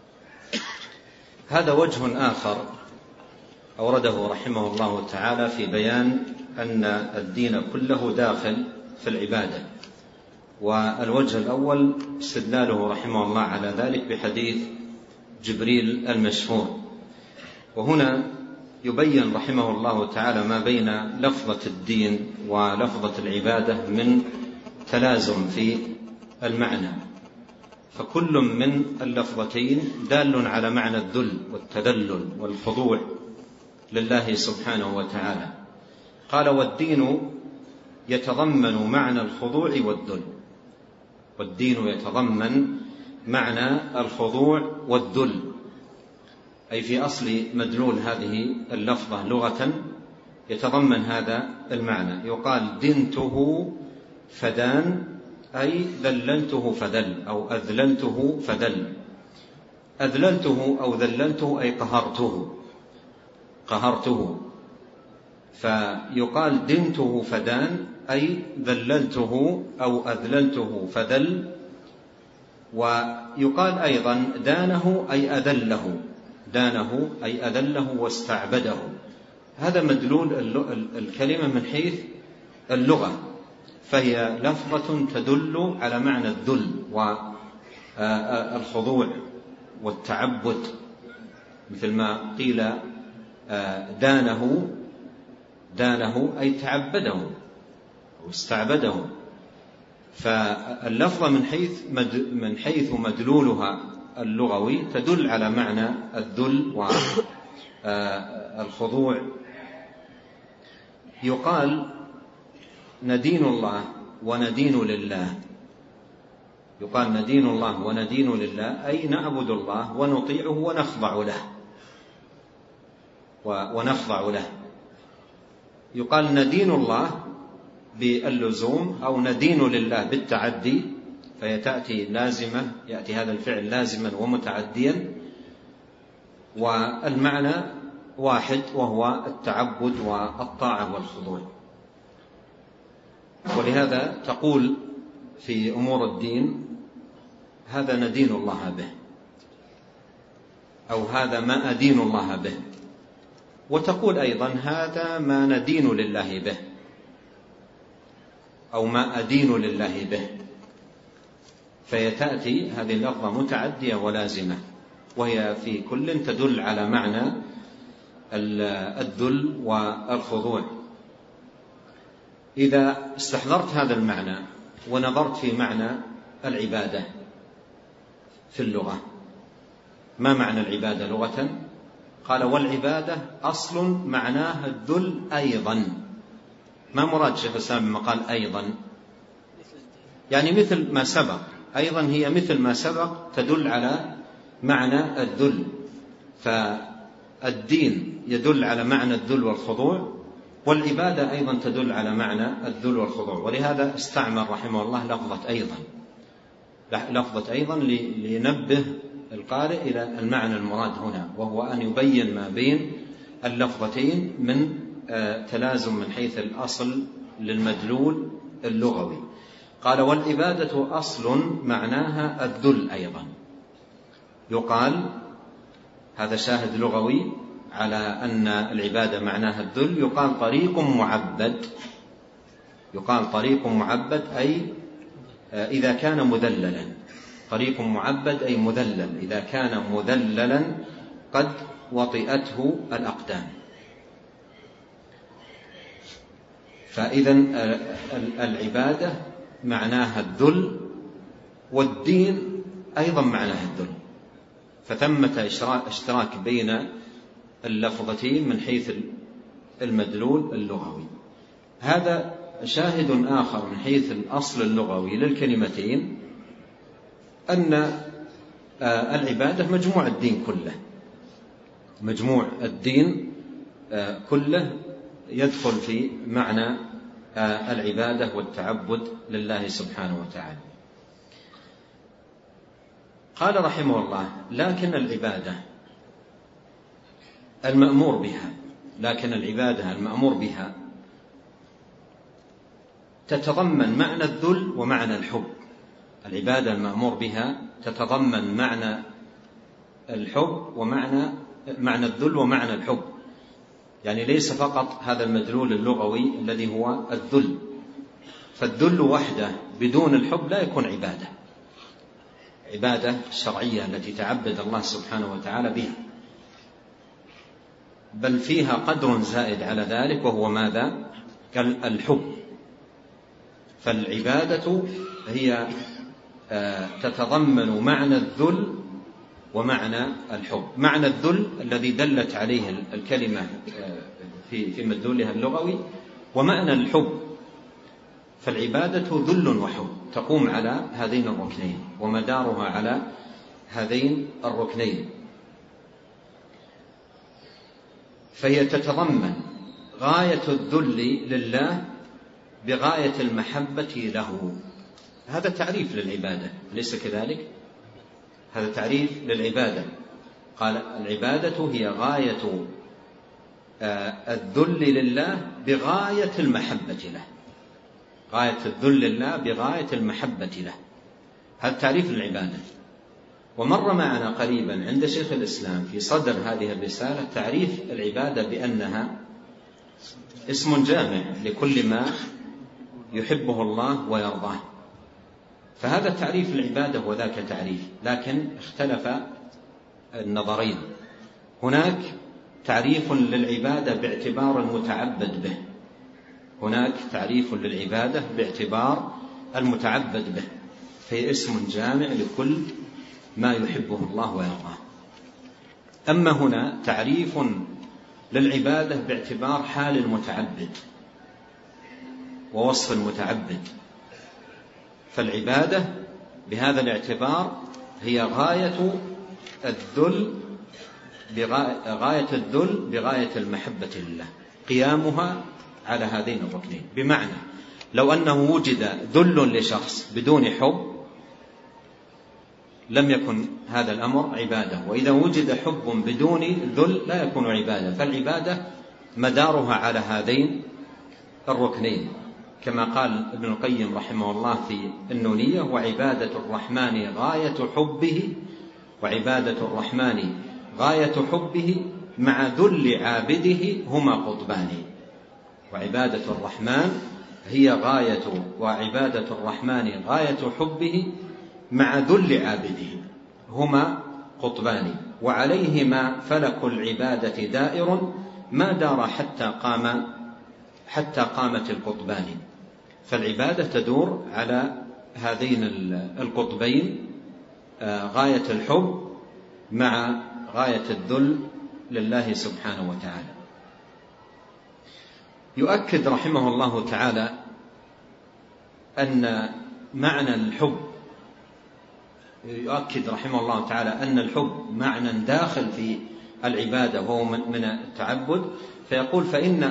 هذا وجه آخر أورده رحمه الله تعالى في بيان أن الدين كله داخل في العبادة. والوجه الأول استدلاله رحمه الله على ذلك بحديث جبريل المشهور. وهنا يبين رحمه الله تعالى ما بين لفظة الدين ولفظة العبادة من تلازم في المعنى، فكل من اللفظتين دال على معنى الذل والتذلل والخضوع لله سبحانه وتعالى. قال: والدين يتضمن معنى الخضوع والذل. والدين يتضمن معنى الخضوع والذل، أي في أصل مدلول هذه اللفظة لغة يتضمن هذا المعنى. يقال دنته فدان، أي ذللته فذل، أو أذللته فذل. أذللته أو ذللته أي قهرته. فيقال دنته فدان، أي ذللته أو أذللته فذل، ويقال أيضا دانه أي أذله، دانه أي أذله واستعبده. هذا مدلول الكلمة من حيث اللغة، فهي لفظة تدل على معنى الذل والخضوع والتعبد، مثل ما قيل دانه أي تعبده واستعبده. فاللفظة من حيث مدلولها اللغوي تدل على معنى الذل والخضوع. يقال ندين الله وندين لله، يقال ندين الله وندين لله أي نعبد الله ونطيعه ونخضع له. يقال ندين الله باللزوم أو ندين لله بالتعدي، فيتأتي لازمة، يأتي هذا الفعل لازما ومتعديا، والمعنى واحد وهو التعبد والطاعة والخضوع. ولهذا تقول في أمور الدين هذا ندين الله به، أو هذا ما أدين الله به، وتقول أيضا هذا ما ندين لله به، أو ما أدين لله به، فيتأتي هذه اللفظة متعدية ولازمة، وهي في كل تدل على معنى الذل والخضوع. إذا استحضرت هذا المعنى ونظرت في معنى العبادة في اللغة، ما معنى العبادة لغة؟ قال والعبادة أصل معناها الذل أيضا. ما مراد شيخ الإسلام لما قال أيضا؟ يعني مثل ما سبق، أيضا هي مثل ما سبق تدل على معنى الذل، فالدين يدل على معنى الذل والخضوع، والعبادة أيضا تدل على معنى الذل والخضوع. ولهذا استعمل رحمه الله لفظة أيضا لينبه القارئ إلى المعنى المراد هنا، وهو أن يبين ما بين اللفظتين من تلازم من حيث الأصل للمدلول اللغوي. قال والعبادة أصل معناها الذل أيضا. يقال هذا شاهد لغوي على أن العبادة معناها الذل. يقال طريق معبد أي إذا كان مذللا، طريق معبد أي مذلل، إذا كان مذللا قد وطئته الأقدام. فإذا العبادة معناها الذل، والدين أيضا معناها الذل، فثمة اشتراك بين اللفظتين من حيث المدلول اللغوي. هذا شاهد آخر من حيث الأصل اللغوي للكلمتين، أن العبادة مجموع الدين كله، مجموع الدين كله يدخل في معنى العبادة والتعبد لله سبحانه وتعالى. قال رحمه الله لكن العبادة المأمور بها تتضمن معنى الذل ومعنى الحب. العبادة المأمور بها تتضمن معنى الحب معنى الذل ومعنى الحب، يعني ليس فقط هذا المدلول اللغوي الذي هو الذل، فالذل وحده بدون الحب لا يكون عبادة الشرعية التي تعبد الله سبحانه وتعالى بها، بل فيها قدر زائد على ذلك، وهو ماذا؟ الحب. فالعبادة هي تتضمن معنى الذل ومعنى الحب. معنى الذل الذي دلت عليه الكلمة في مدلولها اللغوي، ومعنى الحب. فالعبادة ذل وحب تقوم على هذين الركنين، ومدارها على هذين الركنين، فهي تتضمن غاية الذل لله بغاية المحبة له. هذا تعريف للعبادة، ليس كذلك؟ هذا تعريف للعبادة. قال العبادة هي غاية الذل لله بغاية المحبة له، غاية الذل لله بغاية المحبة له. هذا تعريف للعبادة. ومر معنا قريبا عند شيخ الإسلام في صدر هذه الرسالة تعريف العبادة بأنها اسم جامع لكل ما يحبه الله ويرضاه. فهذا تعريف العبادة وذاك تعريف، لكن اختلف النظرين. هناك تعريف للعبادة باعتبار المتعبد به، هناك تعريف للعبادة باعتبار المتعبد به، فهي اسم جامع لكل ما يحبه الله ويرضاه. أما هنا تعريف للعبادة باعتبار حال المتعبد ووصف المتعبد، فالعبادة بهذا الاعتبار هي غاية الذل بغاية المحبة لله، قيامها على هذين الركنين. بمعنى لو أنه وجد ذل لشخص بدون حب لم يكن هذا الأمر عبادة، وإذا وجد حب بدون ذل لا يكون عبادة. فالعبادة مدارها على هذين الركنين، كما قال ابن القيم رحمه الله في النونية: وعبادة الرحمن غاية حبه، وعبادة الرحمن غاية حبه مع ذل عابده هما قطبان. وعبادة الرحمن هي غاية، وعبادة الرحمن غاية حبه مع قل عابده هما قطبان، وعليهما فلك العبادة دائر ما دار حتى قامت القطبان. فالعبادة تدور على هذين القطبين، غاية الحب مع غاية الذل لله سبحانه وتعالى. يؤكد رحمه الله تعالى أن معنى الحب، يؤكد رحمه الله تعالى أن الحب معنى داخل في العبادة وهو من التعبد، فيقول: فإن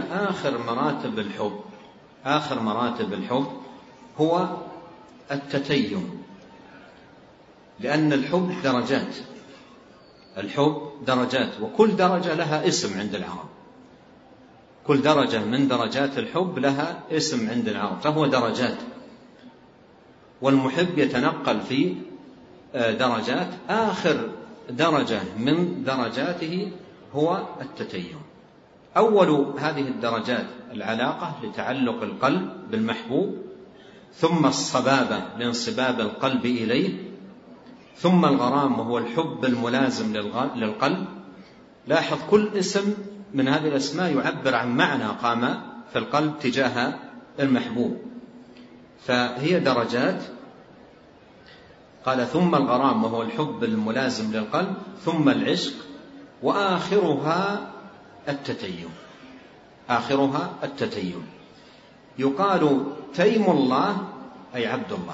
آخر مراتب الحب هو التتيم، لأن الحب درجات، الحب درجات، وكل درجة لها اسم عند العرب، كل درجة من درجات الحب لها اسم عند العرب، فهو درجات، والمحب يتنقل في درجات. آخر درجة من درجاته هو التتيم. أول هذه الدرجات العلاقة لتعلق القلب بالمحبوب، ثم الصبابة لانصباب القلب إليه، ثم الغرام وهو الحب الملازم للقلب. لاحظ كل اسم من هذه الأسماء يعبر عن معنى قام في القلب تجاه المحبوب، فهي درجات. قال: ثم الغرام وهو الحب الملازم للقلب، ثم العشق، وآخرها التتيم. آخرها التتيم. يقال تيم الله أي عبد الله.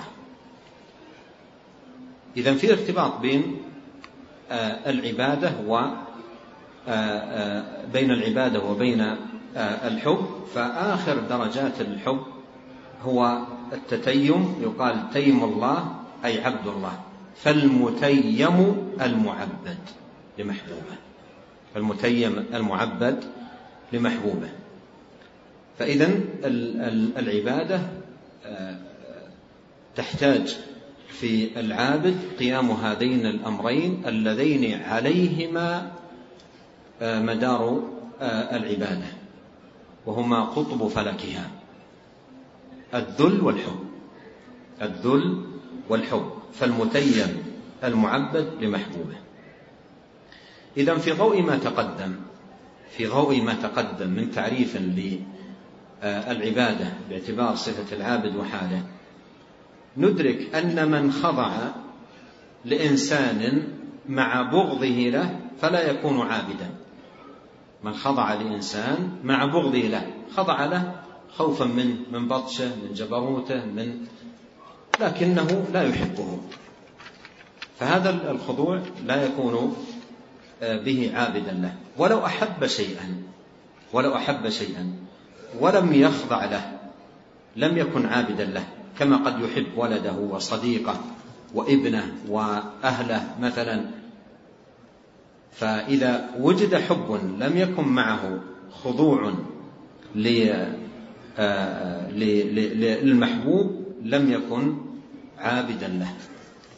إذن في ارتباط بين العبادة بين العبادة وبين الحب، فآخر درجات الحب هو التتيم. يقال تيم الله أي عبد الله، فالمتيم المعبد لمحبوبه، فالمتيم المعبد لمحبوبه. فإذن العبادة تحتاج في العابد قيام هذين الأمرين اللذين عليهما مدار العبادة، وهما قطب فلكها: الذل والحب، الذل والحب، فالمتيم المعبد لمحبوبه. إذن في ضوء ما تقدم من تعريف للعبادة باعتبار صفة العابد وحاله، ندرك أن من خضع لإنسان مع بغضه له فلا يكون عابدا. من خضع لإنسان مع بغضه له، خضع له خوفا منه، من بطشه، من جبروته، لكنه لا يحبه، فهذا الخضوع لا يكون به عابدا له. ولو أحب شيئا ولم يخضع له لم يكن عابدا له، كما قد يحب ولده وصديقه وابنه وأهله مثلا. فإذا وجد حب لم يكن معه خضوع للمحبوب لم يكن عابدا له.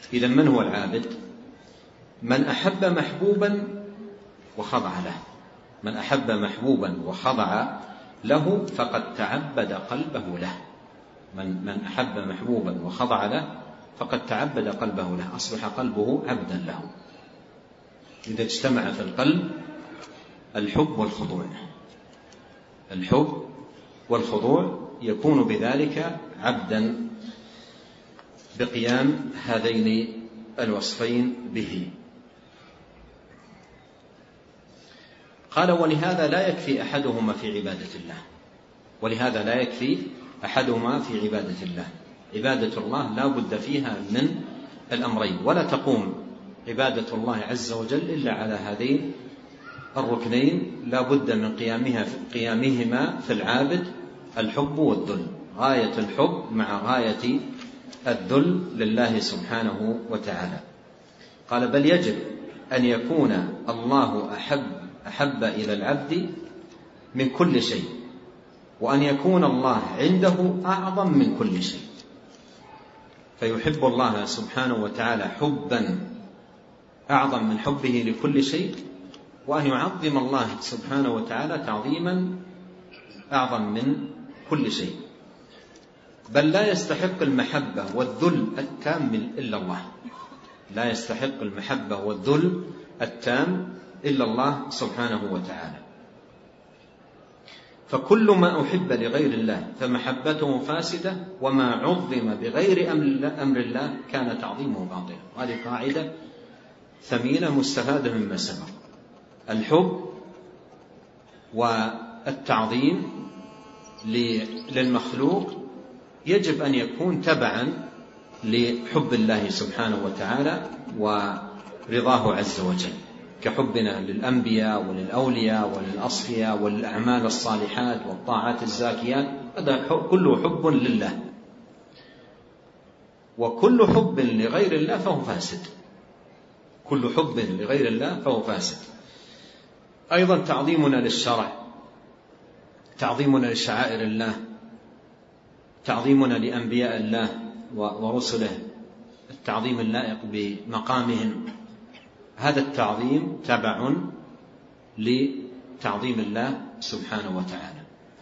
إذا من هو العابد؟ من أحب محبوبا وخضع له. من أحب محبوبا وخضع له فقد تعبد قلبه له. من أحب محبوبا وخضع له فقد تعبد قلبه له، أصبح قلبه عبدا له. إذا اجتمع في القلب الحب والخضوع، الحب والخضوع يكون بذلك عبدا بقيام هذين الوصفين به. قال: ولهذا لا يكفي أحدهما في عبادة الله. ولهذا لا يكفي أحدهما في عبادة الله. عبادة الله لا بد فيها من الأمرين، ولا تقوم عبادة الله عز وجل إلا على هذين الركنين، لا بد من قيامهما في العابد: الحب والذل، غاية الحب مع غاية الذل لله سبحانه وتعالى. قال: بل يجب أن يكون الله أحب إلى العبد من كل شيء، وأن يكون الله عنده أعظم من كل شيء. فيحب الله سبحانه وتعالى حبا أعظم من حبه لكل شيء، وأن يعظم الله سبحانه وتعالى تعظيما أعظم من كل شيء. بل لا يستحق المحبة والذل التام إلا الله. لا يستحق المحبة والذل التام إلا الله سبحانه وتعالى. فكل ما أحب لغير الله فمحبته فاسدة، وما عظم بغير أمر الله كان تعظيمه باطلا. وهذه قاعدة ثمينة مستفادة مما سبق. الحب والتعظيم للمخلوق يجب أن يكون تبعا لحب الله سبحانه وتعالى ورضاه عز وجل، كحبنا للأنبياء وللأولياء وللأصفياء وللأعمال الصالحات والطاعات الزاكيات. هذا كله حب لله، وكل حب لغير الله فهو فاسد. كل حب لغير الله فهو فاسد. أيضا تعظيمنا للشرع، تعظيمنا لشعائر الله، تعظيمنا لأنبياء الله ورسله، التعظيم اللائق بمقامهم، هذا التعظيم تبع لتعظيم الله سبحانه وتعالى.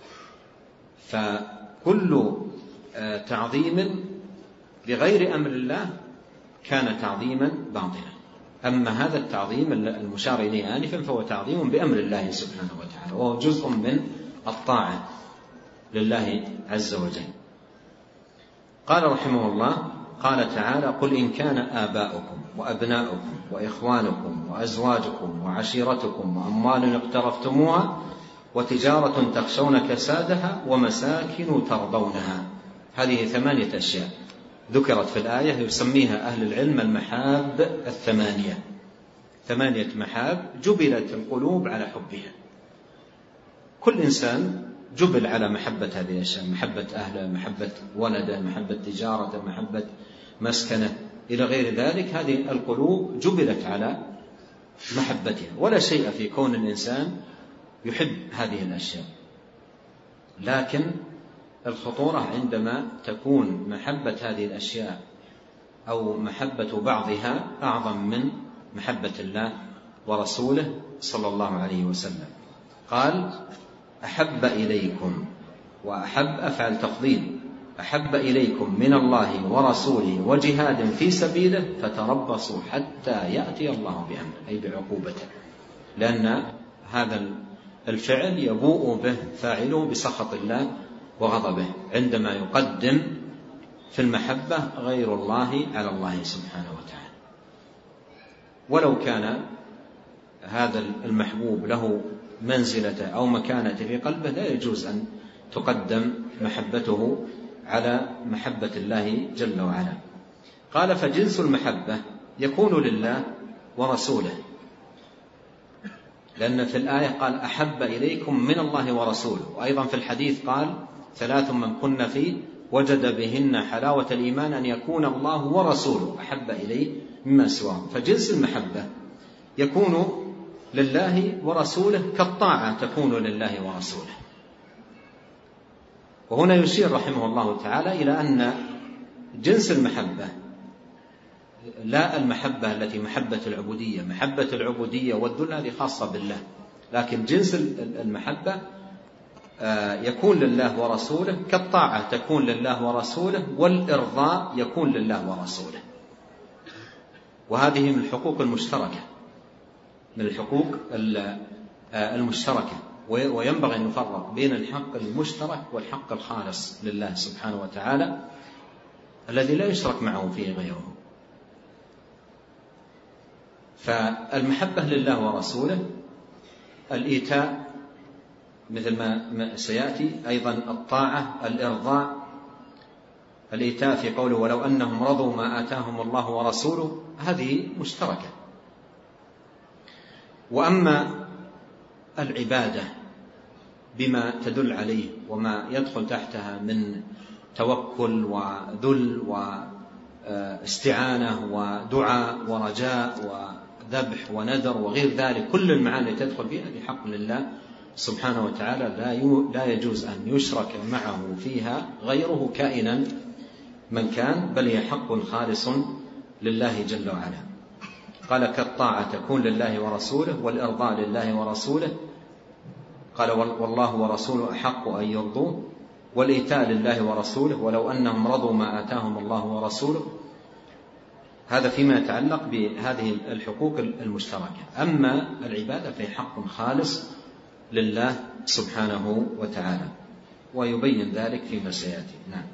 فكل تعظيم بغير أمر الله كان تعظيما باطلا. أما هذا التعظيم المشار إليه آنفا فهو تعظيم بأمر الله سبحانه وتعالى، وهو جزء من الطاعة لله عز وجل. قال رحمه الله: قال تعالى: قل إن كان آباؤكم وأبناؤكم وإخوانكم وأزواجكم وعشيرتكم وأموال اقترفتموها وتجارة تخشون كسادها ومساكن ترضونها. هذه 8 أشياء ذكرت في الآية، يسميها أهل العلم المحاب 8. 8 محاب جبلت القلوب على حبها. كل إنسان جبل على محبة هذه الأشياء، محبة أهله، محبة ولده، محبة تجارته، محبة مسكنه إلى غير ذلك. هذه القلوب جبلت على محبتها، ولا شيء في كون الإنسان يحب هذه الأشياء. لكن الخطورة عندما تكون محبة هذه الأشياء أو محبة بعضها أعظم من محبة الله ورسوله صلى الله عليه وسلم. قال: أحب إليكم، وأحب أفعل تفضيل، أحب إليكم من الله ورسوله وجهاد في سبيله فتربصوا حتى يأتي الله بأمره، أي بعقوبته، لأن هذا الفعل يبوء به فاعله بسخط الله وغضبه عندما يقدم في المحبة غير الله على الله سبحانه وتعالى. ولو كان هذا المحبوب له منزلة أو مكانة في قلبه لا يجوز أن تقدم محبته على محبة الله جل وعلا. قال: فجنس المحبة يكون لله ورسوله، لأن في الآية قال: أحب إليكم من الله ورسوله. وأيضا في الحديث قال: 3 من كن فيه وجد بهن حلاوة الإيمان أن يكون الله ورسوله أحب إليه مما سواه. فجنس المحبة يكون لله ورسوله كالطاعة تكون لله ورسوله. وهنا يشير رحمه الله تعالى إلى أن جنس المحبة لا المحبة التي محبة العبودية. محبة العبودية والذل هذه خاصة بالله، لكن جنس المحبة يكون لله ورسوله، كالطاعة تكون لله ورسوله، والإرضاء يكون لله ورسوله. وهذه من الحقوق المشتركة، من الحقوق المشتركة. وينبغي أن نفرق بين الحق المشترك والحق الخالص لله سبحانه وتعالى الذي لا يشرك معه فيه غيره. فالمحبة لله ورسوله الإيتاء مثل ما سيأتي، أيضا الطاعة، الإرضاء. الإيتاء في قوله ولو أنهم رضوا ما آتاهم الله ورسوله، هذه مشتركة. وأما العبادة بما تدل عليه وما يدخل تحتها من توكل وذل واستعانة ودعاء ورجاء وذبح ونذر وغير ذلك، كل المعاني التي تدخل فيها بحق لله سبحانه وتعالى لا يجوز أن يشرك معه فيها غيره كائنا من كان، بل هي حق خالص لله جل وعلا. قال كالطاعة تكون لله ورسوله، والإرضاء لله ورسوله. قال والله ورسوله أحق أن يرضوه، والإيتاء لله ورسوله ولو أنهم رضوا ما آتاهم الله ورسوله. هذا فيما يتعلق بهذه الحقوق المشتركة. أما العبادة فهي حق خالص لله سبحانه وتعالى، ويبين ذلك فيما سيأتي. نعم.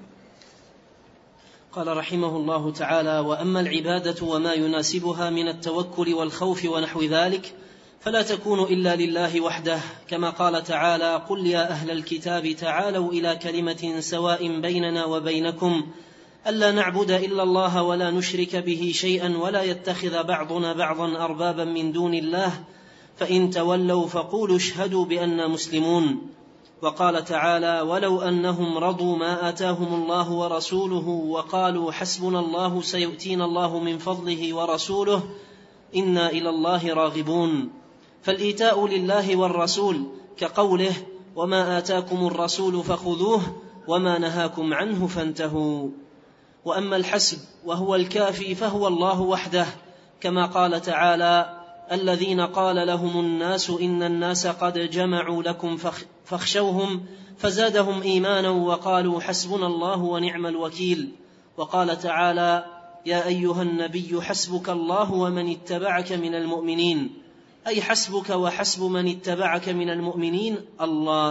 قال رحمه الله تعالى: وأما العبادة وما يناسبها من التوكل والخوف ونحو ذلك فلا تكون إلا لله وحده، كما قال تعالى: قل يا أهل الكتاب تعالوا إلى كلمة سواء بيننا وبينكم ألا نعبد إلا الله ولا نشرك به شيئا ولا يتخذ بعضنا بعضا أربابا من دون الله فإن تولوا فقولوا اشهدوا بأننا مسلمون. وقال تعالى: ولو أنهم رضوا ما آتاهم الله ورسوله وقالوا حسبنا الله سيؤتينا الله من فضله ورسوله إنا إلى الله راغبون. فالإيتاء لله والرسول كقوله: وما آتاكم الرسول فخذوه وما نهاكم عنه فانتهوا. وأما الحسب وهو الكافي فهو الله وحده، كما قال تعالى: الذين قال لهم الناس إن الناس قد جمعوا لكم فاخشوهم فزادهم إيمانا وقالوا حسبنا الله ونعم الوكيل. وقال تعالى: يا أيها النبي حسبك الله ومن اتبعك من المؤمنين، أي حسبك وحسب من اتبعك من المؤمنين الله.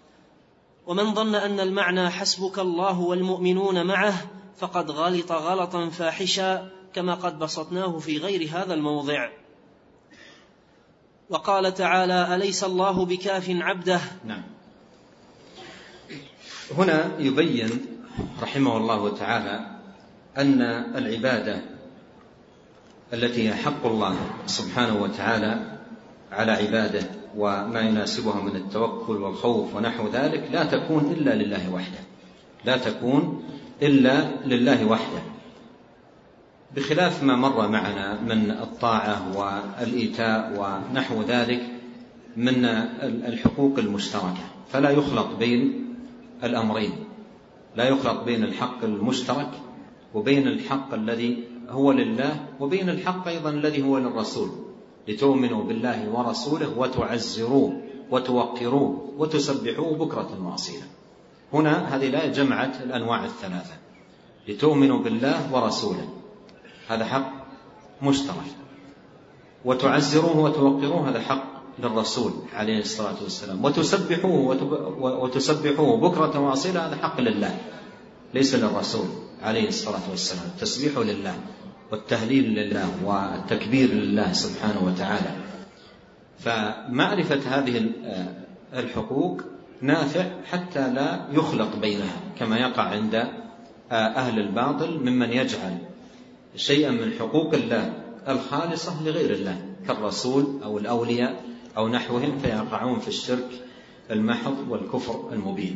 ومن ظن أن المعنى حسبك الله والمؤمنون معه فقد غلط غلطا فاحشا، كما قد بسطناه في غير هذا الموضع. وقال تعالى: أليس الله بكاف عبده. نعم. هنا يبين رحمه الله تعالى أن العبادة التي هي حق الله سبحانه وتعالى على عباده وما يناسبها من التوكل والخوف ونحو ذلك لا تكون إلا لله وحده، لا تكون إلا لله وحده، بخلاف ما مر معنا من الطاعة والإيتاء ونحو ذلك من الحقوق المشتركة. فلا يخلط بين الأمرين، لا يخلط بين الحق المشترك وبين الحق الذي هو لله وبين الحق أيضا الذي هو للرسول، لتؤمنوا بالله ورسوله وتعزروه وتوقروه وتسبحوه بكرة وأصيلا. هنا هذه الآية جمعت الأنواع الثلاثة، لتؤمنوا بالله ورسوله هذا حق مشترك، وتعزروه وتوقروه هذا حق للرسول عليه الصلاة والسلام، وتسبحوه بكرة وأصيلا هذا حق لله ليس للرسول عليه الصلاة والسلام. التسبيح لله والتهليل لله والتكبير لله سبحانه وتعالى. فمعرفة هذه الحقوق نافع حتى لا يخلط بينها، كما يقع عند أهل الباطل ممن يجعل شيئا من حقوق الله الخالصة لغير الله كالرسول أو الأولياء أو نحوهم، فيقعون في الشرك المحض والكفر المبين.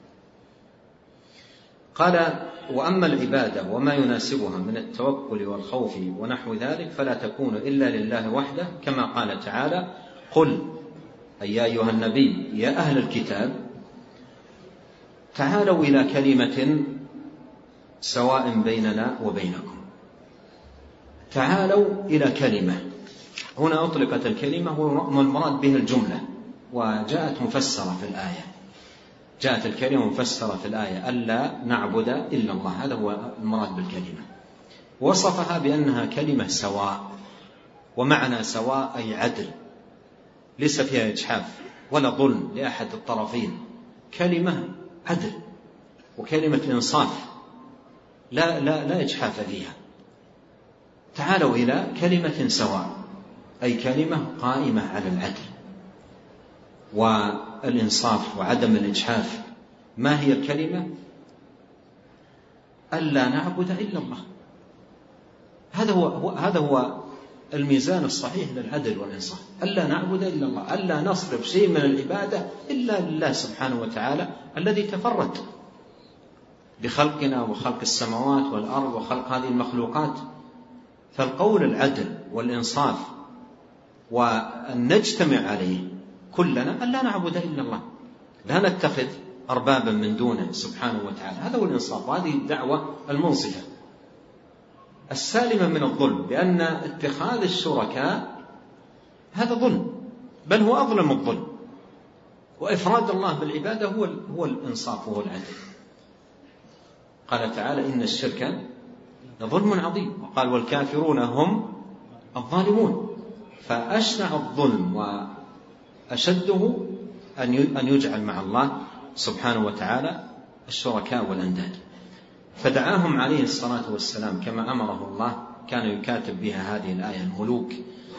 قال: وأما العبادة وما يناسبها من التوكل والخوف ونحو ذلك فلا تكون إلا لله وحده، كما قال تعالى: قل أي يا أيها النبي يا أهل الكتاب تعالوا إلى كلمة سواء بيننا وبينكم. تعالوا إلى كلمة. هنا أطلقت الكلمة والمراد بها الجملة، وجاءت مفسرة في الآية، جاءت الكلمة مفسرة في الآية ألا نعبد إلا الله، هذا هو المراد بالكلمة. وصفها بأنها كلمة سواء، ومعنى سواء أي عدل، ليس فيها إجحاف ولا ظلم لأحد الطرفين، كلمة عدل وكلمة إنصاف لا إجحاف فيها. تعالوا إلى كلمة سواء أي كلمة قائمة على العدل والإنصاف وعدم الإجحاف. ما هي الكلمة؟ ألا نعبد إلا الله. هذا هو الميزان الصحيح للعدل والإنصاف، ألا نعبد إلا الله، ألا نصرف شيء من العبادة إلا لله سبحانه وتعالى الذي تفرد بخلقنا وخلق السماوات والأرض وخلق هذه المخلوقات. فالقول العدل والإنصاف وأن نجتمع عليه كلنا ألا نعبد إلا الله، لا نتخذ أربابا من دونه سبحانه وتعالى، هذا هو الإنصاف، وهذه الدعوة المنصفة السالمة من الظلم، لأن اتخاذ الشركاء هذا ظلم، بل هو أظلم الظلم، وإفراد الله بالعبادة هو الإنصاف وهو العدل. قال تعالى إن الشرك لظلم عظيم، وقال والكافرون هم الظالمون. فأشنع الظلم وأشده أن يجعل مع الله سبحانه وتعالى الشركاء والأنداد. فدعاهم عليه الصلاة والسلام كما أمره الله، كان يكاتب بها هذه الآية الملوك،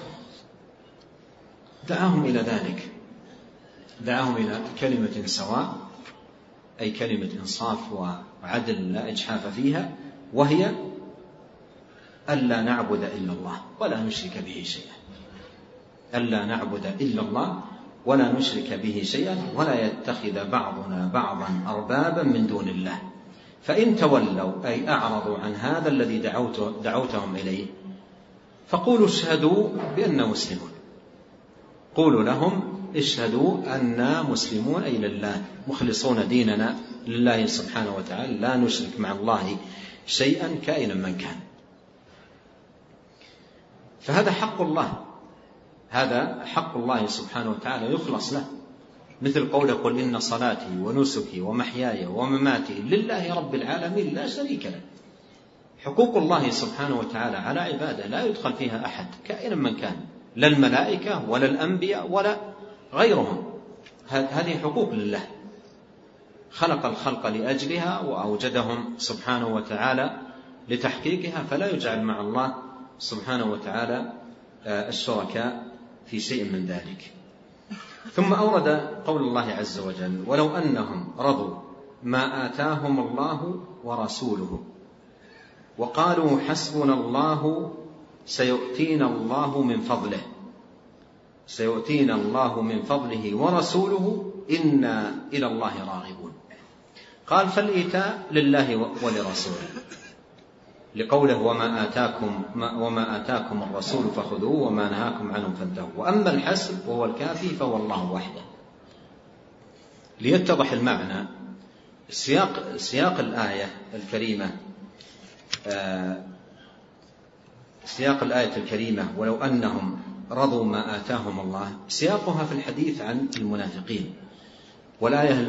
دعاهم إلى ذلك، دعاهم إلى كلمة سواء أي كلمة إنصاف وعدل لا إجحاف فيها، وهي ألا نعبد إلا الله ولا نشرك به شيئا، ألا نعبد إلا الله ولا نشرك به شيئا، ولا يتخذ بعضنا بعضا أربابا من دون الله. فإن تولوا أي أعرضوا عن هذا الذي دعوتهم إليه فقولوا اشهدوا بأننا مسلمون، قولوا لهم اشهدوا أننا مسلمون أي لله، مخلصون ديننا لله سبحانه وتعالى، لا نشرك مع الله شيئا كائنا من كان. فهذا حق الله، هذا حق الله سبحانه وتعالى يخلص له، مثل قوله قل إن صلاتي ونسكي ومحياي ومماتي لله رب العالمين لا شريك له. حقوق الله سبحانه وتعالى على عباده لا يدخل فيها أحد كائنا من كان، لا الملائكة ولا الأنبياء ولا غيرهم، هذه حقوق لله، خلق الخلق لأجلها وأوجدهم سبحانه وتعالى لتحقيقها، فلا يجعل مع الله سبحانه وتعالى الشركاء في شيء من ذلك. ثم أورد قول الله عز وجل ولو أنهم رضوا ما آتاهم الله ورسوله وقالوا حسبنا الله سيؤتينا الله من فضله، سيؤتينا الله من فضله ورسوله إنا إلى الله راغبون. قال فالإيتاء لله ولرسوله لقوله وما آتاكم الرسول فخذوه وما نهاكم عنه فانتهوا، وأما الحسب وهو الكافي فهو الله وحده. ليتضح المعنى سياق الآية الكريمة، سياق الآية الكريمة ولو أنهم رضوا ما آتاهم الله، سياقها في الحديث عن المنافقين، والآية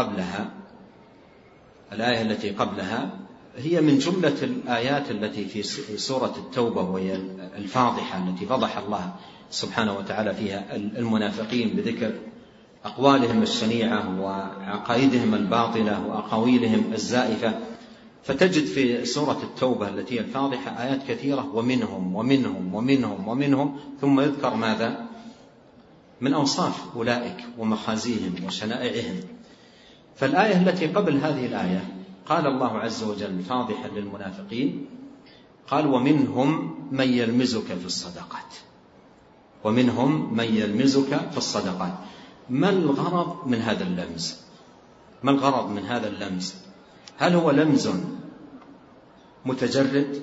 التي قبلها هي من جملة الآيات التي في سورة التوبة، وهي الفاضحة التي فضح الله سبحانه وتعالى فيها المنافقين بذكر أقوالهم الشنيعة وعقائدهم الباطلة وأقاويلهم الزائفة. فتجد في سورة التوبة التي هي الفاضحة آيات كثيرة ومنهم ومنهم ومنهم ومنهم، ثم يذكر ماذا؟ من أوصاف أولئك ومخازيهم وشنائعهم. فالآية التي قبل هذه الآية قال الله عز وجل فاضحا للمنافقين، قال ومنهم من يلمزك في الصدقات، ومنهم من يلمزك في الصدقات. ما الغرض من هذا اللمز؟ ما الغرض من هذا اللمز؟ هل هو لمز متجرد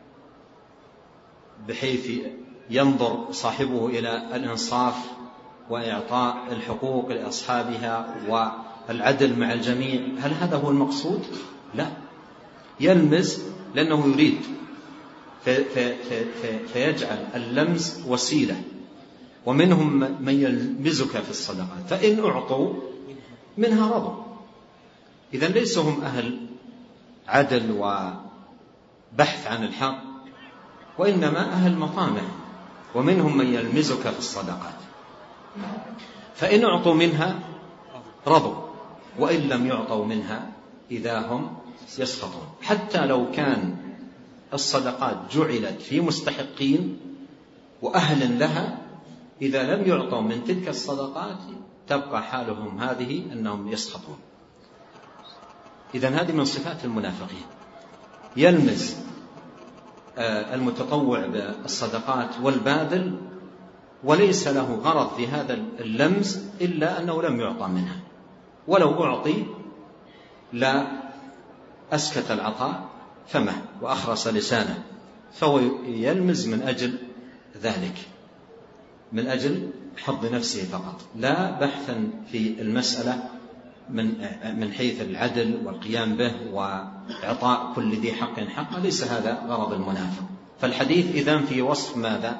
بحيث ينظر صاحبه إلى الإنصاف وإعطاء الحقوق لأصحابها والعدل مع الجميع؟ هل هذا هو المقصود؟ لا، يلمز لأنه يريد فيجعل اللمز وسيلة. ومنهم من يلمزك في الصدقات فإن أعطوا منها رضوا. إذن ليسوا هم أهل عدل وبحث عن الحق، وإنما أهل مطامع. ومنهم من يلمزك في الصدقات فإن أعطوا منها رضوا وإن لم يعطوا منها إذا هم يسخطون. حتى لو كان الصدقات جعلت في مستحقين وأهل لها، إذا لم يعطوا من تلك الصدقات تبقى حالهم هذه أنهم يسخطون. إذن هذه من صفات المنافقين. يلمز المتطوع بالصدقات والباذل وليس له غرض في هذا اللمز إلا أنه لم يعطى منها، ولو أعطي لا أسكت العطاء فمه وأخرس لسانه، فهو يلمز من أجل ذلك، من أجل حظ نفسه فقط، لا بحثا في المسألة من حيث العدل والقيام به وإعطاء كل ذي حق حقه. ليس هذا غرض المنافق. فالحديث إذن في وصف ماذا؟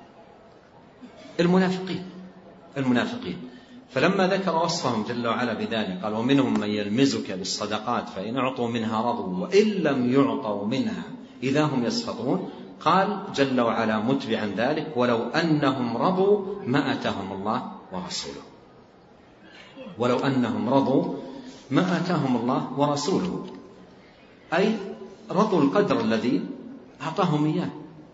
المنافقين. فلما ذكر وصفهم جل وعلا بذلك قال ومنهم من يلمزك بالصدقات فإن أعطوا منها رضوا وإن لم يعطوا منها إذا هم يسخطون. قال جل وعلا متبعا ذلك ولو أنهم رضوا ما آتاهم الله ورسوله. ولو أنهم رضوا ما آتاهم الله ورسوله، أي رضوا القدر الذي أعطاهم إياه،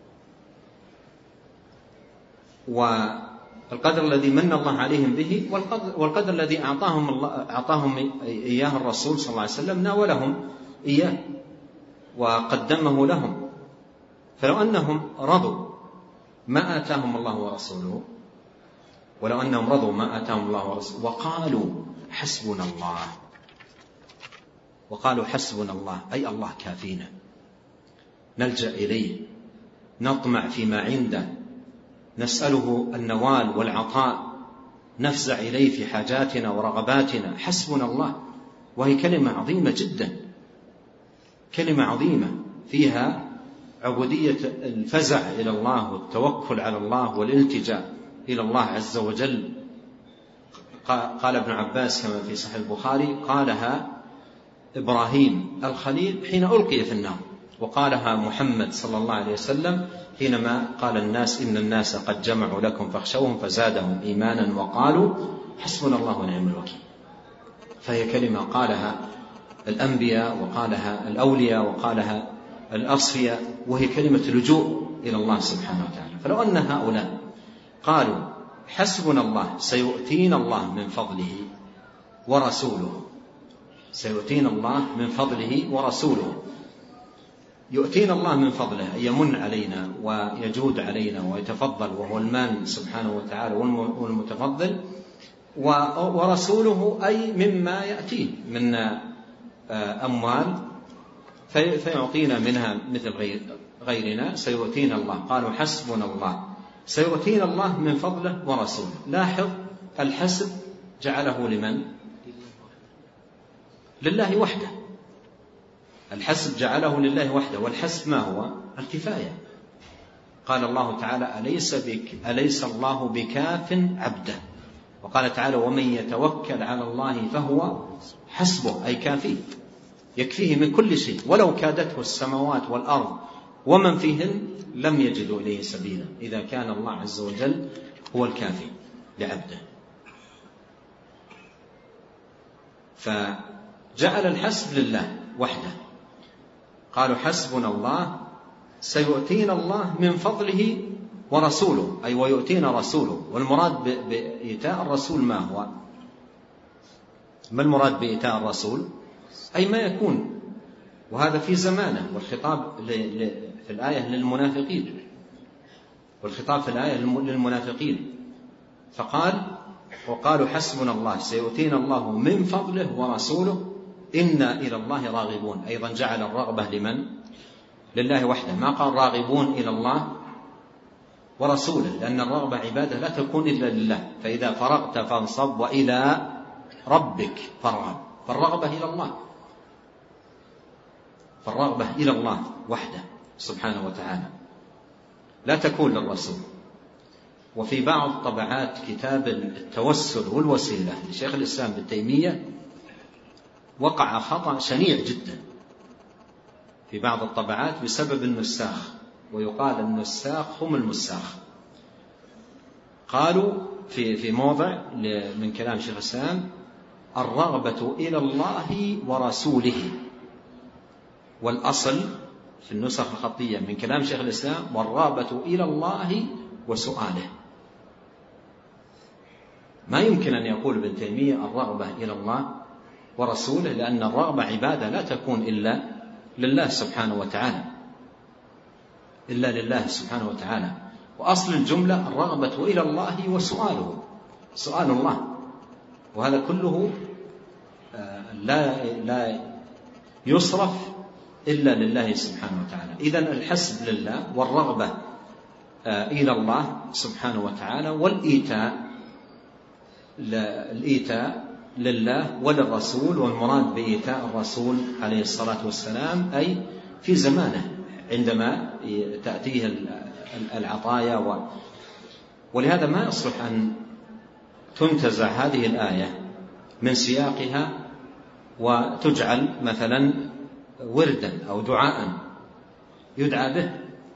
والقدر الذي من الله عليهم به، والقدر الذي أعطاهم إياه الرسول صلى الله عليه وسلم، ناولهم إياه وقدمه لهم. فلو أنهم رضوا ما آتاهم الله ورسوله، ولو أنهم رضوا ما آتاهم الله ورسوله وقالوا حسبنا الله أي الله كافينا، نلجأ إليه، نطمع فيما عنده، نسأله النوال والعطاء، نفزع إليه في حاجاتنا ورغباتنا، حسبنا الله. وهي كلمة عظيمة جدا، كلمة عظيمة فيها عبودية الفزع إلى الله والتوكل على الله والالتجاء إلى الله عز وجل. قال ابن عباس كما في صحيح البخاري قالها إبراهيم الخليل حين ألقي في النار، وقالها محمد صلى الله عليه وسلم حينما قال الناس إن الناس قد جمعوا لكم فاخشوهم فزادهم إيمانا وقالوا حسبنا الله ونعم الوكيل. فهي كلمة قالها الأنبياء وقالها الأولياء وقالها الأصفياء، وهي كلمة لجوء إلى الله سبحانه وتعالى. فلو أن هؤلاء قالوا حسبنا الله سيؤتينا الله من فضله ورسوله، سيؤتينا الله من فضله ورسوله، يؤتينا الله من فضله يمن علينا ويجود علينا ويتفضل، وهو المان سبحانه وتعالى والمتفضل، ورسوله أي مما يأتيه من أموال فيعطينا منها مثل غيرنا، سيؤتينا الله. قالوا حسبنا الله سيؤتينا الله من فضله ورسوله. لاحظ الحسب جعله لمن؟ لله وحده. الحسب جعله لله وحده، والحسب ما هو؟ الكفاية. قال الله تعالى أليس الله بكاف عبده، وقال تعالى ومن يتوكل على الله فهو حسبه، أي كافيه، يكفيه من كل شيء، ولو كادته السماوات والأرض ومن فيهن لم يجدوا إليه سبيلا، إذا كان الله عز وجل هو الكافي لعبده. فجعل الحسب لله وحده. قالوا حسبنا الله سيؤتينا الله من فضله ورسوله، أي ويؤتينا رسوله. والمراد بإيتاء الرسول ما هو؟ ما المراد بإيتاء الرسول؟ أي ما يكون، وهذا في زمانه، والخطاب في الآية للمنافقين، والخطاب في الآية للمنافقين. فقال وقالوا حسبنا الله سيؤتينا الله من فضله ورسوله إنا إلى الله راغبون. أيضا جعل الرغبة لمن؟ لله وحده، ما قال راغبون إلى الله ورسوله، لأن الرغبة عبادة لا تكون إلا لله. فإذا فرغت فانصب وإلى ربك فارغب. فالرغبة إلى الله، فالرغبة إلى الله وحده سبحانه وتعالى، لا تكون للرسول. وفي بعض طبعات كتاب التوسل والوسيلة لشيخ الإسلام ابن تيمية وقع خطأ شنيع جدا في بعض الطبعات بسبب النساخ، ويقال النساخ هم المساخ. قالوا في موضع من كلام شيخ الإسلام: الرغبة إلى الله ورسوله، والأصل في النسخ الخطية من كلام شيخ الإسلام: والرغبة إلى الله وسؤاله. ما يمكن أن يقول ابن تيمية الرغبة إلى الله ورسوله، لأن الرغبة عبادة لا تكون إلا لله سبحانه وتعالى، إلا لله سبحانه وتعالى. وأصل الجملة الرغبة إلى الله وسؤاله، سؤال الله، وهذا كله لا يصرف إلا لله سبحانه وتعالى. إذن الحسب لله، والرغبة إلى الله سبحانه وتعالى، والإيتاء لله وللرسول. والمراد بإيتاء الرسول عليه الصلاة والسلام أي في زمانه عندما تأتيه العطايا. ولهذا ما يصلح أن تنتزع هذه الآية من سياقها وتجعل مثلا وردا أو دعاء يدعى به،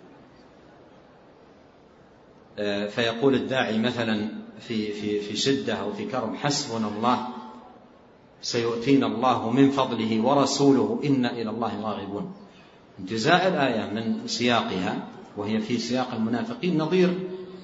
فيقول الداعي مثلا في شدة أو في كرب: حسبنا الله سيؤتينا الله من فضله ورسوله إنا إلى الله راغبون. انتزاع الآية من سياقها وهي في سياق المنافقين نظير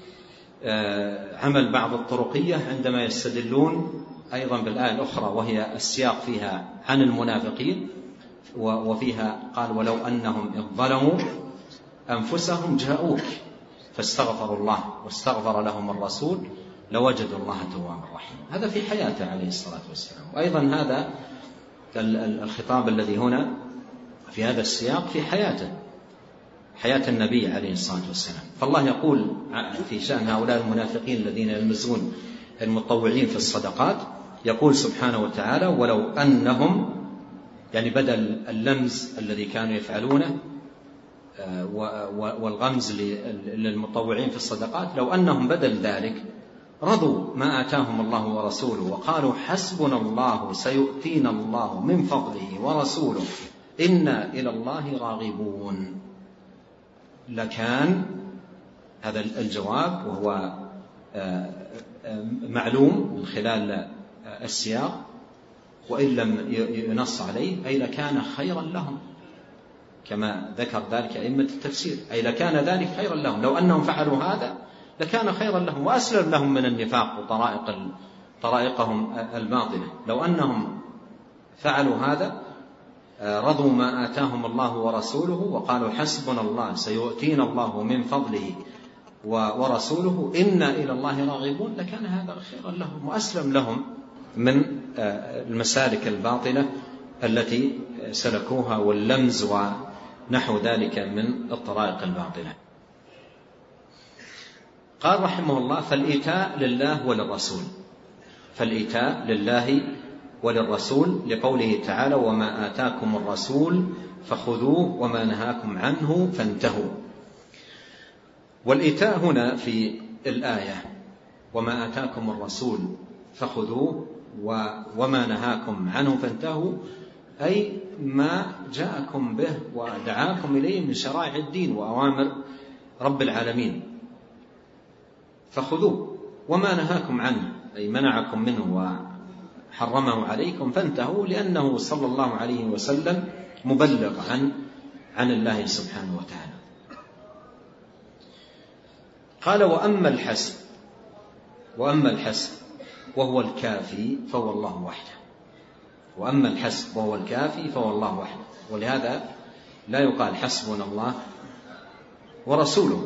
عمل بعض الطرقية عندما يستدلون أيضا بالآية الأخرى وهي السياق فيها عن المنافقين، وفيها قال: ولو أنهم إذ ظلموا أنفسهم جاءوك فاستغفروا الله واستغفر لهم الرسول لوجدوا الله توابا رحيما. هذا في حياته عليه الصلاة والسلام. وأيضا هذا الخطاب الذي هنا في هذا السياق في حياة النبي عليه الصلاة والسلام. فالله يقول في شأن هؤلاء المنافقين الذين يلمزون المطوعين في الصدقات، يقول سبحانه وتعالى: ولو أنهم، يعني بدل اللمز الذي كانوا يفعلونه والغمز للمطوعين في الصدقات، لو أنهم بدل ذلك رضوا ما آتاهم الله ورسوله وقالوا: حسبنا الله سيؤتينا الله من فضله ورسوله إنا إلى الله راغبون، لكان هذا الجواب، وهو معلوم من خلال السياق وإن لم ينص عليه، أي لكان خيرا لهم، كما ذكر ذلك أئمة التفسير، أي لكان ذلك خيرا لهم. لو أنهم فعلوا هذا لكان خيرا لهم وأسلم لهم من النفاق وطرائقهم الباطلة. لو أنهم فعلوا هذا رضوا ما آتاهم الله ورسوله وقالوا: حسبنا الله سيؤتينا الله من فضله ورسوله إنا إلى الله راغبون، لكان هذا خيرا لهم وأسلم لهم من المسالك الباطلة التي سلكوها واللمز ونحو ذلك من الطرائق الباطلة. قال رحمه الله: فالإيتاء لله وللرسول، فالإيتاء لله وللرسول لقوله تعالى: وما آتاكم الرسول فخذوه وما نهاكم عنه فانتهوا. والإيتاء هنا في الآية وما آتاكم الرسول فخذوه وما نهاكم عنه فانتهوا، أي ما جاءكم به ودعاكم إليه من شرائع الدين وأوامر رب العالمين فخذوه، وما نهاكم عنه أي منعكم منه وحرمه عليكم فانتهوا، لأنه صلى الله عليه وسلم مبلغ عن الله سبحانه وتعالى. قال: وأما الحسب وهو الكافي فهو الله وحده. وأما الحسب وهو الكافي فهو الله وحده. ولهذا لا يقال حسبنا الله ورسوله،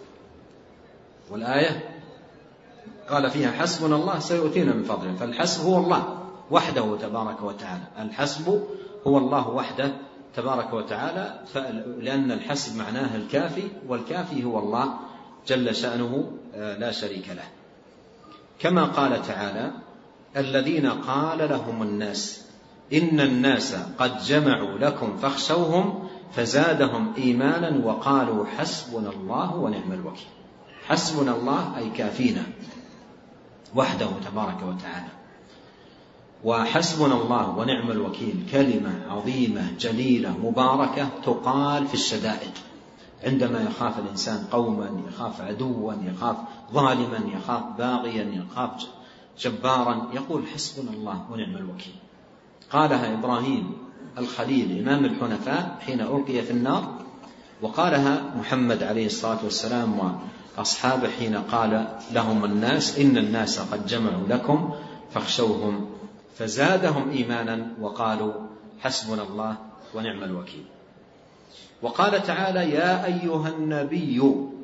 والآية قال فيها: حسبنا الله سيؤتينا من فضله. فالحسب هو الله وحده تبارك وتعالى، الحسب هو الله وحده تبارك وتعالى، لأن الحسب معناه الكافي، والكافي هو الله جل شأنه لا شريك له. كما قال تعالى: الذين قال لهم الناس إن الناس قد جمعوا لكم فاخشوهم فزادهم إيمانا وقالوا حسبنا الله ونعم الوكيل. حسبنا الله أي كافينا وحده تبارك وتعالى. وحسبنا الله ونعم الوكيل كلمة عظيمة جليلة مباركة تقال في الشدائد، عندما يخاف الإنسان قوما، يخاف عدوا، يخاف ظالما، يخاف باغيا، يخاف جبارا، يقول حسبنا الله ونعم الوكيل. قالها إبراهيم الخليل إمام الحنفاء حين ألقي في النار، وقالها محمد عليه الصلاة والسلام وأصحابه حين قال لهم الناس إن الناس قد جمعوا لكم فاخشوهم فزادهم إيمانا وقالوا حسبنا الله ونعم الوكيل. وقال تعالى يا أيها النبي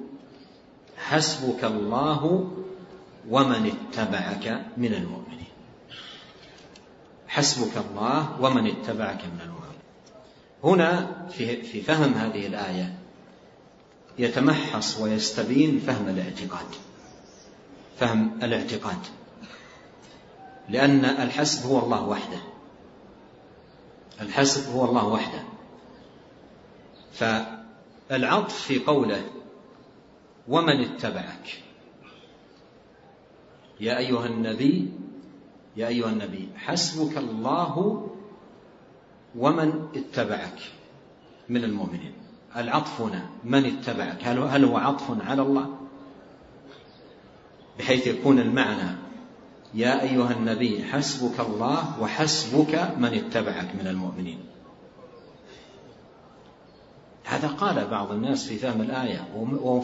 حسبك الله ومن اتبعك من المؤمنين. حسبك الله ومن اتبعك من المؤمنين. هنا في فهم هذه الآية يتمحص ويستبين فهم الاعتقاد، لأن الحسب هو الله وحده، الحسب هو الله وحده. فالعطف في قوله ومن اتبعك يا أيها النبي حسبك الله ومن اتبعك من المؤمنين. العطف هنا من اتبعك هل هو عطف على الله بحيث يكون المعنى يا أيها النبي حسبك الله وحسبك من اتبعك من المؤمنين؟ هذا قال بعض الناس في فهم الآية وهو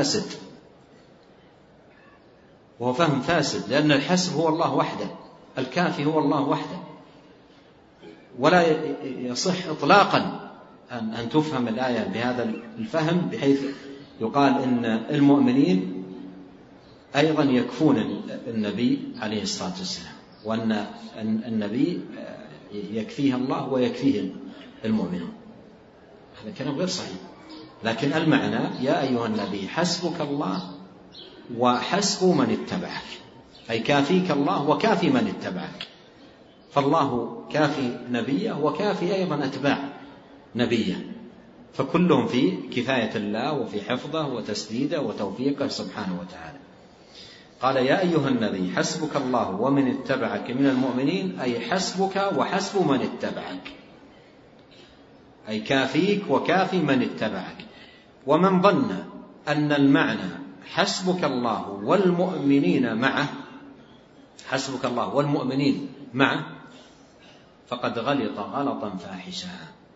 فهم فاسد، لأن الحسب هو الله وحده، الكافي هو الله وحده، ولا يصح إطلاقا أن تفهم الآية بهذا الفهم بحيث يقال إن المؤمنين أيضا يكفون النبي عليه الصلاة والسلام، وأن النبي يكفيه الله ويكفيه المؤمنون. هذا كلام غير صحيح. لكن المعنى يا أيها النبي حسبك الله وحسب من اتبعك، أي كافيك الله وكافي من اتبعك. فالله كافي نبيه وكافي أيضا أتباع نبيه، فكلهم في كفاية الله وفي حفظه وتسديده وتوفيقه سبحانه وتعالى. قال يا أيها النبي حسبك الله ومن اتبعك من المؤمنين، أي حسبك وحسب من اتبعك، أي كافيك وكافي من اتبعك. ومن ظن أن المعنى حسبك الله والمؤمنين معه، حسبك الله والمؤمنين معه، فقد غلط غلطا فاحشا.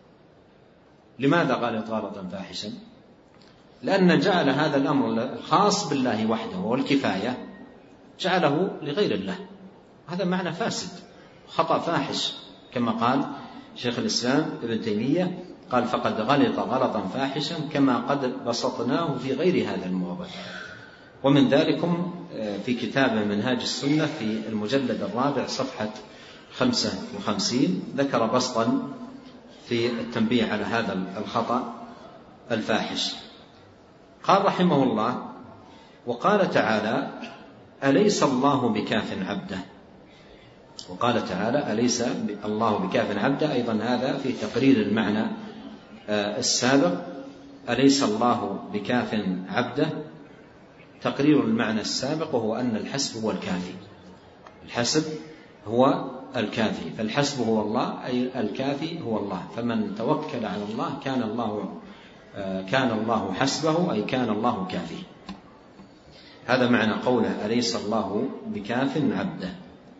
لماذا غلط غلطا فاحشا؟ لأن جعل هذا الأمر خاص بالله وحده والكفاية جعله لغير الله. هذا معنى فاسد، خطأ فاحش، كما قال شيخ الإسلام ابن تيمية قال فقد غلط غلطا فاحشا كما قد بسطناه في غير هذا الموضع. ومن ذلكم في كتاب منهاج السنة في المجلد الرابع صفحة 55 ذكر بسطا في التنبيه على هذا الخطأ الفاحش. قال رحمه الله وقال تعالى أليس الله بكاف عبده. وقال تعالى أليس الله بكاف عبده، أيضا هذا في تقرير المعنى السابق. أليس الله بكاف عبده تقرير المعنى السابق، وهو أن الحسب هو الكافي. الحسب هو الكافي، فالحسب هو الله أي الكافي هو الله. فمن توكل على الله كان الله حسبه، أي كان الله كافيه. هذا معنى قوله أليس الله بكاف عبده.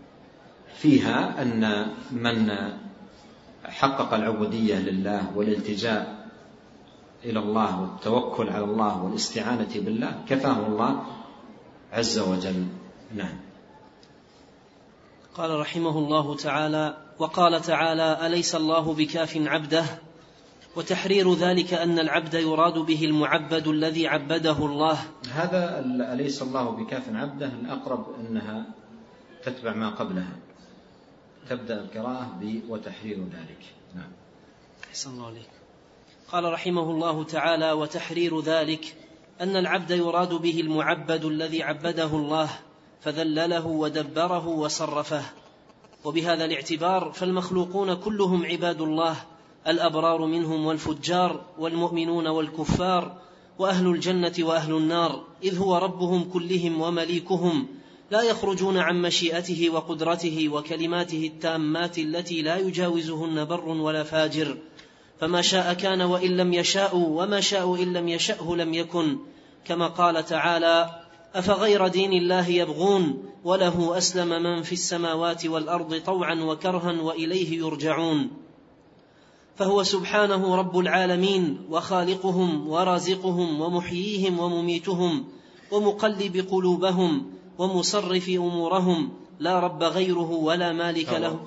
فيها أن من حقق العبودية لله والالتجاء إلى الله والتوكل على الله والاستعانة بالله كفاه الله عز وجل. نعم. قال رحمه الله تعالى وقال تعالى أليس الله بكاف عبده، وتحرير ذلك أن العبد يراد به المعبد الذي عبده الله. هذا أليس الله بكاف عبده الأقرب أنها تتبع ما قبلها، تبدأ القراءة وتحرير ذلك. نعم. أحسن الله عليك. قال رحمه الله تعالى وتحرير ذلك أن العبد يراد به المعبد الذي عبده الله فذلله ودبره وصرفه. وبهذا الاعتبار فالمخلوقون كلهم عباد الله الأبرار منهم والفجار، والمؤمنون والكفار، وأهل الجنة وأهل النار، إذ هو ربهم كلهم ومليكهم، لا يخرجون عن مشيئته وقدرته وكلماته التامات التي لا يجاوزهن بر ولا فاجر، فما شاء كان وإن لم يشاءوا، وما شاءوا إن لم يشأه لم يكن، كما قال تعالى: أفغير دين الله يبغون وله أسلم من في السماوات والأرض طوعا وكرها وإليه يرجعون. فهو سبحانه رب العالمين وخالقهم ورازقهم ومحييهم ومميتهم ومقلب قلوبهم ومصرف أمورهم، لا رب غيره ولا مالك له.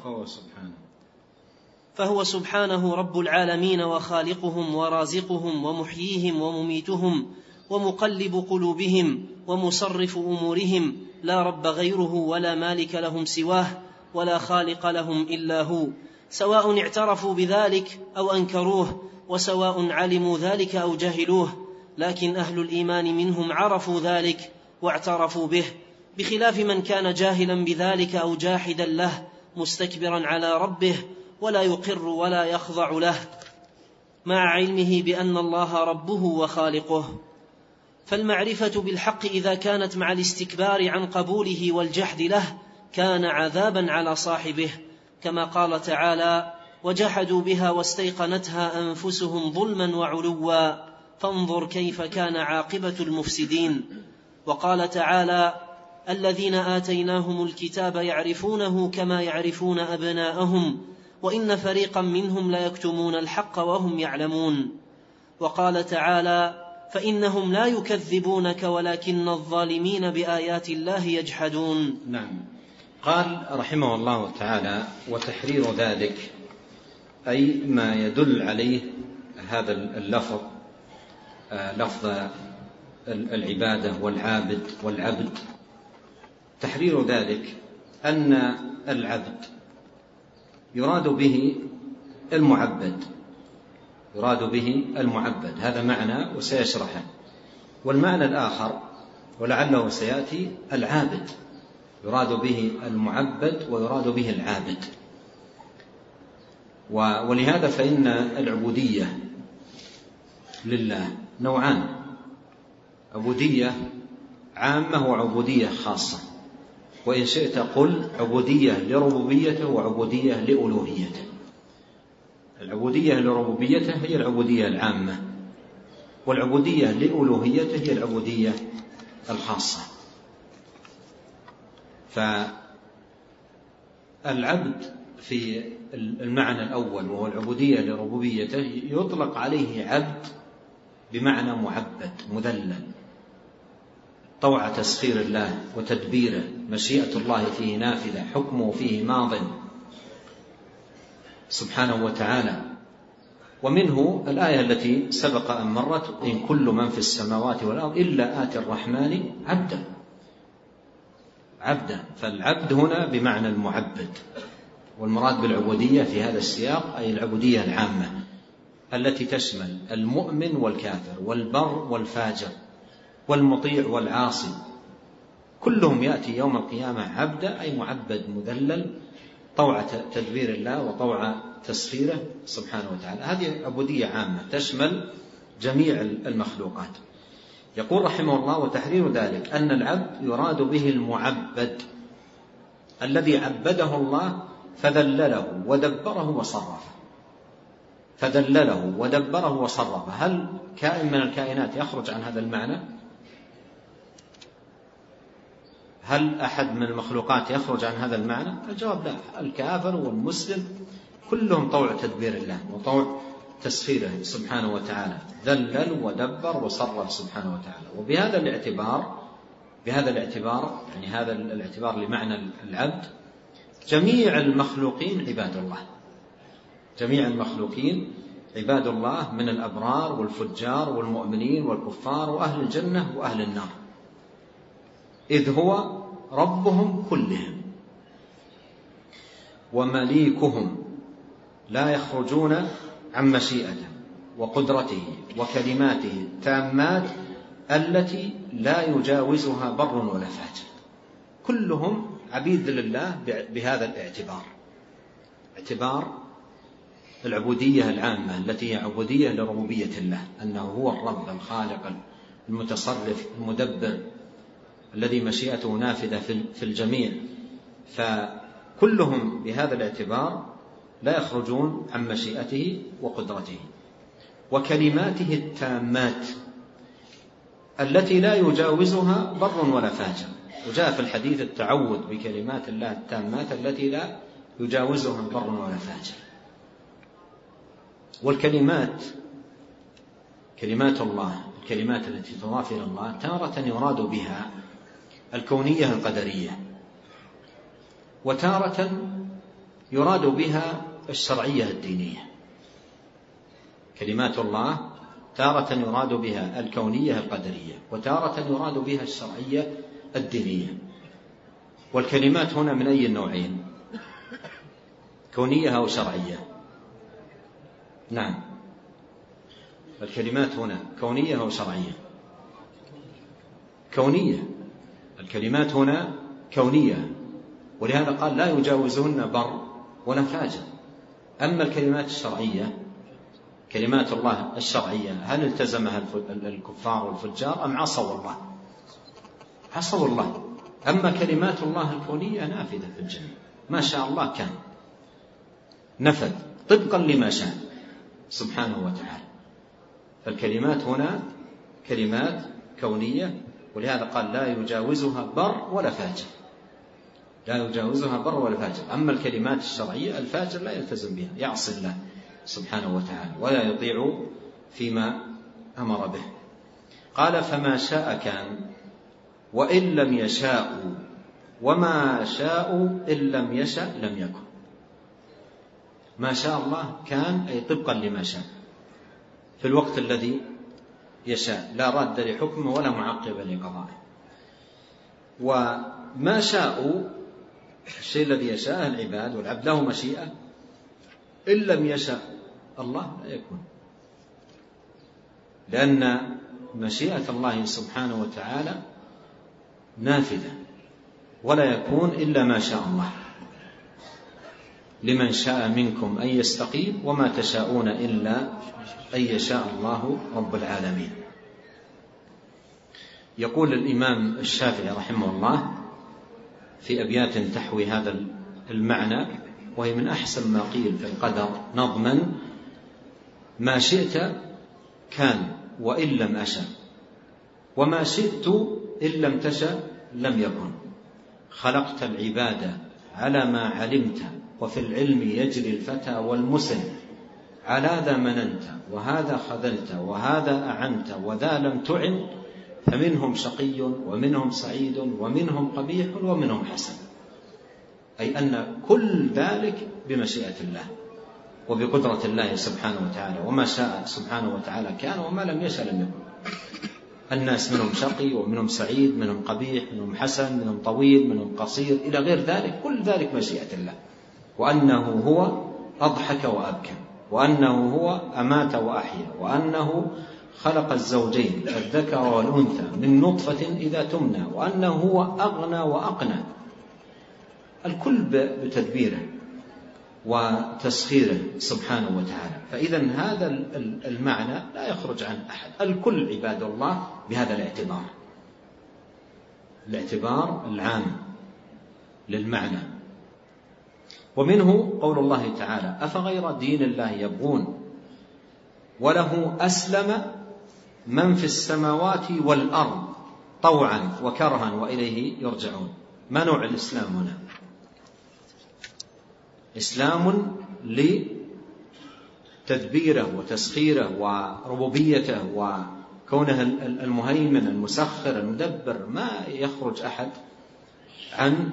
فهو سبحانه رب العالمين وخالقهم ورازقهم ومحييهم ومميتهم ومقلب قلوبهم ومصرف أمورهم، لا رب غيره ولا مالك لهم سواه ولا خالق لهم إلا هو، سواء اعترفوا بذلك أو أنكروه، وسواء علموا ذلك أو جهلوه، لكن أهل الإيمان منهم عرفوا ذلك واعترفوا به، بخلاف من كان جاهلا بذلك أو جاحدا له مستكبرا على ربه ولا يقر ولا يخضع له، مع علمه بأن الله ربه وخالقه. فالمعرفة بالحق إذا كانت مع الاستكبار عن قبوله والجحد له كان عذابا على صاحبه، كما قال تعالى: وجحدوا بها واستيقنتها أنفسهم ظلما وعلوا فانظر كيف كان عاقبة المفسدين. وقال تعالى: الذين آتيناهم الكتاب يعرفونه كما يعرفون أبناءهم وإن فريقا منهم ليكتمون الحق وهم يعلمون. وقال تعالى: فإنهم لا يكذبونك ولكن الظالمين بآيات الله يجحدون. نعم. قال رحمه الله تعالى: وتحرير ذلك، أي ما يدل عليه هذا اللفظ، لفظ العبادة والعابد والعبد، تحرير ذلك أن العبد يراد به المعبد، يراد به المعبد، هذا معنى وسيشرحه. والمعنى الآخر ولعله سيأتي العابد، يراد به المعبد ويراد به العابد. ولهذا فإن العبودية لله نوعان: عبودية عامة وعبودية خاصة، وإن شئت قل عبودية لربوبيته وعبودية لألوهيته. العبودية لربوبيته هي العبودية العامة، والعبودية لألوهيته هي العبودية الخاصة. فالعبد في المعنى الأول وهو العبودية لربوبيته يطلق عليه عبد بمعنى معبد مذلل، طوع تسخير الله وتدبيره، مشيئة الله فيه نافذة، حكمه فيه ماض سبحانه وتعالى. ومنه الآية التي سبق أن مرت: إن كل من في السماوات والأرض إلا آتي الرحمن عبدا. عبدا، فالعبد هنا بمعنى المعبد، والمراد بالعبودية في هذا السياق أي العبودية العامة التي تشمل المؤمن والكافر والبر والفاجر والمطيع والعاصي، كلهم يأتي يوم القيامة عبدا، أي معبد مذلل، طوع تدبير الله وطوع تسخيره سبحانه وتعالى. هذه عبودية عامة تشمل جميع المخلوقات. يقول رحمه الله: وتحرير ذلك أن العبد يراد به المعبد الذي عبده الله فذلله ودبره وصرفه. فذلله ودبره وصرفه، هل كائن من الكائنات يخرج عن هذا المعنى؟ هل أحد من المخلوقات يخرج عن هذا المعنى؟ الجواب لا. الكافر والمسلم كلهم طوع تدبير الله وطوع تسخيره سبحانه وتعالى، ذلل ودبر وصرف سبحانه وتعالى. وبهذا الاعتبار يعني هذا الاعتبار لمعنى العبد، جميع المخلوقين عباد الله، جميع المخلوقين عباد الله من الأبرار والفجار والمؤمنين والكفار وأهل الجنة وأهل النار، إذ هو ربهم كلهم ومليكهم، لا يخرجون عن مشيئته وقدرته وكلماته التامات التي لا يجاوزها بر ولا فاجر. كلهم عبيد لله بهذا الاعتبار، اعتبار العبودية العامة التي هي عبودية لربوبية الله، أنه هو الرب الخالق المتصرف المدبر الذي مشيئته نافذة في الجميع. فكلهم بهذا الاعتبار لا يخرجون عن مشيئته وقدرته وكلماته التامات التي لا يجاوزها بر ولا فاجر. وجاء في الحديث التعوذ بكلمات الله التامات التي لا يجاوزها بر ولا فاجر. والكلمات كلمات الله، الكلمات التي تضاف إلى الله تارة يراد بها الكونية القدرية، وتارة يراد بها الشرعية الدينية. كلمات الله تارة يراد بها الكونية القدرية، وتارة يراد بها الشرعية الدينية. والكلمات هنا من أي النوعين؟ كونية أو شرعية؟ نعم، الكلمات هنا كونية أو شرعية؟ كونية. الكلمات هنا كونية، ولهذا قال لا يجاوزهن بر ولا فاجر. أما الكلمات الشرعية، كلمات الله الشرعية، هل التزمها الكفار والفجار أم عصوا الله؟ عصوا الله. أما كلمات الله الكونية نافذة في الجميع، ما شاء الله كان، نفذ طبقا لما شاء سبحانه وتعالى. فالكلمات هنا كلمات كونية، ولهذا قال لا يجاوزها بر ولا فاجر، لا يجاوزها بر ولا فاجر. أما الكلمات الشرعية الفاجر لا يلتزم بها، يعصي الله سبحانه وتعالى ولا يطيع فيما أمر به. قال فما شاء كان وإن لم يشاء، وما شاء إن لم يشاء لم يكن. ما شاء الله كان، أي طبقا لما شاء في الوقت الذي يشاء، لا راد لحكمه ولا معقب لقضائه. وما شاء الشيء الذي يشاءه العباد، والعبد له مشيئة، إن لم يشاء الله لا يكون، لأن مشيئة الله سبحانه وتعالى نافذة ولا يكون إلا ما شاء الله. لمن شاء منكم أن يستقيم وما تشاءون إلا أن يشاء الله رب العالمين. يقول الإمام الشافعي رحمه الله في أبيات تحوي هذا المعنى، وهي من أحسن ما قيل في القدر نظما: ما شئت كان وإن لم أشأ، وما شئت إن لم تشأ لم يكن. خلقت العباد على ما علمت، وفي العلم يجري الفتى والمسن. على ذا مننت وهذا خذلت، وهذا أعنت وذا لم تعن. فمنهم شقي ومنهم سعيد، ومنهم قبيح ومنهم حسن. أي أن كل ذلك بمشيئة الله وبقدرة الله سبحانه وتعالى، وما شاء سبحانه وتعالى كان، وما لم يشأ لم يكن. الناس منهم شقي ومنهم سعيد، منهم قبيح، منهم حسن، منهم طويل، منهم قصير، إلى غير ذلك. كل ذلك مشيئة الله. وأنه هو أضحك وأبكى، وأنه هو أمات وأحيا، وأنه خلق الزوجين الذكر والأنثى من نطفة إذا تمنى، وأنه هو أغنى وأقنى. الكل بتدبيره وتسخيره سبحانه وتعالى. فإذا هذا المعنى لا يخرج عن أحد، الكل عباد الله بهذا الاعتبار العام للمعنى. ومنه قول الله تعالى: أفغير دين الله يبغون وله أسلم من في السماوات والأرض طوعا وكرها وإليه يرجعون. ما نوع الإسلام هنا؟ إسلام لتدبيره وتسخيره وربوبيته وكونه المهيمن المسخر المدبر. ما يخرج أحد عن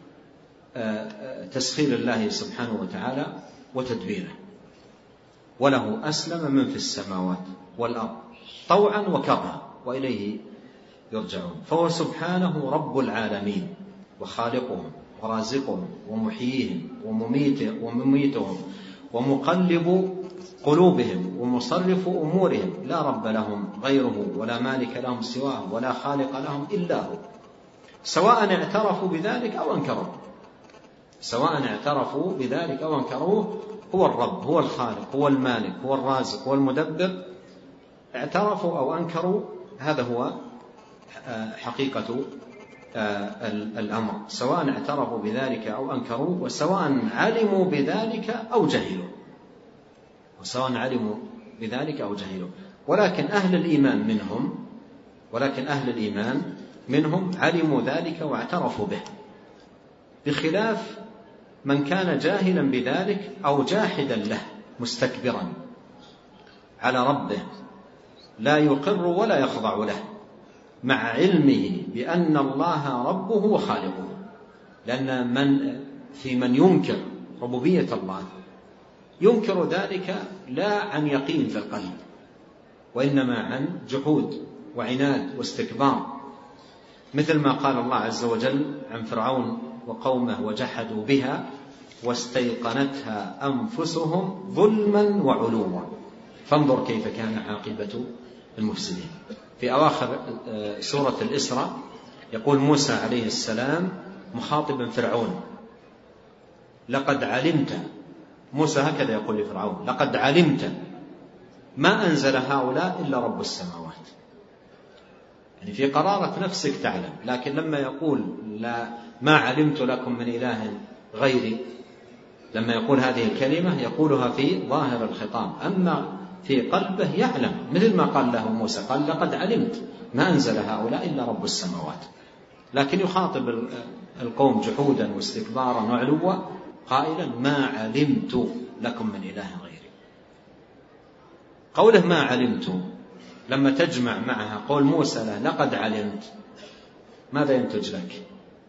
تسخير الله سبحانه وتعالى وتدبيره. وله أسلم من في السماوات والأرض طوعا وكرها وإليه يرجعون. فهو سبحانه رب العالمين وخالقهم ورازقهم ومحييهم ومميتهم ومقلب قلوبهم ومصرف أمورهم. لا رب لهم غيره، ولا مالك لهم سواه، ولا خالق لهم إلا هو، سواء اعترفوا بذلك أو أنكروه. هو الرب، هو الخالق، هو المالك، هو الرازق، هو المدبر، اعترفوا أو أنكروا، هذا هو حقيقة الأمر، سواء اعترفوا بذلك أو أنكروا، وسواء علموا بذلك أو جهلوا، ولكن أهل الإيمان منهم علموا ذلك واعترفوا به، بخلاف من كان جاهلا بذلك أو جاحدا له مستكبرا على ربه لا يقر ولا يخضع له، مع علمه بأن الله ربه وخالقه. لأن من ينكر ربوبية الله ينكر ذلك لا عن يقين في القلب، وإنما عن جحود وعناد واستكبار، مثل ما قال الله عز وجل عن فرعون وقومه: وجحدوا بها واستيقنتها أنفسهم ظلما وعلوا فانظر كيف كان عاقبة المفسدين. في أواخر سورة الإسراء يقول موسى عليه السلام مخاطبا فرعون: لقد علمت، موسى هكذا يقول لفرعون: لقد علمت ما أنزل هؤلاء إلا رب السماوات. يعني في قرارة نفسك تعلم، لكن لما يقول ما علمت لكم من إله غيري، لما يقول هذه الكلمة يقولها في ظاهر الخطاب، أما في قلبه يعلم، مثل ما قال له موسى، قال: لقد علمت ما أنزل هؤلاء إلا رب السماوات، لكن يخاطب القوم جحودا واستكبارا وعلوا قائلا: ما علمت لكم من إله غيري. قوله ما علمت لما تجمع معها قول موسى له لقد علمت، ماذا ينتج لك؟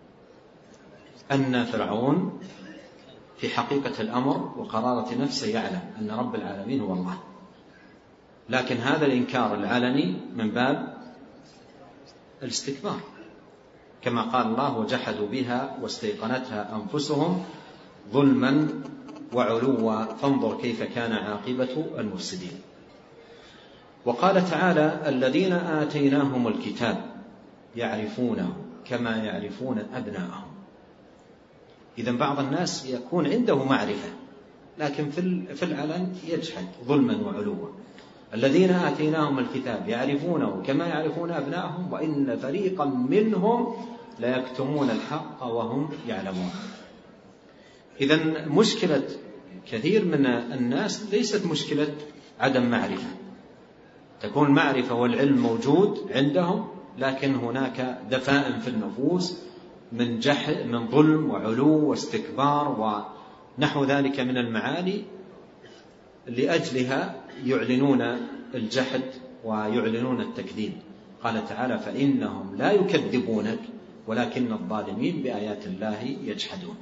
أن فرعون في حقيقة الأمر وقرارة نفسه يعلم أن رب العالمين هو الله، لكن هذا الإنكار العلني من باب الاستكبار، كما قال الله: وجحدوا بها واستيقنتها أنفسهم ظلما وعلوا فانظر كيف كان عاقبة المفسدين. وقال تعالى: الذين آتيناهم الكتاب يعرفونه كما يعرفون أبناءهم. إذن بعض الناس يكون عنده معرفة لكن في العلن يجحد ظلما وعلوا. الذين آتيناهم الكتاب يعرفونه كما يعرفون أبناءهم وإن فريقا منهم لا يكتمون الحق وهم يعلمون. إذن مشكلة كثير من الناس ليست مشكلة عدم معرفة، تكون المعرفة والعلم موجود عندهم، لكن هناك دفائن في النفوس من جحد، من ظلم وعلو واستكبار ونحو ذلك من المعاني، لأجلها يعلنون الجحد ويعلنون التكذيب. قال تعالى: فإنهم لا يكذبونك ولكن الظالمين بآيات الله يجحدون.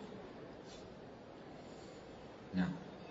نعم.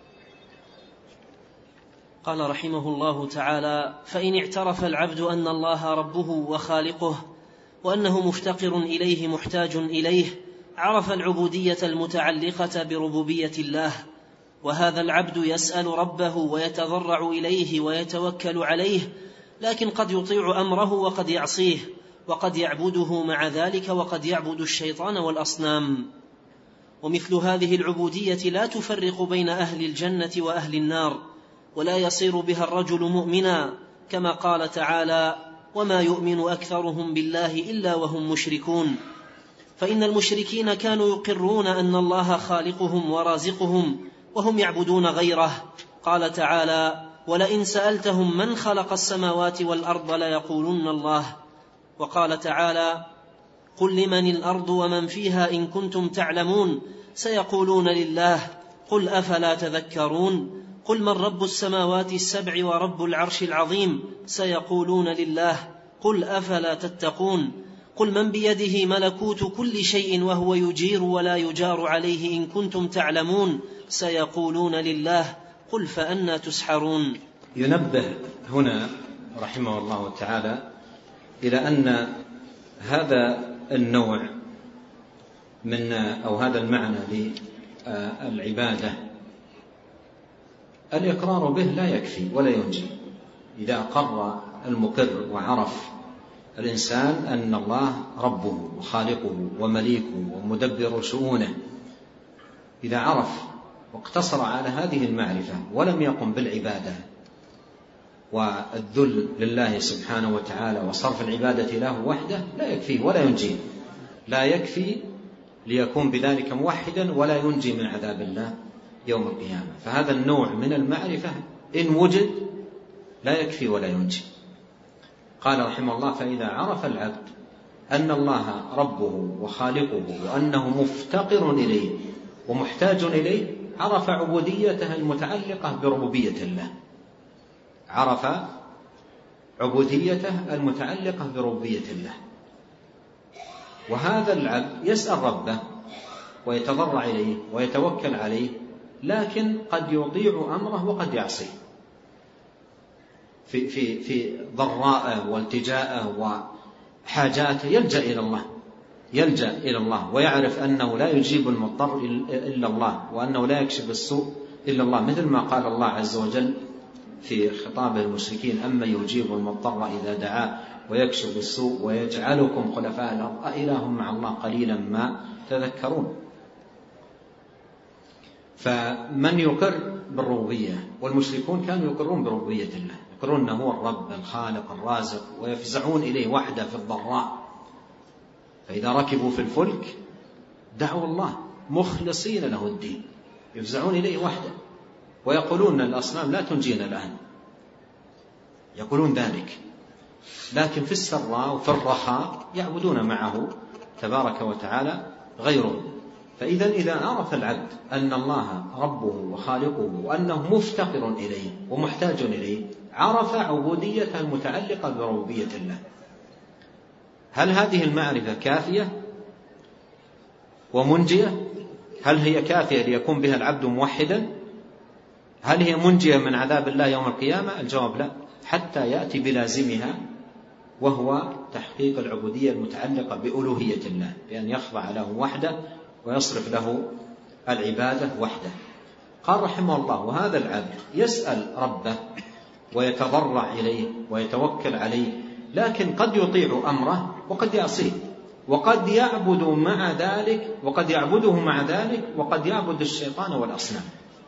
قال رحمه الله تعالى: فإن اعترف العبد أن الله ربه وخالقه وأنه مفتقر إليه محتاج إليه، عرف العبودية المتعلقة بربوبية الله، وهذا العبد يسأل ربه ويتضرع إليه ويتوكل عليه، لكن قد يطيع أمره وقد يعصيه، وقد يعبده مع ذلك، وقد يعبد الشيطان والأصنام. ومثل هذه العبودية لا تفرق بين أهل الجنة وأهل النار، ولا يصير بها الرجل مؤمنا، كما قال تعالى: وما يؤمن أكثرهم بالله إلا وهم مشركون. فإن المشركين كانوا يقرون أن الله خالقهم ورازقهم وهم يعبدون غيره. قال تعالى: ولئن سألتهم من خلق السماوات والأرض ليقولن الله. وقال تعالى: قل لمن الأرض ومن فيها إن كنتم تعلمون سيقولون لله قل أفلا تذكرون. قل من رب السماوات السبع ورب العرش العظيم سيقولون لله قل أفلا تتقون. قل من بيده ملكوت كل شيء وهو يجير ولا يجار عليه إن كنتم تعلمون سيقولون لله قل فأنى تسحرون. ينبه هنا رحمه الله تعالى إلى أن هذا النوع من أو هذا المعنى للعبادة الإقرار به لا يكفي ولا ينجي. إذا أقر المقر وعرف الإنسان أن الله ربه وخالقه ومليكه ومدبر شؤونه، إذا عرف واقتصر على هذه المعرفة ولم يقم بالعبادة والذل لله سبحانه وتعالى وصرف العبادة له وحده لا يكفيه ولا ينجيه، لا يكفي ليكون بذلك موحدا ولا ينجي من عذاب الله يوم القيامة. فهذا النوع من المعرفة إن وجد لا يكفي ولا ينجي. قال رحمه الله: فإذا عرف العبد أن الله ربه وخالقه وأنه مفتقر إليه ومحتاج إليه عرف عبوديته المتعلقة بربوبية الله، عرف عبوديته المتعلقة بربوبية الله. وهذا العبد يسأل ربه ويتضرع إليه ويتوكل عليه، لكن قد يطيع أمره وقد يعصيه في ضراءه والتجاءه وحاجاته، يلجأ إلى الله ويعرف أنه لا يجيب المضطر إلا الله وأنه لا يكشف السوء إلا الله، مثل ما قال الله عز وجل في خطاب المشركين: أما يجيب المضطر إذا دعاه ويكشف السوء ويجعلكم خلفاء الأرض أإله مع الله قليلا ما تذكرون. فمن يقر بالربوبية، والمشركون كانوا يقرون بربوبية الله، يقرون أنه هو الرب الخالق الرازق، ويفزعون إليه وحده في الضراء. فإذا ركبوا في الفلك دعوا الله مخلصين له الدين، يفزعون إليه وحده، ويقولون الأصنام لا تنجينا الآن، يقولون ذلك، لكن في السراء وفي الرخاء يعبدون معه تبارك وتعالى غيره. فإذا عرف العبد أن الله ربه وخالقه وأنه مفتقر إليه ومحتاج إليه، عرف عبوديته المتعلقة بربوبية الله. هل هذه المعرفة كافية ومنجية؟ هل هي كافية ليكون بها العبد موحدا؟ هل هي منجية من عذاب الله يوم القيامة؟ الجواب لا، حتى يأتي بلازمها، وهو تحقيق العبودية المتعلقة بألوهية الله، بأن يخضع له وحده ويصرف له العبادة وحده. قال رحمه الله: وهذا العبد يسأل ربه ويتضرع إليه ويتوكل عليه، لكن قد يطيع أمره وقد يعصيه، وقد يعبده مع ذلك وقد يعبد الشيطان والأصنام،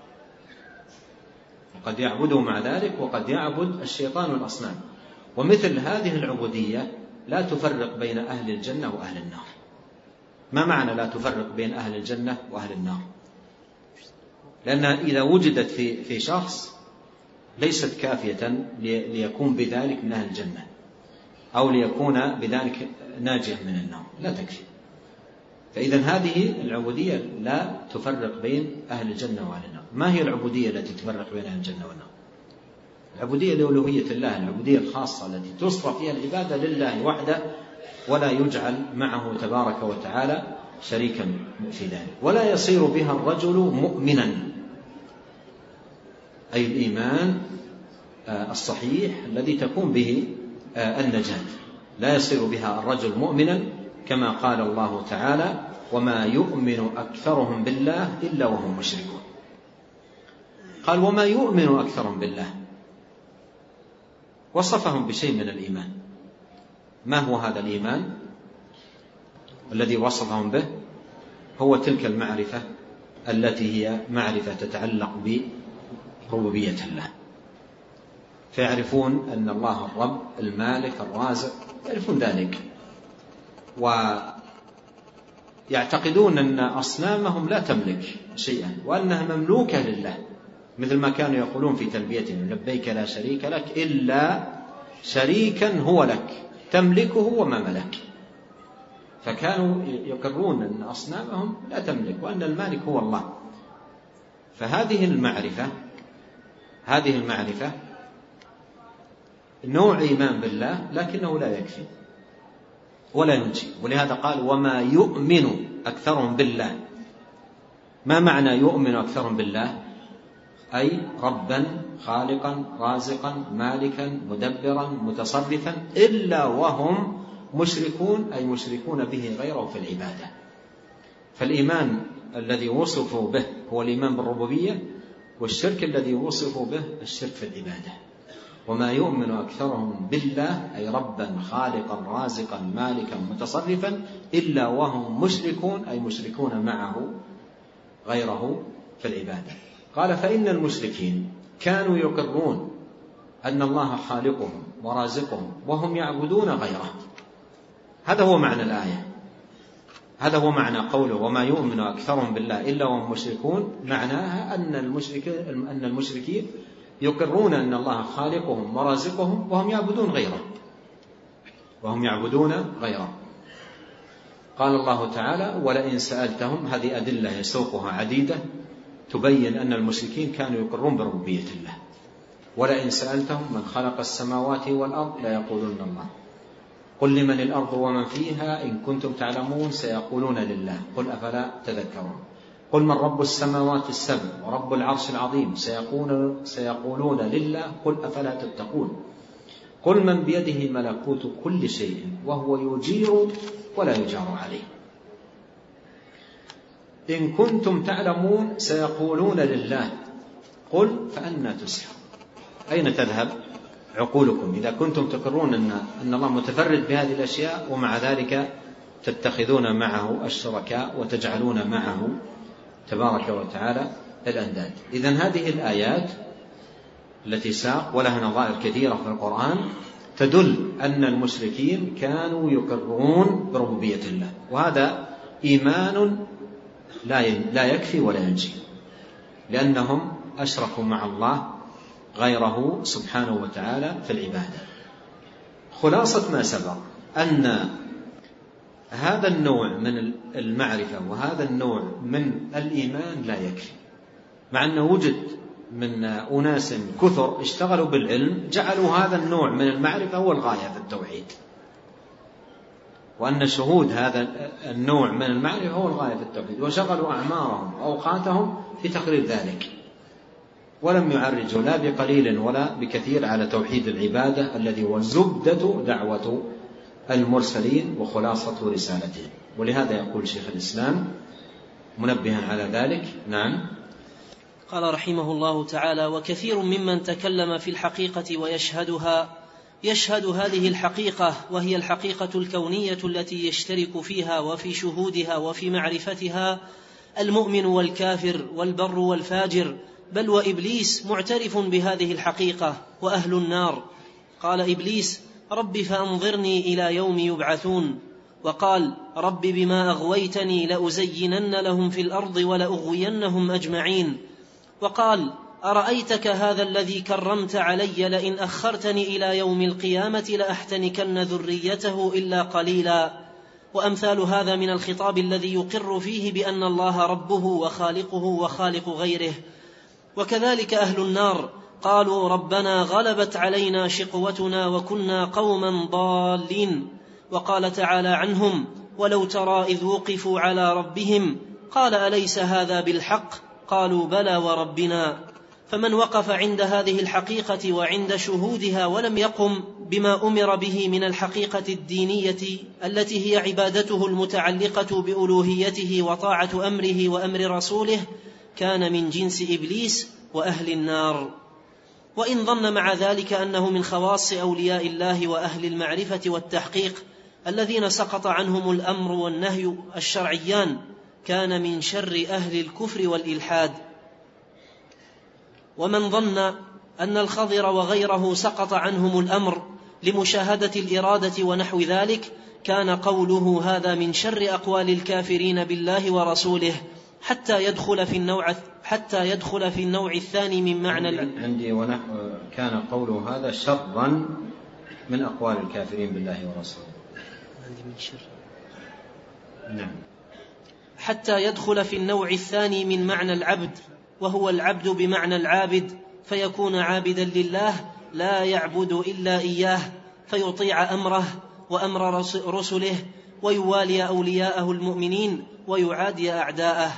ومثل هذه العبودية لا تفرق بين أهل الجنة وأهل النار. ما معنى لا تفرق بين أهل الجنة وأهل النار؟ لأن إذا وجدت في شخص ليست كافية ليكون بذلك من أهل الجنة أو ليكون بذلك ناجيا من النار، لا تكفي. فإذا هذه العبودية لا تفرق بين أهل الجنة وأهل النار. ما هي العبودية التي تفرق بين أهل الجنة والنار؟ العبودية لألوهية الله، العبودية الخاصة التي تصرف فيها العبادة لله وحده ولا يجعل معه تبارك وتعالى شريكا في ذلك. ولا يصير بها الرجل مؤمنا، أي الإيمان الصحيح الذي تكون به النجاة. لا يصير بها الرجل مؤمنا، كما قال الله تعالى: وما يؤمن أكثرهم بالله إلا وهم مشركون. قال: وما يؤمن أكثرهم بالله، وصفهم بشيء من الإيمان. ما هو هذا الإيمان الذي وصفهم به؟ هو تلك المعرفة التي هي معرفة تتعلق بربوبية الله، فيعرفون أن الله الرب المالك الرازق، يعرفون ذلك، ويعتقدون أن أصنامهم لا تملك شيئا وأنها مملوكة لله، مثل ما كانوا يقولون في تلبيتهم: لبيك لا شريك لك إلا شريكا هو لك تملكه وما ملك. فكانوا يقرون أن أصنامهم لا تملك وأن المالك هو الله. فهذه المعرفة نوع إيمان بالله، لكنه لا يكفي ولا ينجي. ولهذا قال: وما يؤمن أكثرهم بالله. ما معنى يؤمن أكثرهم بالله؟ أي ربا خالقا رازقا مالكا مدبرا متصرفا، إلا وهم مشركون، أي مشركون به غيره في العبادة. فالإيمان الذي وصفوا به هو الإيمان بالربوبية، والشرك الذي وصفوا به الشرك في العبادة. وما يؤمن أكثرهم بالله أي ربا خالقا رازقا مالكا متصرفا، إلا وهم مشركون، أي مشركون معه غيره في العبادة. قال فإن المشركين كانوا يقرون أن الله خالقهم ورازقهم وهم يعبدون غيره. هذا هو معنى الآية، هذا هو معنى قوله وما يؤمن أكثرهم بالله إلا وهم مشركون. معناها أن المشركين يقرون أن الله خالقهم ورازقهم وهم يعبدون غيره. قال الله تعالى ولئن سألتهم، هذه أدلة يسوقها عديدة تبين أن المشركين كانوا يقرون بربوبية الله. ولئن سألتهم من خلق السماوات والأرض ليقولون الله قل لمن الأرض ومن فيها إن كنتم تعلمون سيقولون لله قل أفلا تذكرون. قل من رب السماوات السبع ورب العرش العظيم سيقولون لله قل أفلا تتقون. قل من بيده ملكوت كل شيء وهو يجير ولا يجار عليه إن كنتم تعلمون سيقولون لله قل فأنى تسحرون. أين تذهب عقولكم إذا كنتم تقرون أن الله متفرد بهذه الأشياء ومع ذلك تتخذون معه الشركاء وتجعلون معه تبارك وتعالى الأنداد؟ إذن هذه الآيات التي ساق ولها نظائر كثيرة في القرآن تدل أن المشركين كانوا يقرون بربوبية الله، وهذا إيمان لا يكفي ولا ينجي، لأنهم أشركوا مع الله غيره سبحانه وتعالى في العبادة. خلاصة ما سبق أن هذا النوع من المعرفة وهذا النوع من الإيمان لا يكفي، مع أنه وجد من أناس كثر اشتغلوا بالعلم جعلوا هذا النوع من المعرفة هو الغاية في التوحيد، وأن شهود هذا النوع من المعرفة هو الغاية في التوحيد، وشغلوا أعمارهم وأوقاتهم في تقرير ذلك، ولم يعرجوا لا بقليل ولا بكثير على توحيد العبادة الذي هو زبدة دعوة المرسلين وخلاصة رسالتهم. ولهذا يقول شيخ الإسلام منبها على ذلك. نعم. قال رحمه الله تعالى وكثير ممن تكلم في الحقيقة ويشهدها يشهد هذه الحقيقة وهي الحقيقة الكونية التي يشترك فيها وفي شهودها وفي معرفتها المؤمن والكافر والبر والفاجر، بل وإبليس معترف بهذه الحقيقة وأهل النار. قال إبليس رب فأنظرني إلى يوم يبعثون، وقال رب بما أغويتني لأزينن لهم في الأرض ولأغوينهم أجمعين، وقال أرأيتك هذا الذي كرمت علي لئن أخرتني إلى يوم القيامة لأحتنكن ذريته إلا قليلا. وأمثال هذا من الخطاب الذي يقر فيه بأن الله ربه وخالقه وخالق غيره. وكذلك أهل النار قالوا ربنا غلبت علينا شقوتنا وكنا قوما ضالين. وقال تعالى عنهم ولو ترى إذ وقفوا على ربهم قال أليس هذا بالحق قالوا بلى وربنا. فمن وقف عند هذه الحقيقة وعند شهودها ولم يقم بما أمر به من الحقيقة الدينية التي هي عبادته المتعلقة بألوهيته وطاعة أمره وأمر رسوله كان من جنس إبليس وأهل النار. وإن ظن مع ذلك أنه من خواص أولياء الله وأهل المعرفة والتحقيق الذين سقط عنهم الأمر والنهي الشرعيان كان من شر أهل الكفر والإلحاد. ومن ظن أن الخضر وغيره سقط عنهم الأمر لمشاهدة الإرادة ونحو ذلك كان قوله هذا من شر أقوال الكافرين بالله ورسوله حتى يدخل في النوع الثاني من معنى عندي كان قوله هذا شرا من أقوال الكافرين بالله ورسوله. عندي من شر. نعم. حتى يدخل في النوع الثاني من معنى العبد، وهو العبد بمعنى العابد، فيكون عابدا لله لا يعبد إلا إياه، فيطيع أمره وأمر رسله ويوالي أولياءه المؤمنين ويعادي أعداءه.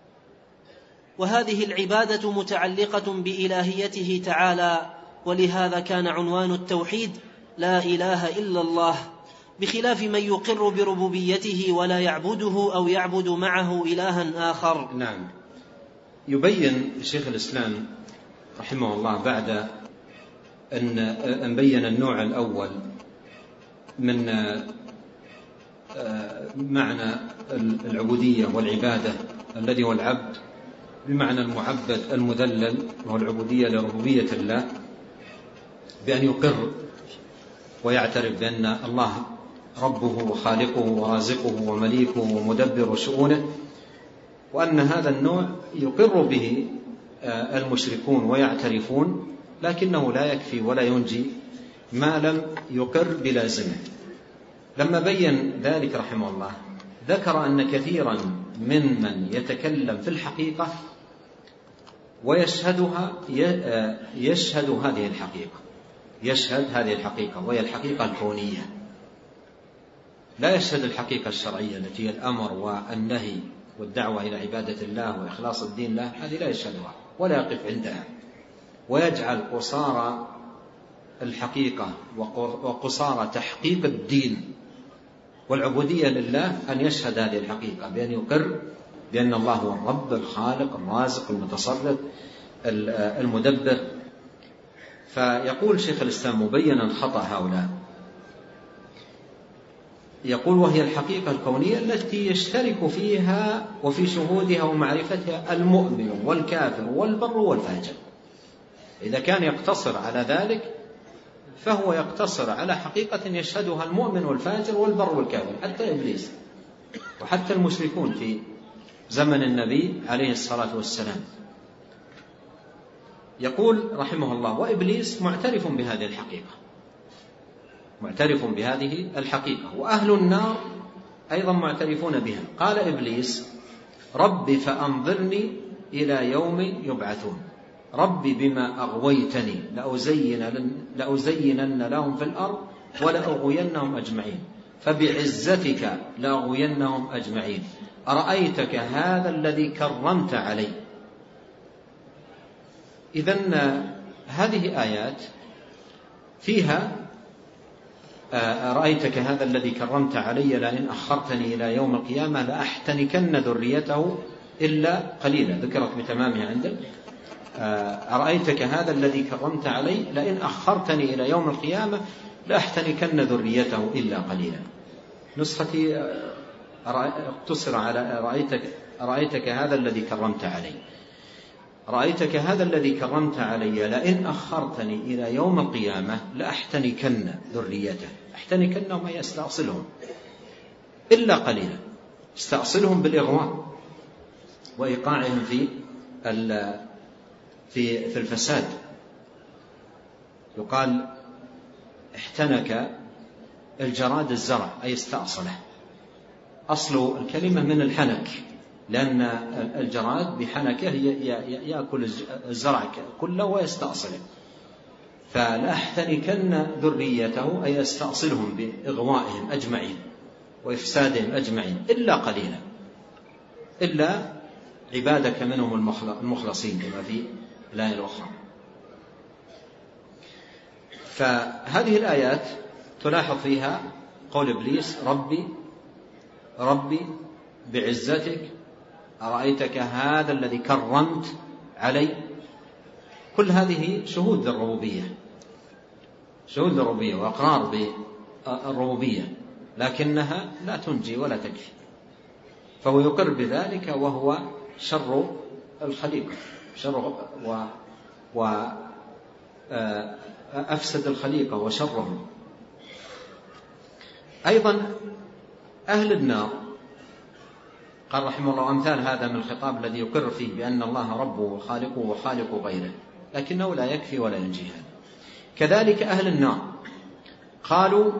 وهذه العبادة متعلقة بإلهيته تعالى، ولهذا كان عنوان التوحيد لا إله إلا الله، بخلاف من يقر بربوبيته ولا يعبده أو يعبد معه إلها آخر. نعم. يبين شيخ الإسلام رحمه الله بعد أن بين النوع الأول من معنى العبودية والعبادة الذي هو العبد بمعنى المعبد المذلل، والعبودية لربوبية الله، بأن يقر ويعترف بأن الله ربه وخالقه ورازقه ومليكه ومدبر شؤونه، وأن هذا النوع يقر به المشركون ويعترفون، لكنه لا يكفي ولا ينجي ما لم يقر بلازمه. لما بين ذلك رحمه الله ذكر أن كثيرا ممن يتكلم في الحقيقة ويشهدها يشهد هذه الحقيقة وهي الحقيقة الكونية، لا يشهد الحقيقة الشرعية التي هي الأمر والنهي والدعوة إلى عبادة الله وإخلاص الدين له، هذه لا يشهدها ولا يقف عندها، ويجعل قصارى الحقيقة وقصارى تحقيق الدين والعبودية لله أن يشهد هذه الحقيقة بأن يقر بأن الله هو الرب الخالق الرازق المتصرف المدبر. فيقول شيخ الإسلام مبينا خطأ هؤلاء، يقول وهي الحقيقة الكونية التي يشترك فيها وفي شهودها ومعرفتها المؤمن والكافر والبر والفاجر. إذا كان يقتصر على ذلك فهو يقتصر على حقيقة يشهدها المؤمن والفاجر والبر والكافر، حتى إبليس وحتى المشركون في زمن النبي عليه الصلاة والسلام. يقول رحمه الله وإبليس معترف بهذه الحقيقة وأهل النار أيضا معترفون بها. قال إبليس رب فأنظرني إلى يوم يبعثون، رب بما أغويتني لأزينن لهم في الأرض ولأغوينهم أجمعين، فبعزتك لأغوينهم أجمعين، أرأيتك هذا الذي كرمت علي. إذن هذه آيات فيها أرأيتك هذا الذي كرمت علي لئن أخرتني إلى يوم القيامة لأحتنكن ذريته إلا قليلا، ذكرت بتمامها عندك. أرأيتك هذا الذي كرمت علي لئن أخرتني إلى يوم القيامة لأحتنكن ذريته إلا قليلا. نسختي اقتصر على أرأيتك هذا الذي كرمت علي، رأيتك هذا الذي كرمت علي لئن أخرتني إلى يوم القيامة لأحتنكن ذريته. احتنكنهم أي استأصلهم إلا قليلا، استأصلهم بالإغواء وإيقاعهم في الفساد. يقال احتنك الجراد الزرع أي استأصله، أصل الكلمة من الحنك، لأن الجراد بحنكه يأكل الزرع كله ويستأصله. فلأحتنكن ذريته أي استأصلهم بإغوائهم أجمعين وإفسادهم أجمعين إلا قليلا، إلا عبادك منهم المخلصين كما في الآية الأخرى. فهذه الآيات تلاحظ فيها قول إبليس ربي بعزتك أرأيتك هذا الذي كرمت علي. كل هذه شهود للربوبية وأقرار بالربوبية، لكنها لا تنجي ولا تكفي، فهو يقر بذلك وهو شر الخليقة، وأفسد الخليقة وشرهم. أيضا أهل النار قال رحمه الله أمثال هذا من الخطاب الذي يقر فيه بأن الله ربه وخالقه وخالق غيره، لكنه لا يكفي ولا ينجي هذا. كذلك أهل النار قالوا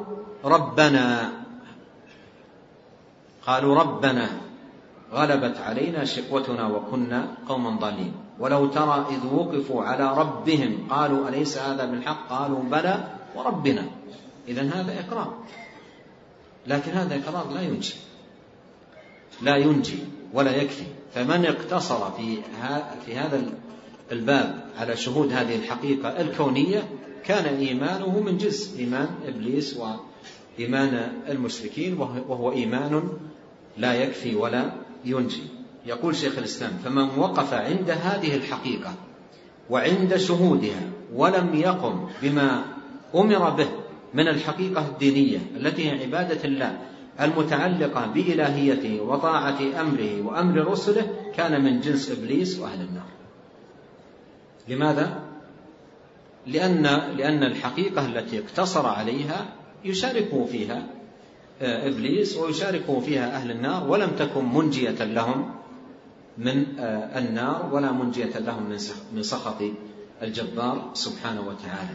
ربنا غلبت علينا شقوتنا وكنا قوما ضالين، ولو ترى إذ وقفوا على ربهم قالوا أليس هذا بالحق قالوا بلى وربنا. إذن هذا إقرار، لكن هذا إقرار لا ينجي ولا يكفي. فمن اقتصر في هذا الباب على شهود هذه الحقيقة الكونية كان إيمانه من جنس إيمان إبليس وإيمان المشركين، وهو إيمان لا يكفي ولا ينجي. يقول شيخ الإسلام فمن وقف عند هذه الحقيقة وعند شهودها ولم يقم بما أمر به من الحقيقة الدينية التي هي عبادة الله المتعلقة بإلهيته وطاعة أمره وأمر رسله كان من جنس إبليس وأهل النار. لماذا؟ لأن الحقيقة التي اقتصر عليها يشاركه فيها إبليس ويشاركه فيها أهل النار، ولم تكن منجية لهم من النار ولا منجية لهم من سخط الجبار سبحانه وتعالى.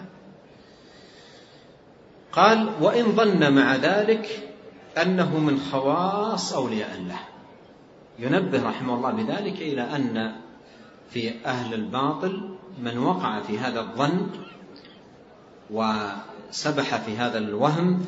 قال: وإن ظن مع ذلك أنه من خواص أولياء الله. ينبه رحمه الله بذلك إلى أن في أهل الباطل من وقع في هذا الظن وسبح في هذا الوهم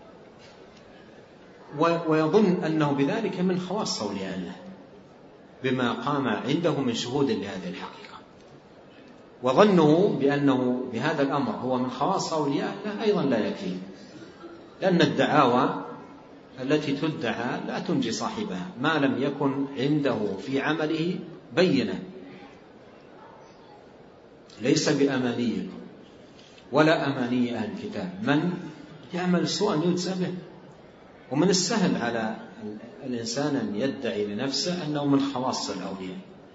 ويظن أنه بذلك من خواص أولياء الله بما قام عنده من شهود لهذه الحقيقة، وظنه بأنه بهذا الأمر هو من خواص أولياء الله أيضا لا يكفي، لأن الدعاوى التي تدعى لا تنجي صاحبها ما لم يكن عنده في عمله بينة. ليس بأماني ولا أماني أهل الكتاب، من يعمل سوءا يجزى به. ومن السهل على الإنسان أن يدعي لنفسه أنه من خواص الأولياء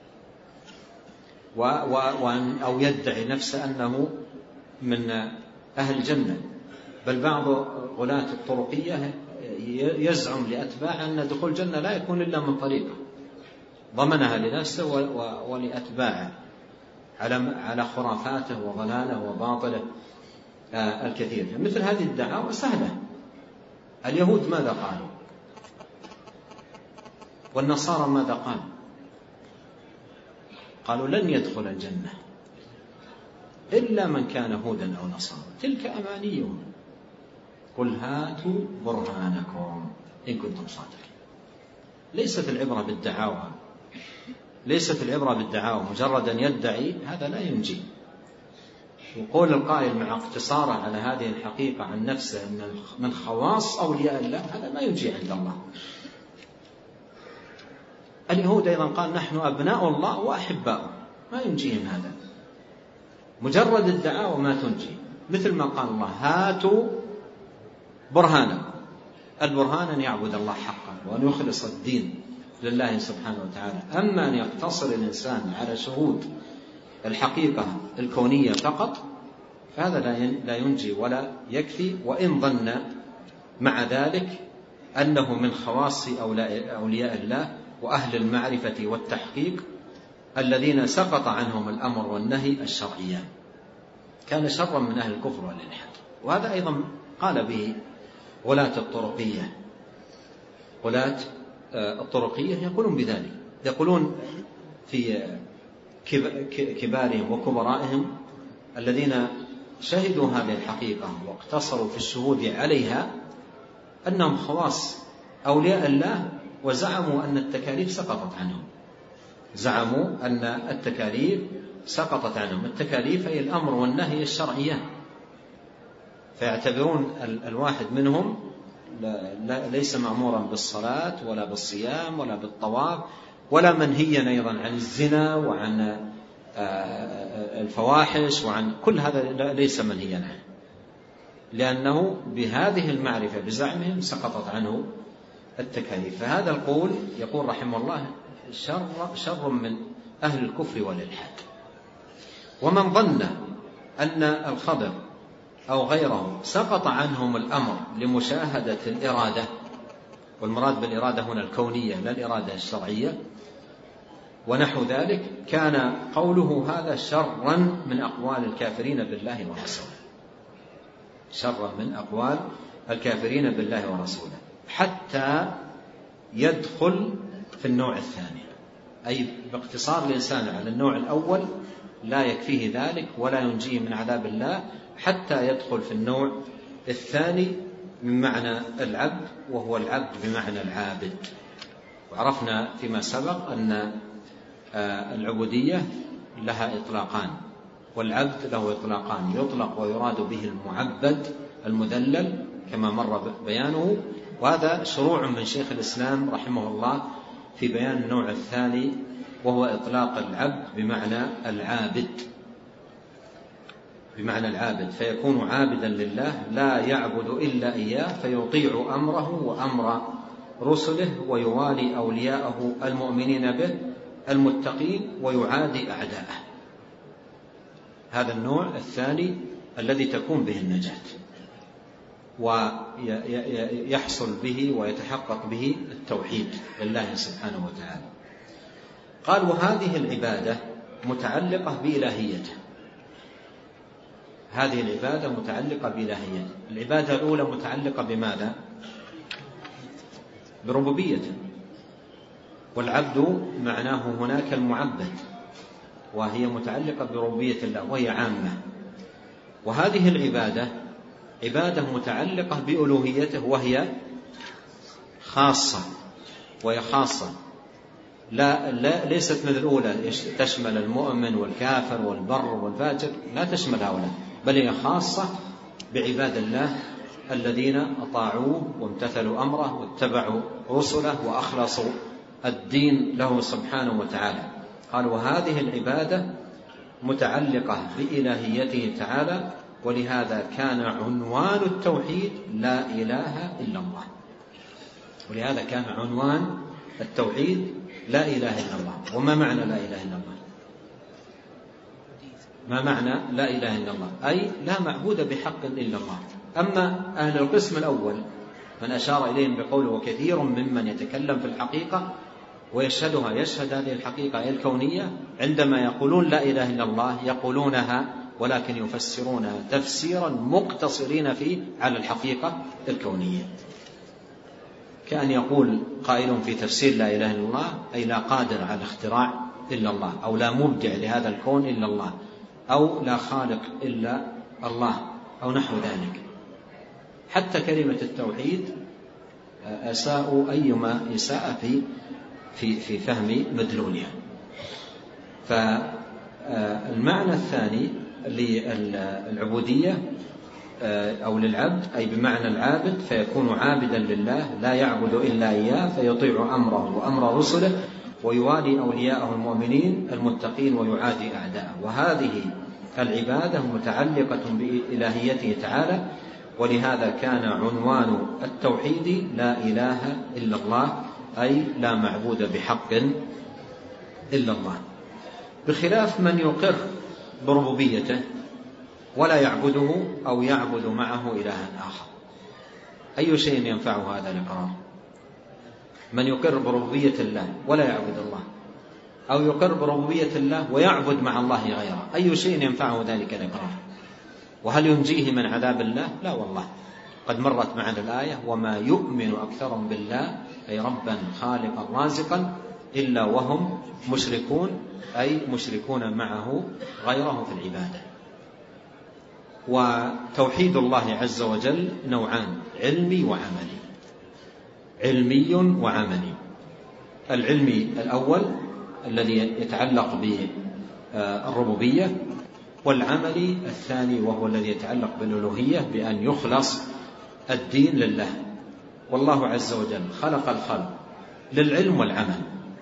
أو يدعي نفسه أنه من أهل الجنة. بل بعض غلاة الطرقية يزعم لأتباعه أن دخول الجنة لا يكون إلا من طريقه، ضمنها لنفسه ولأتباعه على خرافاته وضلاله وباطله الكثير. مثل هذه الدعاوى سهلة. اليهود ماذا قالوا؟ والنصارى ماذا قالوا؟ قالوا لن يدخل الجنة إلا من كان هودا أو نصارى، تلك أمانيهم، قل هاتوا برهانكم إن كنتم صادقين. ليست العبرة بالدعاوى، ليست العبرة بالدعاوى، مجرد أن يدعي هذا لا ينجي. وقول القائل مع اقتصاره على هذه الحقيقة عن نفسه أن من خواص أولياء الله هذا ما ينجي عند الله. اليهود أيضا قال نحن أبناء الله وأحباؤه، ما ينجيهم هذا. مجرد الدعاوى ما تنجي. مثل ما قال الله هاتوا برهانكم. البرهان أن يعبد الله حقا وأن يخلص الدين لله سبحانه وتعالى. أما أن يقتصر الإنسان على شهود الحقيقة الكونية فقط فهذا لا ينجي ولا يكفي. وإن ظن مع ذلك أنه من خواص أولياء الله وأهل المعرفة والتحقيق الذين سقط عنهم الأمر والنهي الشرعيان، كان شرا من أهل الكفر والإلحاد. وهذا أيضا قال به غلاة الطرقية. غلاة الطرقية يقولون بذلك، يقولون في كبارهم وكبرائهم الذين شهدوا هذه الحقيقة واقتصروا في الشهود عليها أنهم خواص أولياء الله، وزعموا أن التكاليف سقطت عنهم. زعموا أن التكاليف سقطت عنهم. التكاليف هي الأمر والنهي الشرعيان، فيعتبرون الواحد منهم ليس مأمورا بالصلاة ولا بالصيام ولا بالطواف ولا منهيا أيضا عن الزنا وعن الفواحش وعن كل هذا، ليس منهيا عنه، لأنه بهذه المعرفة بزعمهم سقطت عنه التكاليف. فهذا القول يقول رحمه الله شر من أهل الكفر والإلحاد. ومن ظن أن الخضر أو غيره سقط عنهم الأمر لمشاهدة الإرادة، والمراد بالإرادة هنا الكونية لا الإرادة الشرعية، ونحو ذلك، كان قوله هذا شرا من أقوال الكافرين بالله ورسوله، شرا من أقوال الكافرين بالله ورسوله، حتى يدخل في النوع الثاني. أي باقتصار الإنسان على النوع الأول لا يكفيه ذلك ولا ينجيه من عذاب الله، حتى يدخل في النوع الثاني من معنى العبد، وهو العبد بمعنى العابد. وعرفنا فيما سبق أن العبودية لها إطلاقان، والعبد له إطلاقان، يطلق ويراد به المعبد المذلل كما مر بيانه، وهذا شروع من شيخ الإسلام رحمه الله في بيان النوع الثاني، وهو إطلاق العبد بمعنى العابد. بمعنى العابد، فيكون عابدا لله لا يعبد إلا إياه، فيطيع أمره وأمر رسله، ويوالي أولياءه المؤمنين به المتقين، ويعادي أعداءه. هذا النوع الثاني الذي تكون به النجاة ويحصل به ويتحقق به التوحيد لله سبحانه وتعالى. قال: وهذه العبادة متعلقة بإلهيته. هذه العبادة متعلقة بإلهيته. العبادة الأولى متعلقة بماذا؟ بربوبيته، والعبد معناه هناك المعبد، وهي متعلقة بربوبية الله وهي عامة. وهذه العبادة عبادة متعلقة بألوهيته وهي خاصة، وهي خاصة لا ليست مثل الأولى تشمل المؤمن والكافر والبر والفاجر، لا تشمل هؤلاء، بل هي خاصة بعباد الله الذين أطاعوه وامتثلوا أمره واتبعوا رسله وأخلصوا الدين له سبحانه وتعالى. قال: وهذه العبادة متعلقة بإلهيته تعالى، ولهذا كان عنوان التوحيد لا إله إلا الله. ولهذا كان عنوان التوحيد لا إله إلا الله. وما معنى لا إله إلا الله؟ ما معنى لا إله إلا الله؟ أي لا معبود بحق إلا الله. أما أهل القسم الأول من أشار إليهم بقوله: وكثير ممن يتكلم في الحقيقة ويشهدها، يشهد هذه الحقيقة الكونية، عندما يقولون لا إله إلا الله يقولونها ولكن يفسرونها تفسيرا مقتصرين فيه على الحقيقة الكونية، كأن يقول قائل في تفسير لا إله إلا الله أي لا قادر على الاختراع إلا الله، أو لا مبدع لهذا الكون إلا الله، أو لا خالق إلا الله، أو نحو ذلك. حتى كلمة التوحيد أساءوا أيما إساءة في فهم مدلولها. فالمعنى الثاني للعبودية أو للعبد أي بمعنى العابد، فيكون عابدا لله لا يعبد إلا إياه، فيطيع أمره وأمر رسله، ويوالي أولياءه المؤمنين المتقين، ويعادي أعداءه. وهذه العبادة متعلقة بإلهيته تعالى، ولهذا كان عنوان التوحيد لا إله إلا الله، أي لا معبود بحق إلا الله، بخلاف من يقر بربوبيته ولا يعبده أو يعبد معه إلها آخر. أي شيء ينفعه هذا الإقرار؟ من يقر بربوبية الله ولا يعبد الله، أو يقر بربوبية الله ويعبد مع الله غيره، أي شيء ينفعه ذلك الإقرار؟ وهل ينجيه من عذاب الله؟ لا والله. قد مرت معنا الآية: وما يؤمن أكثرهم بالله أي ربا خالقا رازقا إلا وهم مشركون، أي مشركون معه غيره في العبادة. وتوحيد الله عز وجل نوعان: علمي وعملي. علمي وعملي. العلمي الأول الذي يتعلق بالربوبية، والعملي الثاني وهو الذي يتعلق بالألوهية، بأن يخلص الدين لله. والله عز وجل خلق الخلق للعلم والعمل.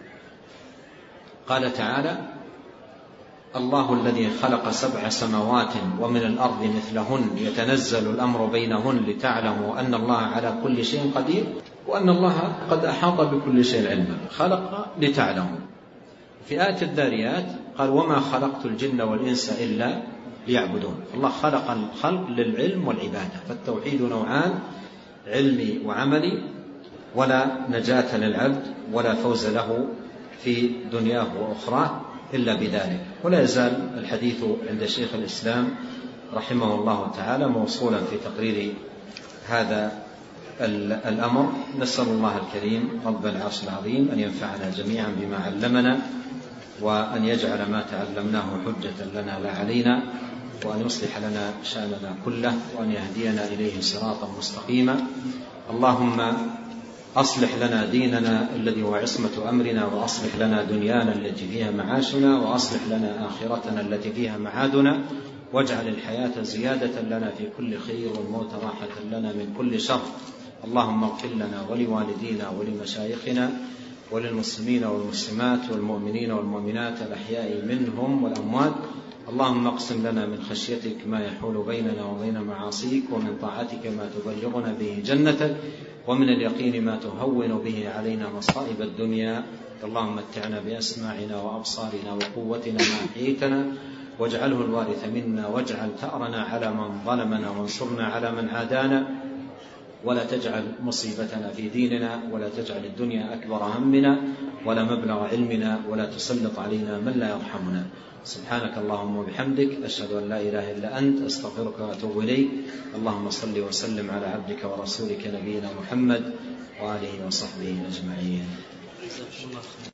قال تعالى: الله الذي خلق 7 سماوات ومن الأرض مثلهن يتنزل الأمر بينهن لتعلموا أن الله على كل شيء قدير وأن الله قد أحاط بكل شيء علما. خلق لتعلموا. في آية الذاريات قال: وما خلقت الجن والإنس إلا ليعبدون. الله خلق الخلق للعلم والعبادة. فالتوحيد نوعان: علمي وعملي، ولا نجاة للعبد ولا فوز له في دنياه وأخراه إلا بذلك. ولا يزال الحديث عند شيخ الإسلام رحمه الله تعالى موصولا في تقرير هذا الأمر. نسأل الله الكريم رب العرش العظيم أن ينفعنا جميعا بما علمنا، وأن يجعل ما تعلمناه حجة لنا لا علينا، وأن يصلح لنا شأننا كله، وأن يهدينا إليه صراطا مستقيما. اللهم أصلح لنا ديننا الذي هو عصمة أمرنا، وأصلح لنا دنيانا التي فيها معاشنا، وأصلح لنا آخرتنا التي فيها معادنا، واجعل الحياة زيادة لنا في كل خير، والموت راحة لنا من كل شر. اللهم اغفر لنا ولوالدينا ولمشايخنا وللمسلمين والمسلمات والمؤمنين والمؤمنات الأحياء منهم والأموات. اللهم اقسم لنا من خشيتك ما يحول بيننا وبين معاصيك، ومن طاعتك ما تبلغنا به جنتك، ومن اليقين ما تهون به علينا مصائب الدنيا. اللهم متعنا بأسماعنا وأبصارنا وقوتنا ما أحييتنا، واجعله الوارث منا، واجعل ثأرنا على من ظلمنا، وانصرنا على من عادانا، ولا تجعل مصيبتنا في ديننا، ولا تجعل الدنيا أكبر همنا ولا مبلغ علمنا، ولا تسلط علينا من لا يرحمنا. سبحانك اللهم وبحمدك، أشهد أن لا إله إلا أنت، أستغفرك وأتوب إليك. اللهم صل وسلم على عبدك ورسولك نبينا محمد وآله وصحبه أجمعين.